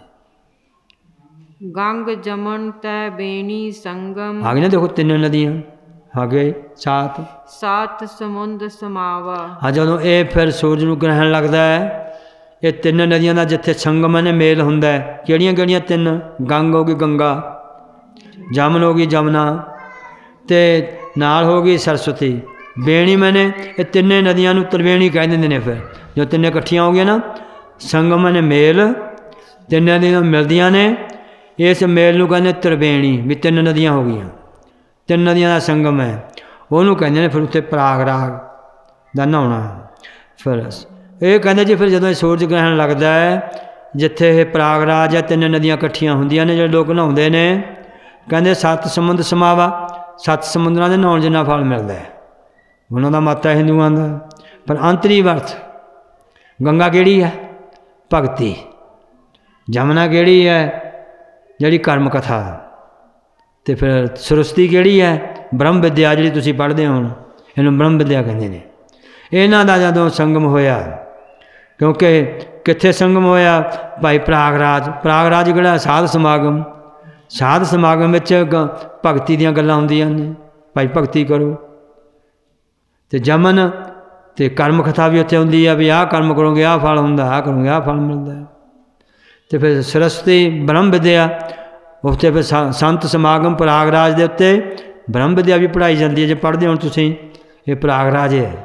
S6: ਗੰਗ ਜਮਨ ਤੈ ਬੇਣੀ ਸੰਗਮ
S1: ਆ ਗਈ ਨਾ, ਦੇਖੋ ਤਿੰਨ ਨਦੀਆਂ ਆ ਗਏ ਸਾਤ
S6: ਸਾਤ ਸਮੁੰਦ ਸਮਾਵਾ।
S1: ਹਾਂ ਜਦੋਂ ਇਹ ਫਿਰ ਸੂਰਜ ਨੂੰ ਗ੍ਰਹਿਣ ਲੱਗਦਾ ਹੈ, ਇਹ ਤਿੰਨ ਨਦੀਆਂ ਦਾ ਜਿੱਥੇ ਸੰਗਮ ਨੇ ਮੇਲ ਹੁੰਦਾ ਹੈ। ਕਿਹੜੀਆਂ ਕਿਹੜੀਆਂ ਤਿੰਨ? ਗੰਗ ਹੋ ਗਈ ਗੰਗਾ, ਜਮਨ ਹੋ ਗਈ ਜਮਨਾ, ਅਤੇ ਨਾਲ ਹੋ ਗਈ ਸਰਸਵਤੀ। ਬੇਣੀ ਮੈਨੇ ਇਹ ਤਿੰਨੇ ਨਦੀਆਂ ਨੂੰ ਤ੍ਰਿਵੇਣੀ ਕਹਿ ਦਿੰਦੇ ਨੇ। ਫਿਰ ਜੋ ਤਿੰਨੇ ਇਕੱਠੀਆਂ ਹੋ ਗਈਆਂ ਨਾ, ਸੰਗਮ ਨੇ ਮੇਲ, ਤਿੰਨ ਨਦੀਆਂ ਮਿਲਦੀਆਂ ਨੇ, ਇਸ ਮੇਲ ਨੂੰ ਕਹਿੰਦੇ ਤ੍ਰਿਵੇਣੀ। ਵੀ ਤਿੰਨ ਨਦੀਆਂ ਹੋ ਗਈਆਂ, ਤਿੰਨ ਨਦੀਆਂ ਦਾ ਸੰਗਮ ਹੈ, ਉਹਨੂੰ ਕਹਿੰਦੇ ਨੇ ਫਿਰ ਉੱਥੇ ਪ੍ਰਾਗਰਾਜ ਦਾ ਨਹਾਉਣਾ। ਫਿਰ ਇਹ ਕਹਿੰਦੇ ਜੀ ਫਿਰ ਜਦੋਂ ਇਹ ਸੂਰਜ ਗ੍ਰਹਿਣ ਲੱਗਦਾ ਹੈ, ਜਿੱਥੇ ਇਹ ਪ੍ਰਾਗਰਾਜ ਹੈ, ਤਿੰਨ ਨਦੀਆਂ ਇਕੱਠੀਆਂ ਹੁੰਦੀਆਂ ਨੇ, ਜਿਹੜੇ ਲੋਕ ਨਹਾਉਂਦੇ ਨੇ, ਕਹਿੰਦੇ ਸੱਤ ਸਮੁੰਦ ਸਮਾਵਾ। ਸੱਤ ਸਮੁੰਦਰਾਂ ਦੇ ਨਹਾਉਣ ਜਿੰਨਾ ਫਲ ਮਿਲਦਾ ਹੈ। ਉਹਨਾਂ ਦਾ ਮਤ ਹੈ ਹਿੰਦੂਆਂ ਦਾ। ਪਰ ਅੰਤਰੀ ਅਰਥ ਗੰਗਾ ਕਿਹੜੀ ਹੈ? ਭਗਤੀ। ਜਮਨਾ ਕਿਹੜੀ ਹੈ? ਜਿਹੜੀ ਕਰਮ ਕਥਾ। ਅਤੇ ਫਿਰ ਸਰਸਵਤੀ ਕਿਹੜੀ ਹੈ? ਬ੍ਰਹਮ ਵਿਦਿਆ, ਜਿਹੜੀ ਤੁਸੀਂ ਪੜ੍ਹਦੇ ਹੋ, ਇਹਨੂੰ ਬ੍ਰਹਮ ਵਿਦਿਆ ਕਹਿੰਦੇ ਨੇ। ਇਹਨਾਂ ਦਾ ਜਦੋਂ ਸੰਗਮ ਹੋਇਆ, ਕਿਉਂਕਿ ਕਿੱਥੇ ਸੰਗਮ ਹੋਇਆ? ਭਾਈ ਪ੍ਰਾਗਰਾਜ। ਪ੍ਰਾਗਰਾਜ ਕਿਹੜਾ? ਸਾਧ ਸਮਾਗਮ। ਸਾਧ ਸਮਾਗਮ ਵਿੱਚ ਗ ਭਗਤੀ ਦੀਆਂ ਗੱਲਾਂ ਹੁੰਦੀਆਂ ਨੇ, ਭਾਈ ਭਗਤੀ ਕਰੋ। ਅਤੇ ਜਮਨ ਅਤੇ ਕਰਮ ਕਥਾ ਵੀ ਉੱਥੇ ਹੁੰਦੀ ਆ, ਵੀ ਆਹ ਕਰਮ ਕਰੋਗੇ ਆਹ ਫਲ ਹੁੰਦਾ, ਆਹ ਕਰੋਗੇ ਆਹ ਫਲ ਮਿਲਦਾ। ਅਤੇ ਫਿਰ ਸਰਸਵਤੀ ਬ੍ਰਹਮ ਵਿਦਿਆ, ਉੱਥੇ ਫਿਰ ਸੰਤ ਸਮਾਗਮ ਪ੍ਰਾਗਰਾਜ ਦੇ ਉੱਤੇ ਬ੍ਰਹਮ ਵਿਦਿਆ ਵੀ ਪੜ੍ਹਾਈ ਜਾਂਦੀ ਹੈ। ਜੇ ਪੜ੍ਹਦੇ ਹੋ ਤੁਸੀਂ, ਇਹ ਪ੍ਰਾਗਰਾਜ ਹੈ।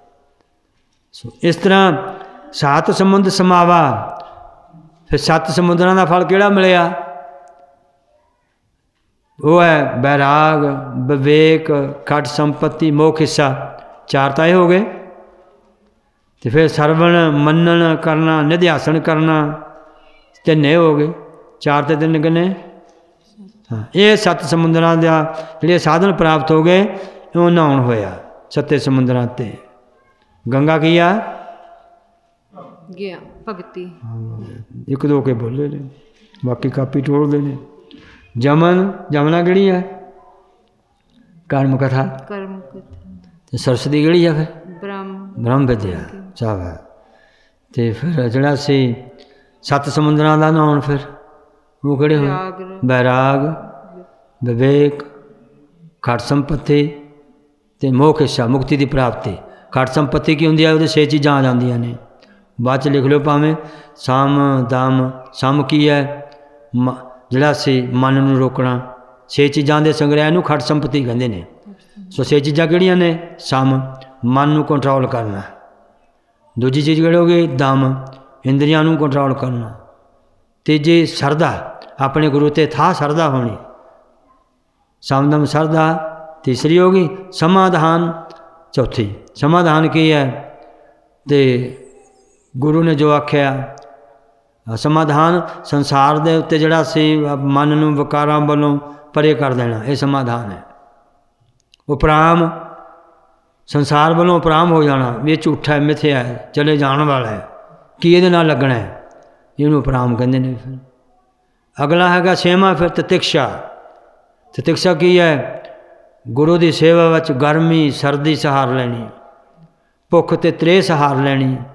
S1: ਇਸ ਤਰ੍ਹਾਂ ਸੱਤ ਸਮੁੰਦ ਸਮਾਵਾ। ਫਿਰ ਸੱਤ ਸਮੁੰਦਰਾਂ ਦਾ ਫਲ ਕਿਹੜਾ ਮਿਲਿਆ? ਉਹ ਹੈ ਬੈਰਾਗ, ਵਿਵੇਕ, ਖਟ ਸੰਪत्ति, ਮੋਖ ਹਿੱਸਾ। ਚਾਰ ਤਾਂ ਇਹ ਹੋ ਗਏ। ਅਤੇ ਫਿਰ ਸਰਵਣ ਮੰਨਣ ਕਰਨਾ, ਨਿਧਿਆਸਣ ਕਰਨਾ, ਤਿੰਨੇ ਹੋ ਗਏ। ਚਾਰ ਤੇ ਤਿੰਨ ਕਿੰਨੇ? ਹਾਂ, ਇਹ ਸੱਤ ਸਮੁੰਦਰਾਂ ਦਾ ਜਿਹੜੇ ਸਾਧਨ ਪ੍ਰਾਪਤ ਹੋ ਗਏ, ਉਹ ਨਹਾਉਣ ਹੋਇਆ ਸੱਤੇ ਸਮੁੰਦਰਾਂ 'ਤੇ। ਗੰਗਾ ਕੀ ਆ?
S6: ਗਿਆ ਭਗਤੀ।
S1: ਇੱਕ ਦੋ ਕੇ ਬੋਲੇ ਨੇ, ਬਾਕੀ ਕਾਪੀ ਟੋਲਦੇ ਨੇ। ਜਮਨ, ਜਮਨਾ ਕਿਹੜੀ ਹੈ? ਕਰਮ ਕਥਾ।
S6: ਕਰਮ ਕਥਾ।
S1: ਅਤੇ ਸਰਸਵਤੀ ਕਿਹੜੀ ਆ? ਫਿਰ
S6: ਬ੍ਰਹਮ
S1: ਬ੍ਰਹਮ ਵਿਦਿਆ। ਚਾਹ। ਅਤੇ ਫਿਰ ਜਿਹੜਾ ਸੀ ਸੱਤ ਸਮੁੰਦਰਾਂ ਦਾ ਨਹਾਉਣ, ਫਿਰ ਉਹ ਕਿਹੜੇ ਹੋਏ? ਬੈਰਾਗ, ਵਿਵੇਕ, ਖਟ ਸੰਪत्ति ਅਤੇ ਮੋਖ ਹਿੱਸਾ, ਮੁਕਤੀ ਦੀ ਪ੍ਰਾਪਤੀ। ਖਟ ਸੰਪत्ति ਕੀ ਹੁੰਦੀ ਹੈ? ਉਹਦੇ ਛੇ ਚੀਜ਼ਾਂ ਆ ਜਾਂਦੀਆਂ ਨੇ, ਬਾਅਦ 'ਚ ਲਿਖ ਲਿਓ ਭਾਵੇਂ। ਸਮ, ਦਮ। ਸਮ ਕੀ ਹੈ? ਮ ਜਿਹੜਾ ਸੀ ਮਨ ਨੂੰ ਰੋਕਣਾ। ਛੇ ਚੀਜ਼ਾਂ ਦੇ ਸੰਗ੍ਰਹਿ ਨੂੰ ਖਟ ਸੰਪत्ति ਕਹਿੰਦੇ ਨੇ। ਸੋ ਛੇ ਚੀਜ਼ਾਂ ਕਿਹੜੀਆਂ ਨੇ? ਸਮ, ਮਨ ਨੂੰ ਕੰਟਰੋਲ ਕਰਨਾ। ਦੂਜੀ ਚੀਜ਼ ਕਿਹੜੀ ਹੋ ਗਈ? ਦਮ, ਇੰਦਰੀਆਂ ਨੂੰ ਕੰਟਰੋਲ ਕਰਨਾ। ਤੀਜੀ ਸਰਦਾ, ਆਪਣੇ ਗੁਰੂ 'ਤੇ ਥਾਂ ਸਰਦਾ ਹੋਣੀ। ਸਮਦਮ ਸਰਦਾ। ਤੀਸਰੀ ਹੋ ਗਈ ਸਮਾਧਾਨ। ਚੌਥੀ ਸਮਾਧਾਨ ਕੀ ਹੈ? ਅਤੇ ਗੁਰੂ ਨੇ ਜੋ ਆਖਿਆ ਸਮਾਧਾਨ, ਸੰਸਾਰ ਦੇ ਉੱਤੇ ਜਿਹੜਾ ਸੀ ਮਨ ਨੂੰ ਵਿਕਾਰਾਂ ਵੱਲੋਂ ਪਰੇ ਕਰ ਦੇਣਾ, ਇਹ ਸਮਾਧਾਨ ਹੈ। ਉਪਰਾਮ, ਸੰਸਾਰ ਵੱਲੋਂ ਉਪਰਾਮ ਹੋ ਜਾਣਾ, ਵੀ ਇਹ ਝੂਠਾ ਹੈ, ਮਿਥਿਆ ਹੈ, ਚਲੇ ਜਾਣ ਵਾਲਾ ਹੈ, ਕੀ ਇਹਦੇ ਨਾਲ ਲੱਗਣਾ ਹੈ, ਇਹਨੂੰ ਉਪਰਾਮ ਕਹਿੰਦੇ ਨੇ। ਫਿਰ ਅਗਲਾ ਹੈਗਾ ਛੇਵਾਂ ਫਿਰ ਤਿਤਿਕਸ਼ਾ। ਤਿਤਿਕਸ਼ਾ ਕੀ ਹੈ? ਗੁਰੂ ਦੀ ਸੇਵਾ ਵਿੱਚ ਗਰਮੀ ਸਰਦੀ ਸਹਾਰ ਲੈਣੀ, ਭੁੱਖ ਅਤੇ ਤ੍ਰੇਹ ਸਹਾਰ ਲੈਣੀ।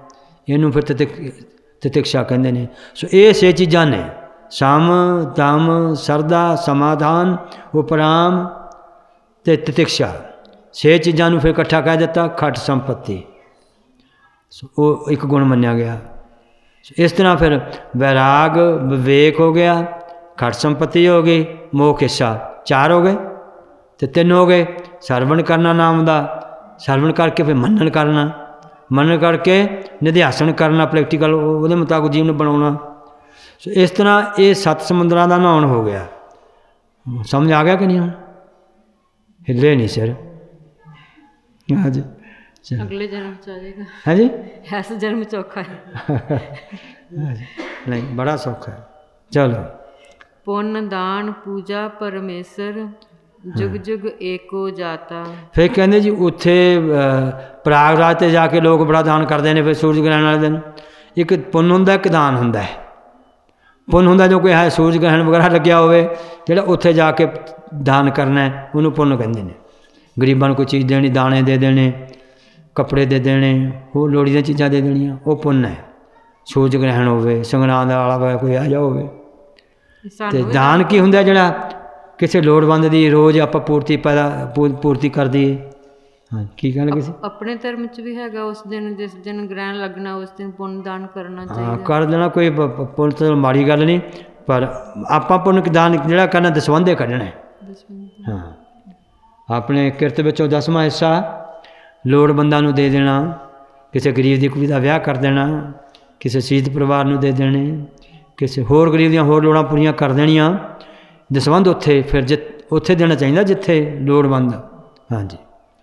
S1: ਇਹਨੂੰ ਫਿਰ ਤਿਤਿਕ ਤਿਤਿਕਸ਼ਾ ਕਹਿੰਦੇ ਨੇ। ਸੋ ਇਹ ਛੇ ਚੀਜ਼ਾਂ ਨੇ, ਸਮ ਦਮ ਸਰਦਾ ਸਮਾਧਾਨ ਉਪਰਾਮ ਤੇ ਤਿਤਿਕਸ਼ਾ। ਛੇ ਚੀਜ਼ਾਂ ਨੂੰ ਫਿਰ ਇਕੱਠਾ ਕਹਿ ਦਿੱਤਾ ਖਟ ਸੰਪत्ति। ਸੋ ਉਹ ਇੱਕ ਗੁਣ ਮੰਨਿਆ ਗਿਆ। ਇਸ ਤਰ੍ਹਾਂ ਫਿਰ ਵੈਰਾਗ ਵਿਵੇਕ ਹੋ ਗਿਆ, ਖਟ ਸੰਪत्ति ਹੋ ਗਈ, ਮੋਖ ਇੱਛਾ, ਚਾਰ ਹੋ ਗਏ। ਤੇ ਤਿੰਨ ਹੋ ਗਏ ਸਰਵਣ ਕਰਨਾ ਨਾਮ ਦਾ, ਸਰਵਣ ਕਰਕੇ ਫਿਰ ਮੰਨਣ ਕਰਨਾ, ਮੰਨਣ ਕਰਕੇ ਨਿਧਿਆਸਣ ਕਰਨਾ, ਪ੍ਰੈਕਟੀਕਲ ਉਹਦੇ ਮੁਤਾਬਕ ਜੀਵਨ ਬਣਾਉਣਾ। ਸੋ ਇਸ ਤਰ੍ਹਾਂ ਇਹ ਸੱਤ ਸਮੁੰਦਰਾਂ ਦਾ ਨਹਾਉਣ ਹੋ ਗਿਆ। ਸਮਝ ਆ ਗਿਆ ਕਿ ਨਹੀਂ? ਹੁਣ ਹਿੱਲੇ ਨਹੀਂ ਸਿਰ। ਹਾਂਜੀ
S6: ਅਗਲੇ ਜਨਮ ਚ ਆ ਜਾਏਗਾ।
S1: ਹਾਂਜੀ
S6: ਇਸ ਜਨਮ ਚ ਔਖਾ ਹੈ।
S1: ਨਹੀਂ ਬੜਾ ਸੌਖਾ ਹੈ। ਚਲੋ
S6: ਪੁੰਨ ਦਾਨ ਪੂਜਾ ਪਰਮੇਸ਼ਰ ਜੁਗ ਜੁਗ ਏਕੋ ਜਾਤਾ।
S1: ਫਿਰ ਕਹਿੰਦੇ ਜੀ ਉੱਥੇ ਪ੍ਰਾਗਰਾਜ 'ਤੇ ਜਾ ਕੇ ਲੋਕ ਬੜਾ ਦਾਨ ਕਰਦੇ ਨੇ। ਫਿਰ ਸੂਰਜ ਗ੍ਰਹਿਣ ਵਾਲੇ ਦਿਨ ਇੱਕ ਪੁੰਨ ਹੁੰਦਾ, ਇੱਕ ਦਾਨ ਹੁੰਦਾ ਹੈ। ਪੁੰਨ ਹੁੰਦਾ ਜੋ ਕੋਈ ਹੈ ਸੂਰਜ ਗ੍ਰਹਿਣ ਵਗੈਰਾ ਲੱਗਿਆ ਹੋਵੇ, ਜਿਹੜਾ ਉੱਥੇ ਜਾ ਕੇ ਦਾਨ ਕਰਨਾ ਉਹਨੂੰ ਪੁੰਨ ਕਹਿੰਦੇ ਨੇ। ਗਰੀਬਾਂ ਨੂੰ ਕੋਈ ਚੀਜ਼ ਦੇਣੀ, ਦਾਣੇ ਦੇ ਦੇਣੇ, ਕੱਪੜੇ ਦੇ ਦੇਣੇ, ਹੋਰ ਲੋੜੀ ਦੀਆਂ ਚੀਜ਼ਾਂ ਦੇ ਦੇਣੀਆਂ, ਉਹ ਪੁੰਨ ਹੈ। ਸੂਰਜ ਗ੍ਰਹਿਣ ਹੋਵੇ, ਸੰਗਰਾਂਦ ਵਾਲਾ ਹੋਵੇ, ਕੋਈ ਆ ਜਾ ਹੋਵੇ। ਅਤੇ ਦਾਨ ਕੀ ਹੁੰਦਾ? ਜਿਹੜਾ ਕਿਸੇ ਲੋੜਵੰਦ ਦੀ ਰੋਜ਼ ਆਪਾਂ ਪੂਰਤੀ ਪੈਦਾ ਪੂਰਤੀ ਕਰ ਦਈਏ। ਹਾਂ ਕੀ ਕਹਿਣਾ ਕਿਸੇ?
S6: ਆਪਣੇ ਧਰਮ 'ਚ ਵੀ ਹੈਗਾ ਉਸ ਦਿਨ, ਜਿਸ ਦਿਨ ਗ੍ਰਹਿਣ ਲੱਗਣਾ ਉਸ ਦਿਨ ਪੁੰਨ ਦਾਨ ਕਰਨਾ ਚਾਹੀਦਾ।
S1: ਹਾਂ ਕਰ ਦੇਣਾ, ਕੋਈ ਪੁੰਨ ਤੋਂ ਮਾੜੀ ਗੱਲ ਨਹੀਂ, ਪਰ ਆਪਾਂ ਪੁੰਨ ਦਾਨ ਜਿਹੜਾ ਕਰਨਾ ਦਸਵੰਧੇ ਕੱਢਣਾ। ਹਾਂ ਆਪਣੇ ਕਿਰਤ ਵਿੱਚੋਂ ਦਸਵਾਂ ਹਿੱਸਾ ਲੋੜਵੰਦਾਂ ਨੂੰ ਦੇ ਦੇਣਾ, ਕਿਸੇ ਗਰੀਬ ਦੀ ਕੁੜੀ ਦਾ ਵਿਆਹ ਕਰ ਦੇਣਾ, ਕਿਸੇ ਸ਼ਹੀਦ ਪਰਿਵਾਰ ਨੂੰ ਦੇ ਦੇਣੇ, ਕਿਸੇ ਹੋਰ ਗਰੀਬ ਦੀਆਂ ਹੋਰ ਲੋੜਾਂ ਪੂਰੀਆਂ ਕਰ ਦੇਣੀਆਂ। ਦਸਵੰਧ ਉੱਥੇ ਫਿਰ ਜਿ ਉੱਥੇ ਦੇਣਾ ਚਾਹੀਦਾ ਜਿੱਥੇ ਲੋੜਵੰਦ। ਹਾਂਜੀ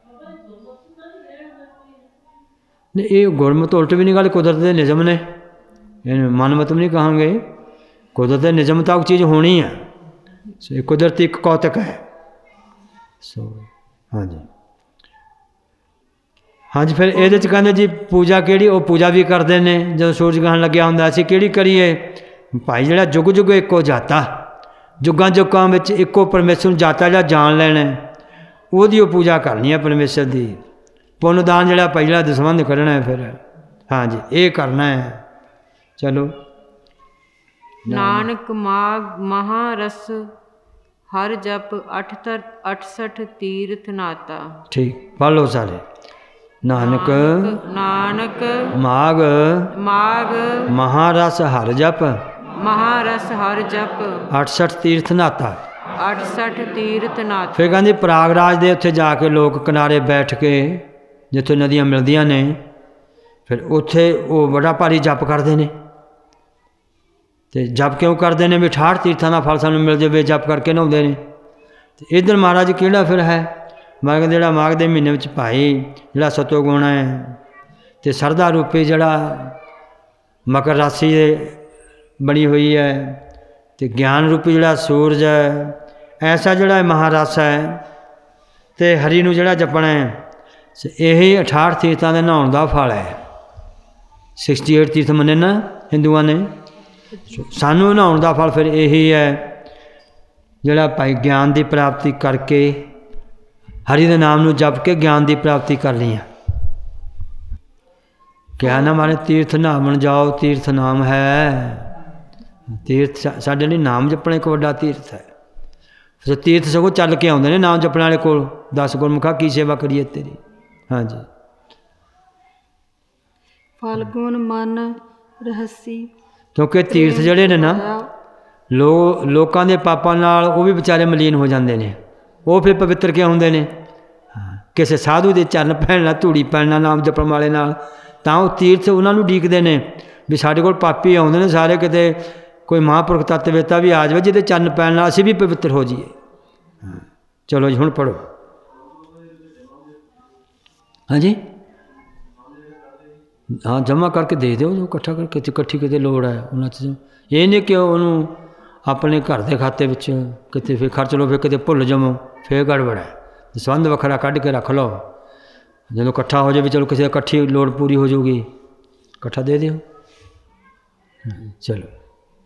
S1: ਨਹੀਂ ਇਹ ਗੁਰਮਤਿ ਉਲਟ ਵੀ ਨਹੀਂ ਗੱਲ, ਕੁਦਰਤ ਦੇ ਨਿਯਮ ਨੇ, ਇਹਨੂੰ ਮਨਮਤ ਵੀ ਨਹੀਂ ਕਹਾਂਗੇ। ਕੁਦਰਤ ਦੇ ਨਿਯਮ ਤੱਕ ਚੀਜ਼ ਹੋਣੀ ਹੈ। ਸੋ ਇਹ ਕੁਦਰਤੀ ਇੱਕ ਕੌਤਕ ਹੈ। ਸੋ ਹਾਂਜੀ ਹਾਂਜੀ ਫਿਰ ਇਹਦੇ 'ਚ ਕਹਿੰਦੇ ਜੀ ਪੂਜਾ ਕਿਹੜੀ? ਉਹ ਪੂਜਾ ਵੀ ਕਰਦੇ ਨੇ ਜਦੋਂ ਸੂਰਜ ਗ੍ਰਹਿਣ ਲੱਗਿਆ ਹੁੰਦਾ। ਅਸੀਂ ਕਿਹੜੀ ਕਰੀਏ? ਭਾਈ ਜਿਹੜਾ ਜੁਗ ਜੁਗ ਇੱਕੋ ਜਾਤਾ, ਜੁਗਾਂ ਜੁਗਾਂ ਵਿੱਚ ਇੱਕੋ ਪਰਮੇਸ਼ਰ ਨੂੰ ਜਾਤਾ ਜਿਹੜਾ ਜਾਣ ਲੈਣਾ, ਉਹਦੀ ਉਹ ਪੂਜਾ ਕਰਨੀ ਹੈ ਪਰਮੇਸ਼ਰ ਦੀ। ਪੁੰਨ ਦਾਨ ਜਿਹੜਾ ਪਹਿਲਾ ਦਸਵੰਧ ਕੱਢਣਾ ਹੈ ਫਿਰ। ਹਾਂਜੀ ਇਹ ਕਰਨਾ ਹੈ। ਚਲੋ
S6: ਨਾਨਕ ਮਾਗ ਮਹਾਰਸ ਹਰ ਜਪ ਅਠਤਰ ਅਠਸਠ ਤੀਰਥ ਨਾਤਾ।
S1: ਠੀਕ ਪੜ੍ਹ ਲਓ ਸਾਰੇ। ਨਾਨਕ
S6: ਨਾਨਕ
S1: ਮਾਗ
S6: ਮਾਗ
S1: ਮਹਾਰਸ ਹਰ ਜਪ
S6: ਮਹਾਰਸ ਹਰ ਜਪ
S1: ਅਠਸਠ ਤੀਰਥ ਨਾਤਾ।
S6: ਅਠਸਠ ਤੀਰਥ ਨਾਤਾ।
S1: ਫਿਰ ਕਹਿੰਦੀ ਪ੍ਰਾਗਰਾਜ ਦੇ ਉੱਥੇ ਜਾ ਕੇ ਲੋਕ ਕਿਨਾਰੇ ਬੈਠ ਕੇ ਜਿੱਥੇ ਨਦੀਆਂ ਮਿਲਦੀਆਂ ਨੇ, ਫਿਰ ਉੱਥੇ ਉਹ ਬੜਾ ਭਾਰੀ ਜਪ ਕਰਦੇ ਨੇ। ਅਤੇ ਜਪ ਕਿਉਂ ਕਰਦੇ ਨੇ? ਵੀ ਅਠਾਹਠ ਤੀਰਥਾਂ ਦਾ ਫਲ ਸਾਨੂੰ ਮਿਲ ਜਾਵੇ, ਜਪ ਕਰਕੇ ਨਹਾਉਂਦੇ ਨੇ। ਅਤੇ ਇੱਧਰ ਮਹਾਰਾਜ ਕਿਹੜਾ ਫਿਰ ਹੈ? ਮਹਾਰਾਜ ਜਿਹੜਾ ਮਾਘ ਦੇ ਮਹੀਨੇ ਵਿੱਚ ਭਾਈ ਜਿਹੜਾ ਸਤੋ ਗੁਣ ਹੈ ਅਤੇ ਸਰਦਾ ਰੂਪੀ ਜਿਹੜਾ ਮਕਰ ਰਾਸ਼ੀ ਦੇ ਬਣੀ ਹੋਈ ਹੈ, ਅਤੇ ਗਿਆਨ ਰੂਪੀ ਜਿਹੜਾ ਸੂਰਜ ਹੈ, ਐਸਾ ਜਿਹੜਾ ਮਹਾਰਸ ਹੈ, ਅਤੇ ਹਰੀ ਨੂੰ ਜਿਹੜਾ ਜਪਣਾ ਹੈ, ਇਹ ਅਠਾਹਠ ਤੀਰਥਾਂ ਦੇ ਨਹਾਉਣ ਦਾ ਫਲ ਹੈ। ਸਿਕਸਟੀ ਏਟ ਤੀਰਥ ਮੰਨੇ ਨਾ ਹਿੰਦੂਆਂ ਨੇ। ਸਾਨੂੰ ਨਹਾਉਣ ਦਾ ਫਲ ਫਿਰ ਇਹੀ ਹੈ ਜਿਹੜਾ ਭਾਈ ਗਿਆਨ ਦੀ ਪ੍ਰਾਪਤੀ ਕਰਕੇ ਹਰੀ ਦੇ ਨਾਮ ਨੂੰ ਜਪ ਕੇ ਗਿਆਨ ਦੀ ਪ੍ਰਾਪਤੀ ਕਰ ਲਈ ਹੈ। ਕਿਹਾ ਨਾ ਮਾਰੇ ਤੀਰਥ ਨਾਮਣ ਜਾਓ, ਤੀਰਥ ਨਾਮ ਹੈ। ਤੀਰਥ ਸਾਡੇ ਲਈ ਨਾਮ ਜਪਣਾ ਇੱਕ ਵੱਡਾ ਤੀਰਥ ਹੈ। ਫਿਰ ਤੀਰਥ ਸਗੋਂ ਚੱਲ ਕੇ ਆਉਂਦੇ ਨੇ ਨਾਮ ਜਪਣ ਵਾਲੇ ਕੋਲ। ਦਸ ਗੁਰਮੁਖਾ ਕੀ ਸੇਵਾ ਕਰੀਏ ਤੇਰੀ। ਹਾਂਜੀ
S4: ਫਲਗੁਣ ਮਨ ਰਹੱਸੀ।
S1: ਕਿਉਂਕਿ ਤੀਰਥ ਜਿਹੜੇ ਨੇ ਨਾ ਲੋ ਲੋਕਾਂ ਦੇ ਪਾਪਾਂ ਨਾਲ ਉਹ ਵੀ ਵਿਚਾਰੇ ਮਲੀਨ ਹੋ ਜਾਂਦੇ ਨੇ। ਉਹ ਫਿਰ ਪਵਿੱਤਰ ਕਿਉਂ ਹੁੰਦੇ ਨੇ? ਕਿਸੇ ਸਾਧੂ ਦੇ ਚਰਨ ਪੈਣ ਨਾਲ, ਧੂੜੀ ਪੈਣ ਨਾਲ, ਨਾਮ ਜਪਣ ਵਾਲੇ ਨਾਲ, ਤਾਂ ਉਹ ਤੀਰਥ ਉਹਨਾਂ ਨੂੰ ਉਡੀਕਦੇ ਨੇ ਵੀ ਸਾਡੇ ਕੋਲ ਪਾਪੀ ਆਉਂਦੇ ਨੇ ਸਾਰੇ, ਕਿਤੇ ਕੋਈ ਮਹਾਂਪੁਰਖ ਤੱਤਵੇਤਾ ਵੀ ਆ ਜਾਵੇ ਜਿਹਦੇ ਚਰਨ ਪੈਣ ਨਾਲ ਅਸੀਂ ਵੀ ਪਵਿੱਤਰ ਹੋ ਜਾਈਏ। ਚਲੋ ਜੀ ਹੁਣ ਪੜ੍ਹੋ। ਹਾਂਜੀ ਹਾਂ ਜਮ੍ਹਾਂ ਕਰਕੇ ਦੇ ਦਿਓ, ਜੋ ਇਕੱਠਾ ਕਰਕੇ ਇਕੱਠੀ ਕਿਤੇ ਲੋੜ ਹੈ ਉਹਨਾਂ 'ਚ। ਇਹ ਨਹੀਂ ਕਿ ਉਹਨੂੰ ਆਪਣੇ ਘਰ ਦੇ ਖਾਤੇ ਵਿੱਚ ਕਿਤੇ ਫਿਰ ਖਰਚ ਲਓ, ਫਿਰ ਕਿਤੇ ਭੁੱਲ ਜਾਵੋ, ਫਿਰ ਗੜਬੜ ਹੈ। ਦਸਵੰਧ ਵੱਖਰਾ ਕੱਢ ਕੇ ਰੱਖ ਲਓ, ਜਦੋਂ ਇਕੱਠਾ ਹੋ ਜਾਵੇ ਚਲੋ ਕਿਸੇ ਦੀ ਇਕੱਠੀ ਲੋੜ ਪੂਰੀ ਹੋ ਜਾਊਗੀ, ਇਕੱਠਾ ਦੇ ਦਿਓ। ਚਲੋ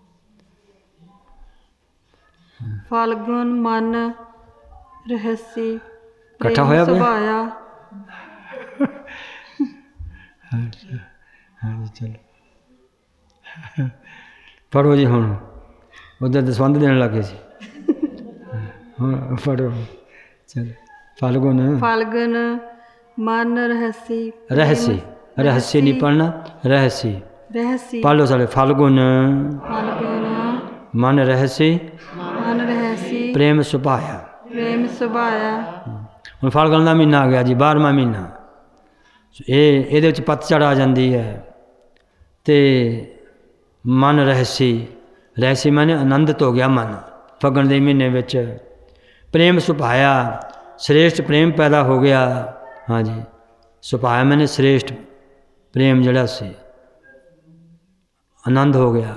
S4: ਫਲਗੁਣ ਮਨ ਰਹੱਸੀ
S1: ਇਕੱਠਾ ਹੋਇਆ ਪਿਆ।
S4: ਸੁਭਾਇਆ
S1: हाँ जी चलो पढ़ो जी हुण उधर दसवंध देने लगे सी हुण पढ़ो चलो फाल्गुन
S5: फाल्गुन मन रहसी
S1: रहसी रहस्य नहीं पढ़ना रहसी
S5: रहसी
S1: पढ़ लो सारे फाल्गुन
S5: फाल्गुन
S1: मन रहसी
S5: मन रहसी
S1: प्रेम सुभाया
S5: प्रेम सुभाया
S1: ਹੁਣ ਫਾਲਗਣ ਦਾ ਮਹੀਨਾ ਆ ਗਿਆ ਜੀ ਬਾਰ੍ਹਵਾਂ ਮਹੀਨਾ ਇਹ ਇਹਦੇ ਵਿੱਚ ਪਤਝੜ ਆ ਜਾਂਦੀ ਹੈ ਅਤੇ ਮਨ ਰਹਿਸੀ ਰਹਿਸੀ ਮਾਨੇ ਆਨੰਦਿਤ ਹੋ ਗਿਆ ਮਨ ਫੱਗਣ ਦੇ ਮਹੀਨੇ ਵਿੱਚ ਪ੍ਰੇਮ ਸੁਭਾਇਆ ਸ੍ਰੇਸ਼ਟ ਪ੍ਰੇਮ ਪੈਦਾ ਹੋ ਗਿਆ ਹਾਂਜੀ ਸੁਭਾਇਆ ਮੈਨੇ ਸ੍ਰੇਸ਼ਟ ਪ੍ਰੇਮ ਜਿਹੜਾ ਸੀ ਆਨੰਦ ਹੋ ਗਿਆ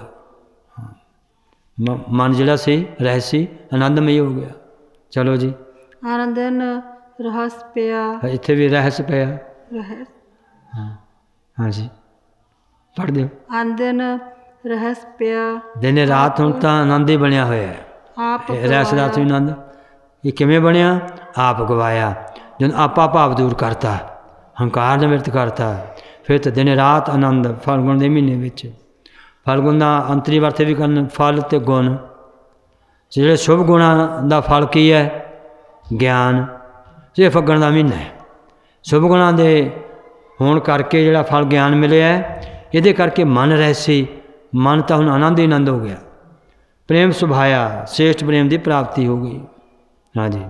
S1: ਮਨ ਜਿਹੜਾ ਸੀ ਰਹਿਸੀ ਆਨੰਦਮਈ ਹੋ ਗਿਆ ਚਲੋ ਜੀ
S5: ਆਨੰਦਨ रहस पिया
S1: ਇੱਥੇ ਵੀ ਰਹਿਸ ਪਿਆ
S5: रहस
S1: ਹਾਂ ਹਾਂਜੀ ਪੜ੍ਹ ਦਿਓ
S5: ਆਨੰਦਨ रहस ਪਿਆ
S1: ਦਿਨ ਰਾਤ ਹੁਣ ਤਾਂ ਆਨੰਦ ਹੀ ਬਣਿਆ ਹੋਇਆ ਹੈ
S5: ਆਪ
S1: ਰਹਿਸ ਰਾਤ ਵੀ ਆਨੰਦ ਇਹ ਕਿਵੇਂ ਬਣਿਆ ਆਪ ਗਵਾਇਆ ਜਦੋਂ ਆਪਾ ਭਾਵ ਦੂਰ ਕਰਤਾ ਹੰਕਾਰ ਨਿਵਰਤ ਕਰਤਾ ਫਿਰ ਤਾਂ ਦਿਨ ਰਾਤ ਆਨੰਦ ਫਲਗੁਣ ਦੇ ਮਹੀਨੇ ਵਿੱਚ ਫਲਗੁਣ ਦਾ ਅੰਤਰੀ ਵਰਤੇ ਵੀ ਕਰਨ ਫਲ ਅਤੇ ਗੁਣ ਜਿਹੜੇ ਸ਼ੁਭ ਗੁਣਾਂ ਦਾ ਫਲ ਕੀ ਹੈ ਗਿਆਨ ਇਹ ਫੱਗਣ ਦਾ ਮਹੀਨਾ ਹੈ ਸ਼ੁਭ ਗੁਣਾਂ ਦੇ ਹੋਣ ਕਰਕੇ ਜਿਹੜਾ ਫਲ ਗਿਆਨ ਮਿਲਿਆ ਇਹਦੇ ਕਰਕੇ ਮਨ ਰਹਿਸੀ ਮਨ ਤਾਂ ਹੁਣ ਆਨੰਦ ਹੀ ਆਨੰਦ ਹੋ ਗਿਆ ਪ੍ਰੇਮ ਸੁਭਾਇਆ ਸ੍ਰੇਸ਼ਟ ਪ੍ਰੇਮ ਦੀ ਪ੍ਰਾਪਤੀ ਹੋ ਗਈ ਹਾਂਜੀ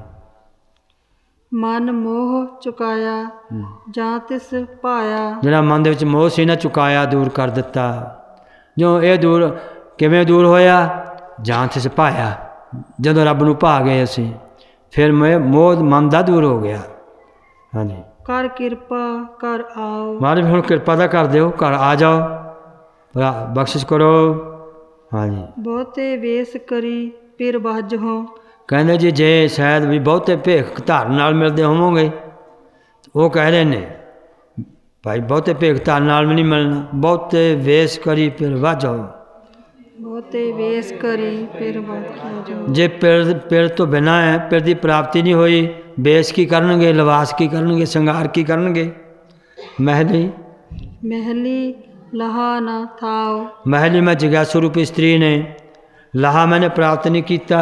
S5: ਮਨ ਮੋਹ ਚੁਕਾਇਆ ਜਾਂ ਤਿਸ ਭਾਇਆ
S1: ਜਿਹੜਾ ਮਨ ਦੇ ਵਿੱਚ ਮੋਹ ਸੀ ਨਾ ਚੁਕਾਇਆ ਦੂਰ ਕਰ ਦਿੱਤਾ ਜੋ ਇਹ ਦੂਰ ਕਿਵੇਂ ਦੂਰ ਹੋਇਆ ਜਾਂ ਤਿਸ ਭਾਇਆ ਜਦੋਂ ਰੱਬ ਨੂੰ ਭਾ ਗਏ ਅਸੀਂ ਫਿਰ ਮੈਂ ਮੋਹ ਮਨ ਦਾ ਦੂਰ ਹੋ ਗਿਆ ਹਾਂਜੀ
S5: ਕਰ ਕਿਰਪਾ ਕਰ ਆਓ
S1: ਮਹਾਰਾਜ ਹੁਣ ਕਿਰਪਾ ਦਾ ਕਰ ਦਿਓ ਘਰ ਆ ਜਾਓ ਬਖਸ਼ਿਸ਼ ਕਰੋ ਹਾਂਜੀ
S5: ਬਹੁਤੇ ਵੇਸ ਕਰੀ ਫਿਰ ਬਾਜ ਹੋ
S1: ਕਹਿੰਦੇ ਜੀ ਜੇ ਸ਼ਾਇਦ ਵੀ ਬਹੁਤੇ ਭੇਖ ਧਾਰਨ ਨਾਲ ਮਿਲਦੇ ਹੋਵੋਗੇ ਉਹ ਕਹਿ ਰਹੇ ਨੇ ਭਾਈ ਬਹੁਤੇ ਭੇਖ ਧਾਰਨ ਨਾਲ ਵੀ ਨਹੀਂ ਮਿਲਣਾ ਬਹੁਤੇ ਵੇਸ ਕਰੀ ਫਿਰ ਵਾਜੋ
S5: ਬਹੁਤੇ ਵੇਸ ਕਰੀ ਫਿਰ ਵਾਜੋ
S1: ਜੇ ਪਿਰ ਪਿਰ ਤੋਂ ਬਿਨਾਂ ਹੈ ਪਿਰ ਦੀ ਪ੍ਰਾਪਤੀ ਨਹੀਂ ਹੋਈ ਵੇਸ ਕੀ ਕਰਨਗੇ ਲਿਬਾਸ ਕੀ ਕਰਨਗੇ ਸ਼ਿੰਗਾਰ ਕੀ ਕਰਨਗੇ ਮਹਿਲੀ
S5: ਮਹਿਲੀ ਲਹਾ ਨਾ ਥਾਓ
S1: ਮਹਿਲੀ ਮੈਂ ਜਿਗਿਆਸੂ ਰੂਪ ਇਸਤਰੀ ਨੇ ਲਹਾ ਮੈਨੇ ਪ੍ਰਾਪਤ ਨਹੀਂ ਕੀਤਾ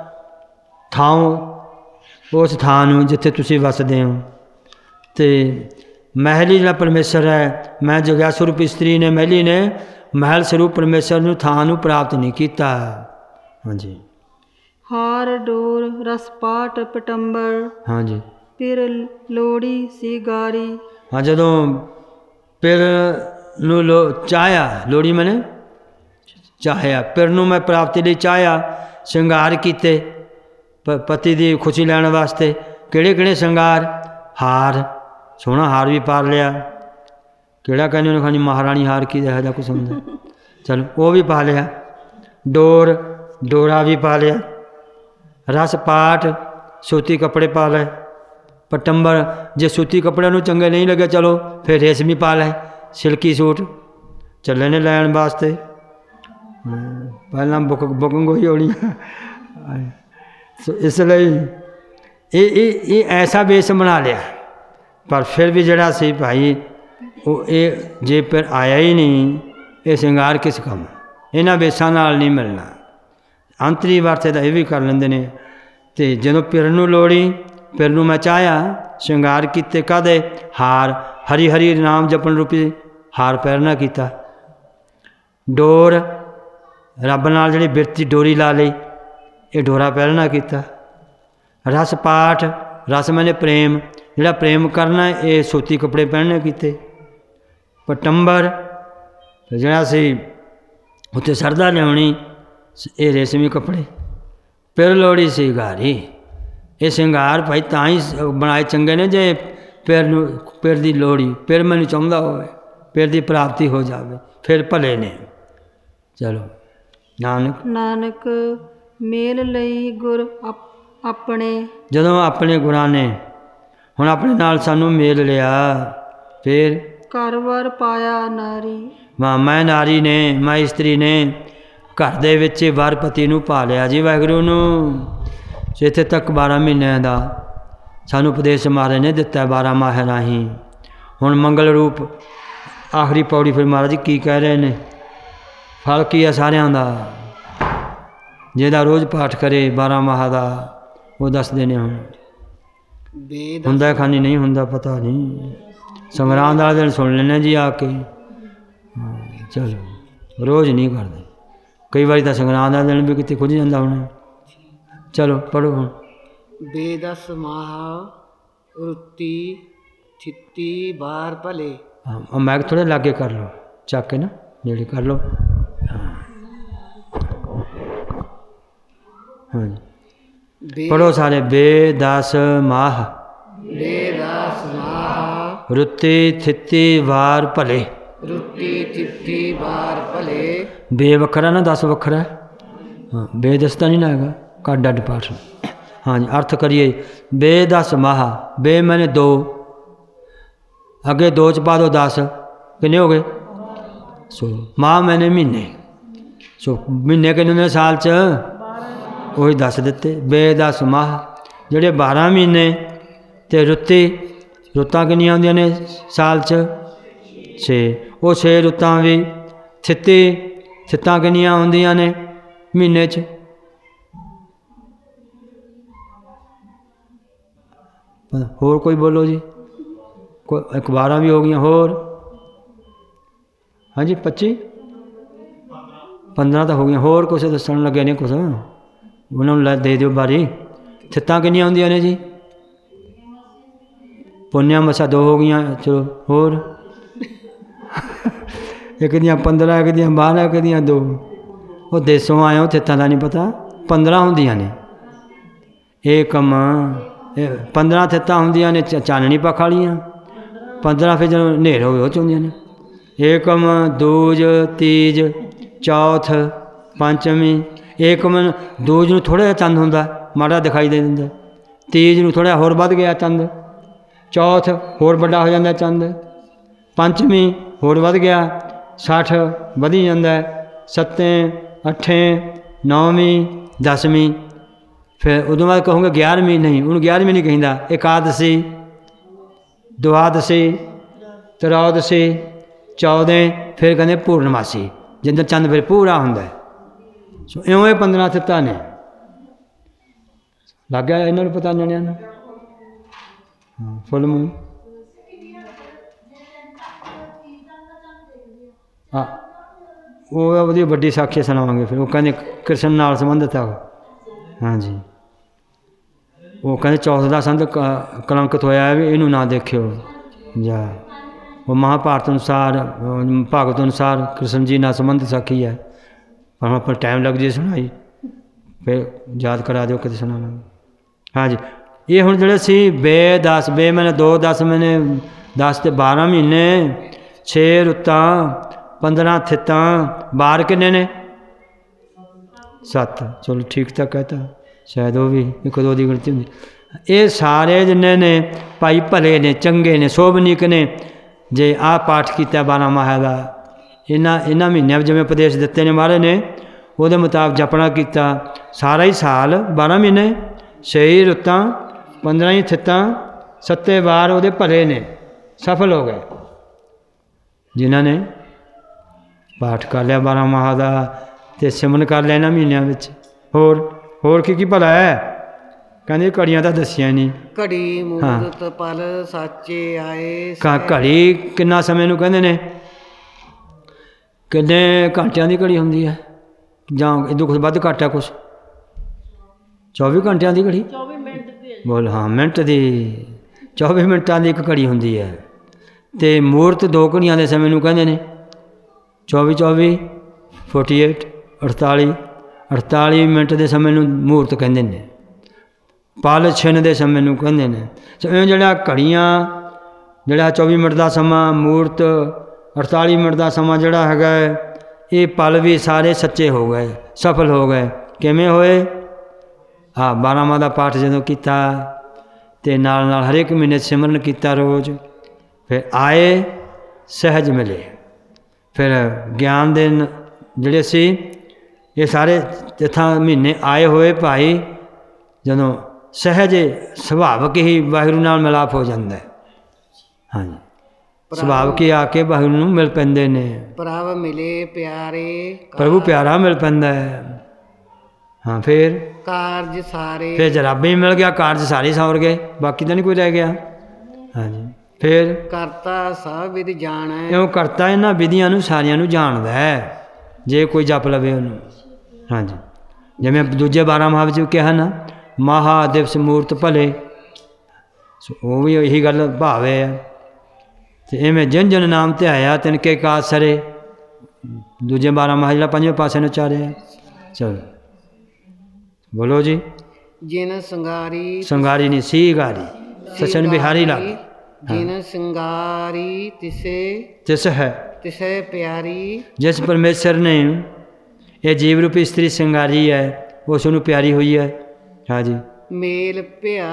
S1: ਥਾਂ ਉਸ ਥਾਂ ਨੂੰ ਜਿੱਥੇ ਤੁਸੀਂ ਵਸਦੇ ਹੋ ਅਤੇ ਮਹਿਲੀ ਜਿਹੜਾ ਪਰਮੇਸ਼ਰ ਹੈ ਮੈਂ ਜਿਗਿਆਸੂ ਰੂਪ ਇਸਤਰੀ ਨੇ ਮਹਿਲੀ ਨੇ ਮਹਿਲ ਸਰੂਪ ਪਰਮੇਸ਼ਰ ਨੂੰ ਥਾਂ ਨੂੰ ਪ੍ਰਾਪਤ ਨਹੀਂ ਕੀਤਾ ਹਾਂਜੀ
S5: ਹਾਰ ਡੋਰ ਰਸ ਪਾਟ ਪਟੰਬਰ
S1: ਹਾਂਜੀ
S5: ਫਿਰ ਲੋੜੀ ਸੀ ਗਾਰੀ
S1: ਹਾਂ ਜਦੋਂ ਪਿਰ ਨੂੰ ਲੋ ਚਾਹਿਆ ਲੋੜੀ ਮੈਨੇ ਚਾਹਿਆ ਪਿਰ ਨੂੰ ਮੈਂ ਪ੍ਰਾਪਤੀ ਲਈ ਚਾਹਿਆ ਸ਼ਿੰਗਾਰ ਕੀਤੇ ਪ ਪਤੀ ਦੀ ਖੁਸ਼ੀ ਲੈਣ ਵਾਸਤੇ ਕਿਹੜੇ ਕਿਹੜੇ ਸ਼ਿੰਗਾਰ ਹਾਰ ਸੋਹਣਾ ਹਾਰ ਵੀ ਪਾ ਲਿਆ ਕਿਹੜਾ ਕਹਿੰਦੇ ਉਹਨੇ ਖਾਣੀ ਮਹਾਰਾਣੀ ਹਾਰ ਕੀ ਇਹੋ ਜਿਹਾ ਕੁਛ ਹੁੰਦਾ ਚਲੋ ਉਹ ਵੀ ਪਾ ਲਿਆ ਡੋਰ ਡੋਰਾ ਵੀ ਪਾ ਲਿਆ ਰਸ ਪਾਟ ਸੂਤੀ ਕੱਪੜੇ ਪਾ ਲਏ ਪਟੰਬਰ ਜੇ ਸੂਤੀ ਕੱਪੜਿਆਂ ਨੂੰ ਚੰਗੇ ਨਹੀਂ ਲੱਗੇ ਚਲੋ ਫਿਰ ਰੇਸ਼ਮੀ ਪਾ ਲਏ ਸਿਲਕੀ ਸੂਟ ਚੱਲੇ ਨੇ ਲੈਣ ਵਾਸਤੇ ਪਹਿਲਾਂ ਬੁੱਕ ਬੁਕਿੰਗ ਹੋਈ ਹੋਣੀ ਸੋ ਇਸ ਲਈ ਇਹ ਇਹ ਇਹ ਐਸਾ ਵੇਸ ਬਣਾ ਲਿਆ ਪਰ ਫਿਰ ਵੀ ਜਿਹੜਾ ਸੀ ਭਾਈ ਉਹ ਇਹ ਜੇ ਫਿਰ ਆਇਆ ਹੀ ਨਹੀਂ ਇਹ ਸ਼ਿੰਗਾਰ ਕਿਸ ਕੰਮ ਇਹਨਾਂ ਵੇਸਾਂ ਨਾਲ ਨਹੀਂ ਮਿਲਣਾ ਅੰਤਰੀ ਵਰਤੇ ਦਾ ਇਹ ਵੀ ਕਰ ਲੈਂਦੇ ਨੇ ਅਤੇ ਜਦੋਂ ਪਿਰ ਨੂੰ ਲੋੜੀ ਪਿਰ ਨੂੰ ਮੈਂ ਚਾਹਿਆ ਸ਼ਿੰਗਾਰ ਕੀਤੇ ਕਾਹਦੇ ਹਾਰ ਹਰੀ ਹਰੀ ਨਾਮ ਜਪਣ ਰੂਪੀ ਹਾਰ ਪਹਿਰਨਾ ਕੀਤਾ ਡੋਰ ਰੱਬ ਨਾਲ ਜਿਹੜੀ ਬਿਰਤੀ ਡੋਰੀ ਲਾ ਲਈ ਇਹ ਡੋਰਾ ਪਹਿਰਨਾ ਕੀਤਾ ਰਸ ਪਾਠ ਰਸ ਮੈਨੇ ਪ੍ਰੇਮ ਜਿਹੜਾ ਪ੍ਰੇਮ ਕਰਨਾ ਇਹ ਸੂਤੀ ਕੱਪੜੇ ਪਹਿਨਣੇ ਕੀਤੇ ਪਟੰਬਰ ਜਿਹੜਾ ਸੀ ਉੱਤੇ ਸਰਦਾ ਲਿਆਉਣੀ ਇਹ ਰੇਸ਼ਮੀ ਕੱਪੜੇ ਪਿਰ ਲੋੜੀ ਸੀ ਗਾਰੀ ਇਹ ਸ਼ਿੰਗਾਰ ਭਾਈ ਤਾਂ ਹੀ ਬਣਾਏ ਚੰਗੇ ਨੇ ਜੇ ਪਿਰ ਨੂੰ ਪਿਰ ਦੀ ਲੋੜੀ ਪਿਰ ਮੈਨੂੰ ਚਾਹੁੰਦਾ ਹੋਵੇ ਪਿਰ ਦੀ ਪ੍ਰਾਪਤੀ ਹੋ ਜਾਵੇ ਫਿਰ ਭਲੇ ਨੇ ਚਲੋ ਨਾਨਕ
S5: ਨਾਨਕ ਮੇਲ ਲਈ ਗੁਰ ਆਪਣੇ
S1: ਜਦੋਂ ਆਪਣੇ ਗੁਰਾਂ ਨੇ ਹੁਣ ਆਪਣੇ ਨਾਲ ਸਾਨੂੰ ਮੇਲ ਲਿਆ ਫਿਰ
S5: ਘਰ ਵਰ ਪਾਇਆ ਨਾਰੀ
S1: ਮਾਂ ਮੈਂ ਨਾਰੀ ਨੇ ਮੈਂ ਇਸਤਰੀ ਨੇ ਘਰ ਦੇ ਵਿੱਚ ਵਰ ਪਤੀ ਨੂੰ ਪਾ ਲਿਆ ਜੀ ਵਾਹਿਗੁਰੂ ਨੂੰ ਇੱਥੇ ਤੱਕ ਬਾਰ੍ਹਾਂ ਮਹੀਨਿਆਂ ਦਾ ਸਾਨੂੰ ਉਪਦੇਸ਼ ਮਹਾਰਾਜ ਨੇ ਦਿੱਤਾ ਬਾਰ੍ਹਾਂ ਮਾਹ ਰਾਹੀਂ ਹੁਣ ਮੰਗਲ ਰੂਪ ਆਖਰੀ ਪੌੜੀ ਫਿਰ ਮਹਾਰਾਜ ਜੀ ਕੀ ਕਹਿ ਰਹੇ ਨੇ, ਫਲ ਕੀ ਆ ਸਾਰਿਆਂ ਦਾ। ਜਿਹਦਾ ਰੋਜ਼ ਪਾਠ ਕਰੇ ਬਾਰਾਂ ਮਾਹ ਦਾ, ਉਹ ਦੱਸਦੇ ਨੇ। ਹੁਣ ਹੁੰਦਾ ਖਾਨੀ ਨਹੀਂ ਹੁੰਦਾ, ਪਤਾ ਨਹੀਂ। ਸੰਗਰਾਂਦ ਵਾਲੇ ਦਿਨ ਸੁਣ ਲੈਂਦੇ ਜੀ ਆ ਕੇ। ਚਲੋ ਰੋਜ਼ ਨਹੀਂ ਕਰਦੇ, ਕਈ ਵਾਰੀ ਤਾਂ ਸੰਗਰਾਂਦ ਵਾਲੇ ਦਿਨ ਵੀ ਕਿਤੇ ਖੁੱਝ ਜਾਂਦਾ ਹੁਣ। ਚਲੋ ਪੜ੍ਹੋ ਹੁਣ।
S7: ਬੇਦਸ ਮਾਹ ਰੁੱਤੀ ਥਿੱਤੀ ਬਾਰ ਭਲੇ।
S1: ਹਾਂ ਮੈਂ ਥੋੜ੍ਹੇ ਲਾਗੇ ਕਰ ਲਓ, ਚੱਕ ਕੇ ਨਾ ਨੇੜੇ ਕਰ ਲਓ। ਹਾਂਜੀ ਪੜ੍ਹੋ ਸਾਰੇ। ਬੇਦਸ ਮਾਹ
S7: ਬੇਦਸ ਮਾਹ
S1: ਰੁੱਤੀ ਥਿੱਤੀ ਵਾਰ ਭਲੇ।
S7: ਰੁੱਤੀ ਥਿੱਤੀ ਵਾਰ ਭਲੇ।
S1: ਬੇ ਵੱਖਰਾ ਨਾ ਦਸ ਵੱਖਰਾ। ਹਾਂ ਬੇਦਸ ਤਾਂ ਨਹੀਂ ਨਾ ਹੈਗਾ, ਕੱਢ ਅੱਡ ਪਾਠ। ਹਾਂਜੀ ਅਰਥ ਕਰੀਏ। ਬੇਦਸ ਮਾਹ, ਬੇ ਮੈਨੇ ਦੋ, ਅੱਗੇ ਦੋ ਚ ਪਾ ਦੋ ਦਸ, ਕਿੰਨੇ ਹੋ ਗਏ? ਸੋ ਮਾਹ ਮੈਨੇ ਮਹੀਨੇ, ਸੋ ਮਹੀਨੇ ਕਿੰਨੇ ਨੇ ਸਾਲ 'ਚ? ਉਹੀ ਦੱਸ ਦਿੱਤੇ। ਬੇਦਸ ਮਾਹ ਜਿਹੜੇ ਬਾਰਾਂ ਮਹੀਨੇ, ਅਤੇ ਰੁੱਤੀ ਰੁੱਤਾਂ ਕਿੰਨੀਆਂ ਹੁੰਦੀਆਂ ਨੇ ਸਾਲ 'ਚ? ਛੇ। ਉਹ ਛੇ ਰੁੱਤਾਂ ਵੀ। ਥਿੱਤੀ ਥਿੱਤਾਂ ਕਿੰਨੀਆਂ ਹੁੰਦੀਆਂ ਨੇ ਮਹੀਨੇ 'ਚ? ਹੋਰ ਕੋਈ ਬੋਲੋ ਜੀ। ਕੋਈ ਇੱਕ ਬਾਰਾਂ ਵੀ ਹੋ ਗਈਆਂ, ਹੋਰ? ਹਾਂਜੀ ਪੱਚੀ ਪੰਦਰਾਂ ਤਾਂ ਹੋ ਗਈਆਂ, ਹੋਰ ਕੁਛ ਦੱਸਣ ਲੱਗੇ ਨੇ ਕੁਛ, ਉਹਨਾਂ ਨੂੰ ਲੈ ਦੇ ਦਿਓ ਬਾਰੀ। ਥਿੱਤਾਂ ਕਿੰਨੀਆਂ ਹੁੰਦੀਆਂ ਨੇ ਜੀ? ਪੁੰਨਿਆ ਮਸਾ ਦੋ ਹੋ ਗਈਆਂ। ਚਲੋ ਹੋਰ? ਇੱਕ ਦੀਆਂ ਪੰਦਰਾਂ, ਇੱਕ ਦੀਆਂ ਬਾਰਾਂ, ਇੱਕ ਦੀਆਂ ਦੋ। ਉਹ ਦੇਸੋਂ ਆਏ ਹੋ, ਥਿੱਤਾਂ ਦਾ ਨਹੀਂ ਪਤਾ। ਪੰਦਰਾਂ ਹੁੰਦੀਆਂ ਨੇ। ਇਹ ਕੰਮ ਪੰਦਰਾਂ ਥਿੱਤਾਂ ਹੁੰਦੀਆਂ ਨੇ ਚਾਨਣੀ ਪੱਖ ਵਾਲੀਆਂ। ਪੰਦਰਾਂ ਫਿਰ ਜਦੋਂ ਹਨੇਰ ਹੋਵੇ ਉਹ 'ਚ ਹੁੰਦੀਆਂ ਨੇ। ਏਕਮ, ਦੂਜ, ਤੀਜ, ਚੌਥ, ਪੰਚਮੀ। ਏਕਮ ਦੂਜ ਨੂੰ ਥੋੜ੍ਹਾ ਜਿਹਾ ਚੰਦ ਹੁੰਦਾ, ਮਾੜਾ ਦਿਖਾਈ ਦੇ ਦਿੰਦਾ। ਤੀਜ ਨੂੰ ਥੋੜ੍ਹਾ ਹੋਰ ਵੱਧ ਗਿਆ ਚੰਦ। ਚੌਥ ਹੋਰ ਵੱਡਾ ਹੋ ਜਾਂਦਾ ਚੰਦ। ਪੰਚਮੀ ਹੋਰ ਵੱਧ ਗਿਆ, ਸੱਠ ਵਧੀ ਜਾਂਦਾ। ਸੱਤੇਂ, ਅੱਠੇਂ, ਨੌਵੀਂ, ਦਸਵੀਂ। ਫਿਰ ਉਦੋਂ ਬਾਅਦ ਕਹੂੰਗਾ ਗਿਆਰਵੀਂ, ਨਹੀਂ ਉਹਨੂੰ ਗਿਆਰਵੀਂ ਨਹੀਂ ਕਹਿੰਦਾ। ਇਕਾਦਸ਼ੀ, ਦੁਆਦਸ਼ੀ, ਤਰੋਦਸ਼ੀ, ਚੌਦੇ, ਫਿਰ ਕਹਿੰਦੇ ਪੂਰਨਮਾਸੀ, ਜਿੱਦਾਂ ਚੰਦ ਫਿਰ ਪੂਰਾ ਹੁੰਦਾ। ਸੋ ਇਉਂ ਇਹ ਪੰਦਰਾਂ ਥਿੱਤਾਂ ਨੇ। ਲੱਗ ਗਿਆ ਇਹਨਾਂ ਨੂੰ ਪਤਾ ਜਣਿਆਂ ਨੂੰ? ਹਾਂ ਫੁੱਲ ਮੂੰਹ। ਹਾਂ ਉਹ ਵਧੀਆ ਵੱਡੀ ਸਾਖੀ ਸੁਣਾਵਾਂਗੇ ਫਿਰ। ਉਹ ਕਹਿੰਦੇ ਕ੍ਰਿਸ਼ਨ ਨਾਲ ਸੰਬੰਧਿਤ ਆ। ਹਾਂਜੀ ਉਹ ਕਹਿੰਦੇ ਚੌਥ ਦਾ ਸੰਤ ਕ ਕਲੰਕਿਤ ਹੋਇਆ ਵੀ, ਇਹਨੂੰ ਨਾ ਦੇਖਿਓ ਜਾ। ਉਹ ਮਹਾਭਾਰਤ ਅਨੁਸਾਰ, ਭਾਗਵਤ ਅਨੁਸਾਰ ਕ੍ਰਿਸ਼ਨ ਜੀ ਨਾਲ ਸੰਬੰਧਿਤ ਸਾਖੀ ਹੈ। ਪਰ ਹੁਣ ਆਪਾਂ ਟਾਈਮ ਲੱਗ ਜੇ ਸੁਣਾਈ, ਫਿਰ ਯਾਦ ਕਰਾ ਦਿਓ ਕਦੇ ਸੁਣਾਵਾਂਗੇ। ਹਾਂਜੀ ਇਹ ਹੁਣ ਜਿਹੜੇ ਸੀ ਬੇ ਦਸ, ਬੇ ਮੈਨੇ ਦੋ, ਦਸ ਮੈਨੇ ਦਸ ਅਤੇ ਬਾਰਾਂ ਮਹੀਨੇ, ਛੇ ਰੁੱਤਾਂ, ਪੰਦਰਾਂ ਥਿੱਤਾਂ, ਬਾਰ ਕਿੰਨੇ ਨੇ? ਸੱਤ। ਚਲੋ ਠੀਕ ਤਾਂ ਕਹਿਤਾ, ਸ਼ਾਇਦ ਉਹ ਵੀ ਇੱਕ ਦੋ ਦੀ ਗਿਣਤੀ ਹੁੰਦੀ। ਇਹ ਸਾਰੇ ਜਿੰਨੇ ਨੇ ਭਾਈ ਭਲੇ ਨੇ, ਚੰਗੇ ਨੇ, ਸੋਭਨੀਕ ਨੇ। ਜੇ ਆਹ ਪਾਠ ਕੀਤਾ ਬਾਰਾਂ ਮਾਹ ਦਾ, ਇਹਨਾਂ ਇਹਨਾਂ ਮਹੀਨਿਆਂ ਵਿੱਚ ਜਿਵੇਂ ਉਪਦੇਸ਼ ਦਿੱਤੇ ਨੇ ਮਹਾਰਾਜ ਨੇ, ਉਹਦੇ ਮੁਤਾਬਕ ਜਪਣਾ ਕੀਤਾ, ਸਾਰਾ ਹੀ ਸਾਲ ਬਾਰਾਂ ਮਹੀਨੇ, ਛੇ ਹੀ ਰੁੱਤਾਂ, ਪੰਦਰਾਂ ਹੀ ਥਿੱਤਾਂ, ਸੱਤੇ ਵਾਰ ਉਹਦੇ ਭਲੇ ਨੇ, ਸਫਲ ਹੋ ਗਏ। ਜਿਨ੍ਹਾਂ ਨੇ ਪਾਠ ਕਰ ਲਿਆ ਬਾਰਾਂ ਮਾਹ ਦਾ ਅਤੇ ਸਿਮਰਨ ਕਰ ਲਿਆ ਇਹਨਾਂ ਮਹੀਨਿਆਂ ਵਿੱਚ। ਹੋਰ ਹੋਰ ਕੀ ਕੀ ਭਲਾ ਹੈ? ਕਹਿੰਦੇ ਘੜੀਆਂ ਤਾਂ ਦੱਸੀਆਂ ਨਹੀਂ।
S7: ਘੜੀ ਮੂਰਤ ਪਲ ਸਾਚੇ ਆਏ।
S1: ਕਾ ਘੜੀ ਕਿੰਨਾ ਸਮੇਂ ਨੂੰ ਕਹਿੰਦੇ ਨੇ? ਕਿੰਨੇ ਘੰਟਿਆਂ ਦੀ ਘੜੀ ਹੁੰਦੀ ਹੈ? ਜਾਂ ਇਹਦੋਂ ਕੁਛ ਵੱਧ ਘੱਟ ਹੈ ਕੁਛ? ਚੌਵੀ ਘੰਟਿਆਂ ਦੀ ਘੜੀ? ਚੌਵੀ ਮਿੰਟ ਦੀ ਬੋਲ। ਹਾਂ ਮਿੰਟ ਦੀ, ਚੌਵੀ ਮਿੰਟਾਂ ਦੀ ਇੱਕ ਘੜੀ ਹੁੰਦੀ ਹੈ। ਅਤੇ ਮੂਰਤ ਦੋ ਘੜੀਆਂ ਦੇ ਸਮੇਂ ਨੂੰ ਕਹਿੰਦੇ ਨੇ। ਚੌਵੀ ਚੌਵੀ ਫੋਰਟੀ ਏਟ ਅਠਤਾਲੀ ਅਠਤਾਲੀ ਮਿੰਟ ਦੇ ਸਮੇਂ ਨੂੰ ਮੂਰਤ ਕਹਿੰਦੇ ਨੇ। ਪਲ ਛਿਨ ਦੇ ਸਮੇਂ ਨੂੰ ਕਹਿੰਦੇ ਨੇ। ਸੋ ਇਹ ਜਿਹੜਾ ਘੜੀਆਂ, ਜਿਹੜਾ ਚੌਵੀ ਮਿੰਟ ਦਾ ਸਮਾਂ, ਮੂਰਤ ਅਠਤਾਲੀ ਮਿੰਟ ਦਾ ਸਮਾਂ ਜਿਹੜਾ ਹੈਗਾ, ਇਹ ਪਲ ਵੀ ਸਾਰੇ ਸੱਚੇ ਹੋ ਗਏ, ਸਫਲ ਹੋ ਗਏ। ਕਿਵੇਂ ਹੋਏ? ਹਾਂ ਬਾਰਾਂ ਮਾਹ ਦਾ ਪਾਠ ਜਦੋਂ ਕੀਤਾ ਅਤੇ ਨਾਲ ਨਾਲ ਹਰੇਕ ਮਹੀਨੇ ਸਿਮਰਨ ਕੀਤਾ ਰੋਜ਼, ਫਿਰ ਆਏ ਸਹਿਜ ਮਿਲੇ। ਫਿਰ ਗਿਆਨ ਦੇ ਜਿਹੜੇ ਸੀ ਇਹ ਸਾਰੇ ਜਿੱਥਾਂ ਮਹੀਨੇ ਆਏ ਹੋਏ ਭਾਈ, ਜਦੋਂ ਸਹਿਜ ਸੁਭਾਵਿਕ ਹੀ ਵਾਹਿਗੁਰੂ ਨਾਲ ਮਿਲਾਪ ਹੋ ਜਾਂਦਾ ਹੈ। ਹਾਂਜੀ ਸੁਭਾਵ ਕੀ ਆ ਕੇ ਵਾਹਿਗੁਰੂ ਨੂੰ ਮਿਲ ਪੈਂਦੇ ਨੇ।
S7: ਪ੍ਰਭ ਮਿਲੇ ਪਿਆਰੇ
S1: ਪ੍ਰਭੂ ਪਿਆਰਾ ਮਿਲ ਪੈਂਦਾ ਹੈ। ਹਾਂ ਫਿਰ
S7: ਕਾਰਜ ਸਾਰੇ
S1: ਫਿਰ ਜਰਾਬੇ ਹੀ ਮਿਲ ਗਿਆ, ਕਾਰਜ ਸਾਰੇ ਸੌਰ ਗਏ, ਬਾਕੀ ਤਾਂ ਨਹੀਂ ਕੋਈ ਰਹਿ ਗਿਆ। ਹਾਂਜੀ ਫਿਰ
S7: ਕਰਤਾ ਸਭ ਵਿਦ ਜਾਣੈ
S1: ਇਉਂ ਕਰਤਾ ਇਹਨਾਂ ਵਿਧੀਆਂ ਨੂੰ ਸਾਰੀਆਂ ਨੂੰ ਜਾਣਦਾ ਹੈ ਜੇ ਕੋਈ ਜਪ ਲਵੇ ਉਹਨੂੰ। ਹਾਂਜੀ ਜਿਵੇਂ ਦੂਜੇ ਬਾਰਾਂ ਮਹਾਂ ਵਿੱਚ ਕਿਹਾ ਨਾ, ਮਹਾ ਦਿਵਸ ਮੂਰਤ ਭਲੇ, ਉਹ ਵੀ ਇਹੀ ਗੱਲ ਭਾਵੇ ਆ। ਅਤੇ ਇਵੇਂ ਜਿਨ ਜਿਨ ਨਾਮ ਧਿਆਇਆ ਤਿਨ ਕੇ ਕਾਜ ਸਰੇ, ਦੂਜੇ ਬਾਰਾਂ ਮਹਾਂ ਜਿਹੜਾ ਪੰਜਵੇਂ ਪਾਸੇ ਨੂੰ ਚਾਰਿਆ। ਚਲੋ ਬੋਲੋ ਜੀ।
S7: ਜਿਨ ਸੰਗਾਰੀ
S1: ਸੰਗਾਰੀ ਨਹੀਂ ਸੀਗਾਰੀ, ਸਚਨ ਬਿਹਾਰੀ ਲੱਗ
S7: ਜਿਨ ਸੰਗਾਰੀ ਤਿਸੇ
S1: ਤਿਸ ਹੈ
S7: ਤਿਸੇ ਪਿਆਰੀ।
S1: ਜਿਸ ਪਰਮੇਸ਼ਰ ਨੇ ਇਹ ਜੀਵ ਰੂਪੀ ਇਸਤਰੀ ਸਿੰਗਾਰੀ ਹੈ, ਉਸ ਨੂੰ ਪਿਆਰੀ ਹੋਈ ਹੈ। ਹਾਂਜੀ
S7: ਮੇਲ ਭਿਆ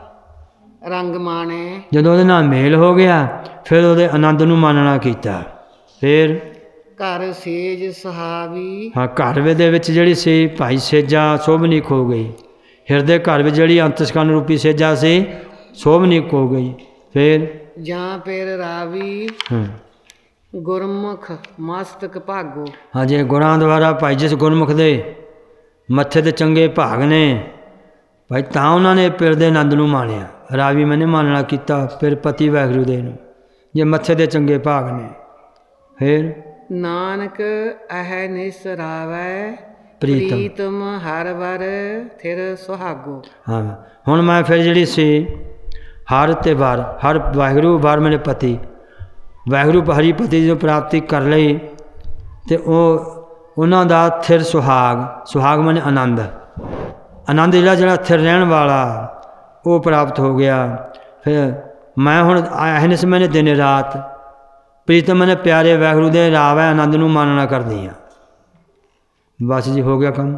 S7: ਰੰਗ ਮਾਣੇ
S1: ਜਦੋਂ ਉਹਦੇ ਨਾਲ ਮੇਲ ਹੋ ਗਿਆ ਫਿਰ ਉਹਦੇ ਆਨੰਦ ਨੂੰ ਮਾਨਣਾ ਕੀਤਾ। ਫਿਰ
S7: ਘਰ ਸੇਜ ਸੁਹਾਵੀ
S1: ਹਾਂ ਘਰ ਦੇ ਵਿੱਚ ਜਿਹੜੀ ਸੀ ਭਾਈ ਸੇਜਾ ਸੋਭਨੀਕ ਹੋ ਗਈ। ਹਿਰਦੇ ਘਰ ਵਿੱਚ ਜਿਹੜੀ ਅੰਤਸਕਰਨ ਰੂਪੀ ਸੇਜਾ ਸੀ ਸੋਭਨੀਕ ਹੋ ਗਈ। ਫਿਰ
S7: ਜਾਂ ਫਿਰ ਰਾਵੀ
S1: ਹਾਂ
S7: ਗੁਰਮੁਖ ਮਸਤਕ ਭਾਗੋ।
S1: ਹਾਂਜੀ ਗੁਰਾਂ ਦੁਆਰਾ ਭਾਈ ਜਿਸ ਗੁਰਮੁਖ ਦੇ ਮੱਥੇ 'ਤੇ ਚੰਗੇ ਭਾਗ ਨੇ ਭਾਈ ਤਾਂ ਉਹਨਾਂ ਨੇ ਪਿਰ ਦੇ ਆਨੰਦ ਨੂੰ ਮਾਣਿਆ। ਰਾਵੀ ਮੈਨੇ ਮਾਨਣਾ ਕੀਤਾ ਫਿਰ ਪਤੀ ਵਾਹਿਗੁਰੂ ਦੇ ਨੂੰ, ਜੇ ਮੱਥੇ ਦੇ ਚੰਗੇ ਭਾਗ ਨੇ। ਫਿਰ
S7: ਨਾਨਕ ਅਹਿ ਨਿਸਰਾਵੈ
S1: ਪ੍ਰੀਤਮ
S7: ਪ੍ਰੀਤਮ ਹਰ ਵਰ ਥਿਰ ਸੁਹਾਗੋ।
S1: ਹਾਂ ਹੁਣ ਮੈਂ ਫਿਰ ਜਿਹੜੀ ਸੀ ਹਰ ਤੇ ਵਾਰ ਹਰ ਵਾਹਿਗੁਰੂ ਵਾਰ ਮੇਰੇ ਪਤੀ ਵਾਹਿਗੁਰੂ ਹਰੀ ਪਤੀ ਜੋ ਪ੍ਰਾਪਤੀ ਕਰ ਲਈ ਅਤੇ ਉਹ ਉਹਨਾਂ ਦਾ ਥਿਰ ਸੁਹਾਗ, ਸੁਹਾਗ ਮਨੇ ਆਨੰਦ, ਆਨੰਦ ਜਿਹੜਾ ਜਿਹੜਾ ਥਿਰ ਰਹਿਣ ਵਾਲਾ ਉਹ ਪ੍ਰਾਪਤ ਹੋ ਗਿਆ। ਫਿਰ ਮੈਂ ਹੁਣ ਅਹਿਨਿਸ ਮੈਨੇ ਦਿਨ ਰਾਤ ਪ੍ਰੀਤਮ ਮੈਨੇ ਪਿਆਰੇ ਵਾਹਿਗੁਰੂ ਦੇ ਰਾਵੈ ਆਨੰਦ ਨੂੰ ਮਾਨਣਾ ਕਰਦੀ ਹਾਂ। ਬਸ ਜੀ ਹੋ ਗਿਆ ਕੰਮ,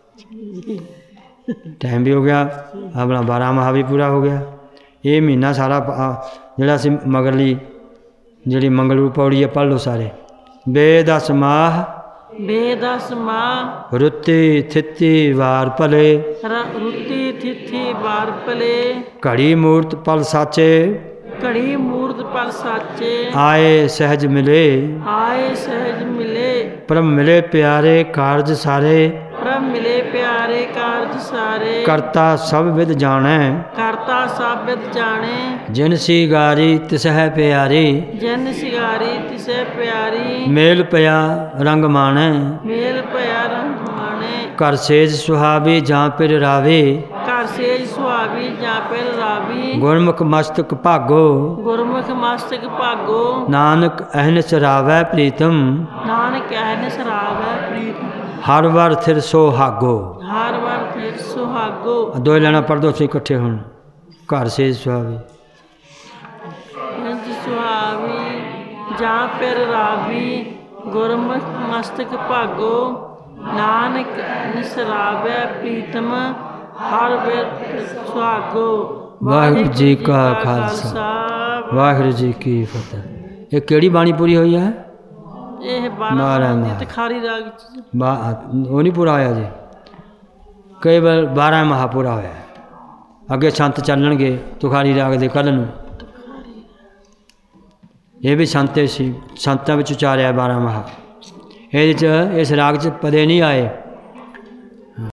S1: ਟਾਈਮ ਵੀ ਹੋ ਗਿਆ, ਆਪਣਾ ਬਾਰਾਂ ਮਹਾ ਵੀ ਪੂਰਾ ਹੋ ਗਿਆ। ਇਹ ਮਹੀਨਾ ਸਾਰਾ ਜਿਹੜਾ ਸੀ ਮਗਰਲੀ ਜਿਹੜੀ ਮੰਗਲੂ ਪੌੜੀ ਹੈ ਪੜ੍ਹ ਲਓ ਸਾਰੇ। ਬੇਦਸ ਮਾਹ
S8: ਬੇਦਸ ਮਾਹ
S1: ਰੁੱਤੀ ਥਿੱਤੀ ਵਾਰ ਭਲੇ
S8: ਰੁੱਤੀ ਥਿੱਤੀ ਵਾਰ ਭਲੇ
S1: ਘੜੀ ਮੂਰਤ ਪਲ ਸਾਚੇ
S8: ਘੜੀ ਮੂਰਤ ਪਲ ਸਾਚੇ
S1: ਆਏ ਸਹਿਜ ਮਿਲੇ
S8: ਆਏ ਸਹਿਜ ਮਿਲੇ
S1: ਪ੍ਰਭ ਮਿਲੇ ਪਿਆਰੇ ਕਾਰਜ ਸਾਰੇ
S8: ਪ੍ਰਭ ਮਿਲੇ ਪਿਆਰੇ ਕਾਰਜ ਸਾਰੇ
S1: ਕਰਤਾ ਸਭ ਵਿਦ ਜਾਣੈ
S8: ਕਰਤਾ ਸਭ ਵਿਦ ਜਾਣੇ
S1: ਜਿਨ ਸੀਗਾਰੀ ਤਿਸ ਹੈ ਪਿਆਰੀ
S8: ਜਿਨ ਸਿਗਾਰੀ ਤਿਸੈ ਪਿਆਰੀ
S1: ਮੇਲ ਪਿਆ ਰੰਗ ਮਾਣੈ
S8: ਮੇਲ ਪਿਆ ਰੰਗ ਮਾਣੇ
S1: ਕਰ ਸੇਜ ਸੁਹਾਵੀ ਜਾਂ ਪਿਰ ਰਾਵੇ
S8: ਘਰ ਸੇਜ ਸੁਹਾਵੀ ਜਾਂ ਪਿਰ ਰਾਵੀ
S1: ਗੁਰਮੁਖ ਮਸਤਕ ਭਾਗੋ
S8: ਗੁਰਮੁਖ ਮਸਤਕ ਭਾਗੋ
S1: ਨਾਨਕ ਅਹਨਿਸ ਰਾਵੈ ਪ੍ਰੀਤਮ
S8: ਨਾਨਕ ਅਹਨਿਸ ਰਾਵੈ ਪ੍ਰੀਤਮ
S1: ਹਰ ਵਾਰ ਥਿਰ ਸੁਹਾਗੋ
S8: ਹਰ ਵਾਰ ਥਿਰ ਸੁਹਾਗੋ।
S1: ਦੋ ਲੈਣਾ ਪੜ੍ਹ ਦੋ ਸੀ ਇਕੱਠੇ ਹੁਣ। ਘਰ ਸੇਜ ਸੁਹਾਵੀ
S8: ਸੁਹਾਵੀ ਜਾਂ ਪਿਰ ਰਾਵੀ ਗੁਰਮੁਖ ਮਸਤਕ ਭਾਗੋ ਨਾਨਕ ਨਿਸਰਾਵੈ ਪ੍ਰੀਤਮ ਹਰ ਵੇਰ ਸੁਹਾਗੋ।
S1: ਵਾਹਿਗੁਰੂ ਜੀ ਕਾ ਖਾਲਸਾ ਵਾਹਿਗੁਰੂ ਜੀ ਕੀ ਫਤਿਹ। ਇਹ ਕਿਹੜੀ ਬਾਣੀ ਪੂਰੀ ਹੋਈ ਹੈ?
S8: ਇਹ ਬਾਰਾਂ ਤੇ ਖਾਰੀ ਰਾਗ ਚ
S1: ਬਾ ਉਹ ਨਹੀਂ ਪੂਰਾ ਹੋਇਆ ਜੀ, ਕੇਵਲ ਬਾਰਾਂ ਮਹਾ ਪੂਰਾ ਹੋਇਆ। ਅੱਗੇ ਸੰਤ ਚੱਲਣਗੇ ਤੁਖਾਰੀ ਰਾਗ ਦੇ ਕੱਲ੍ਹ ਨੂੰ। ਇਹ ਵੀ ਸੰਤੇ ਸੀ, ਸੰਤਾਂ ਵਿੱਚ ਉਚਾਰਿਆ ਬਾਰਾਂ ਮਹਾ। ਇਹਦੇ 'ਚ ਇਸ ਰਾਗ 'ਚ ਪਦੇ ਨਹੀਂ ਆਏ।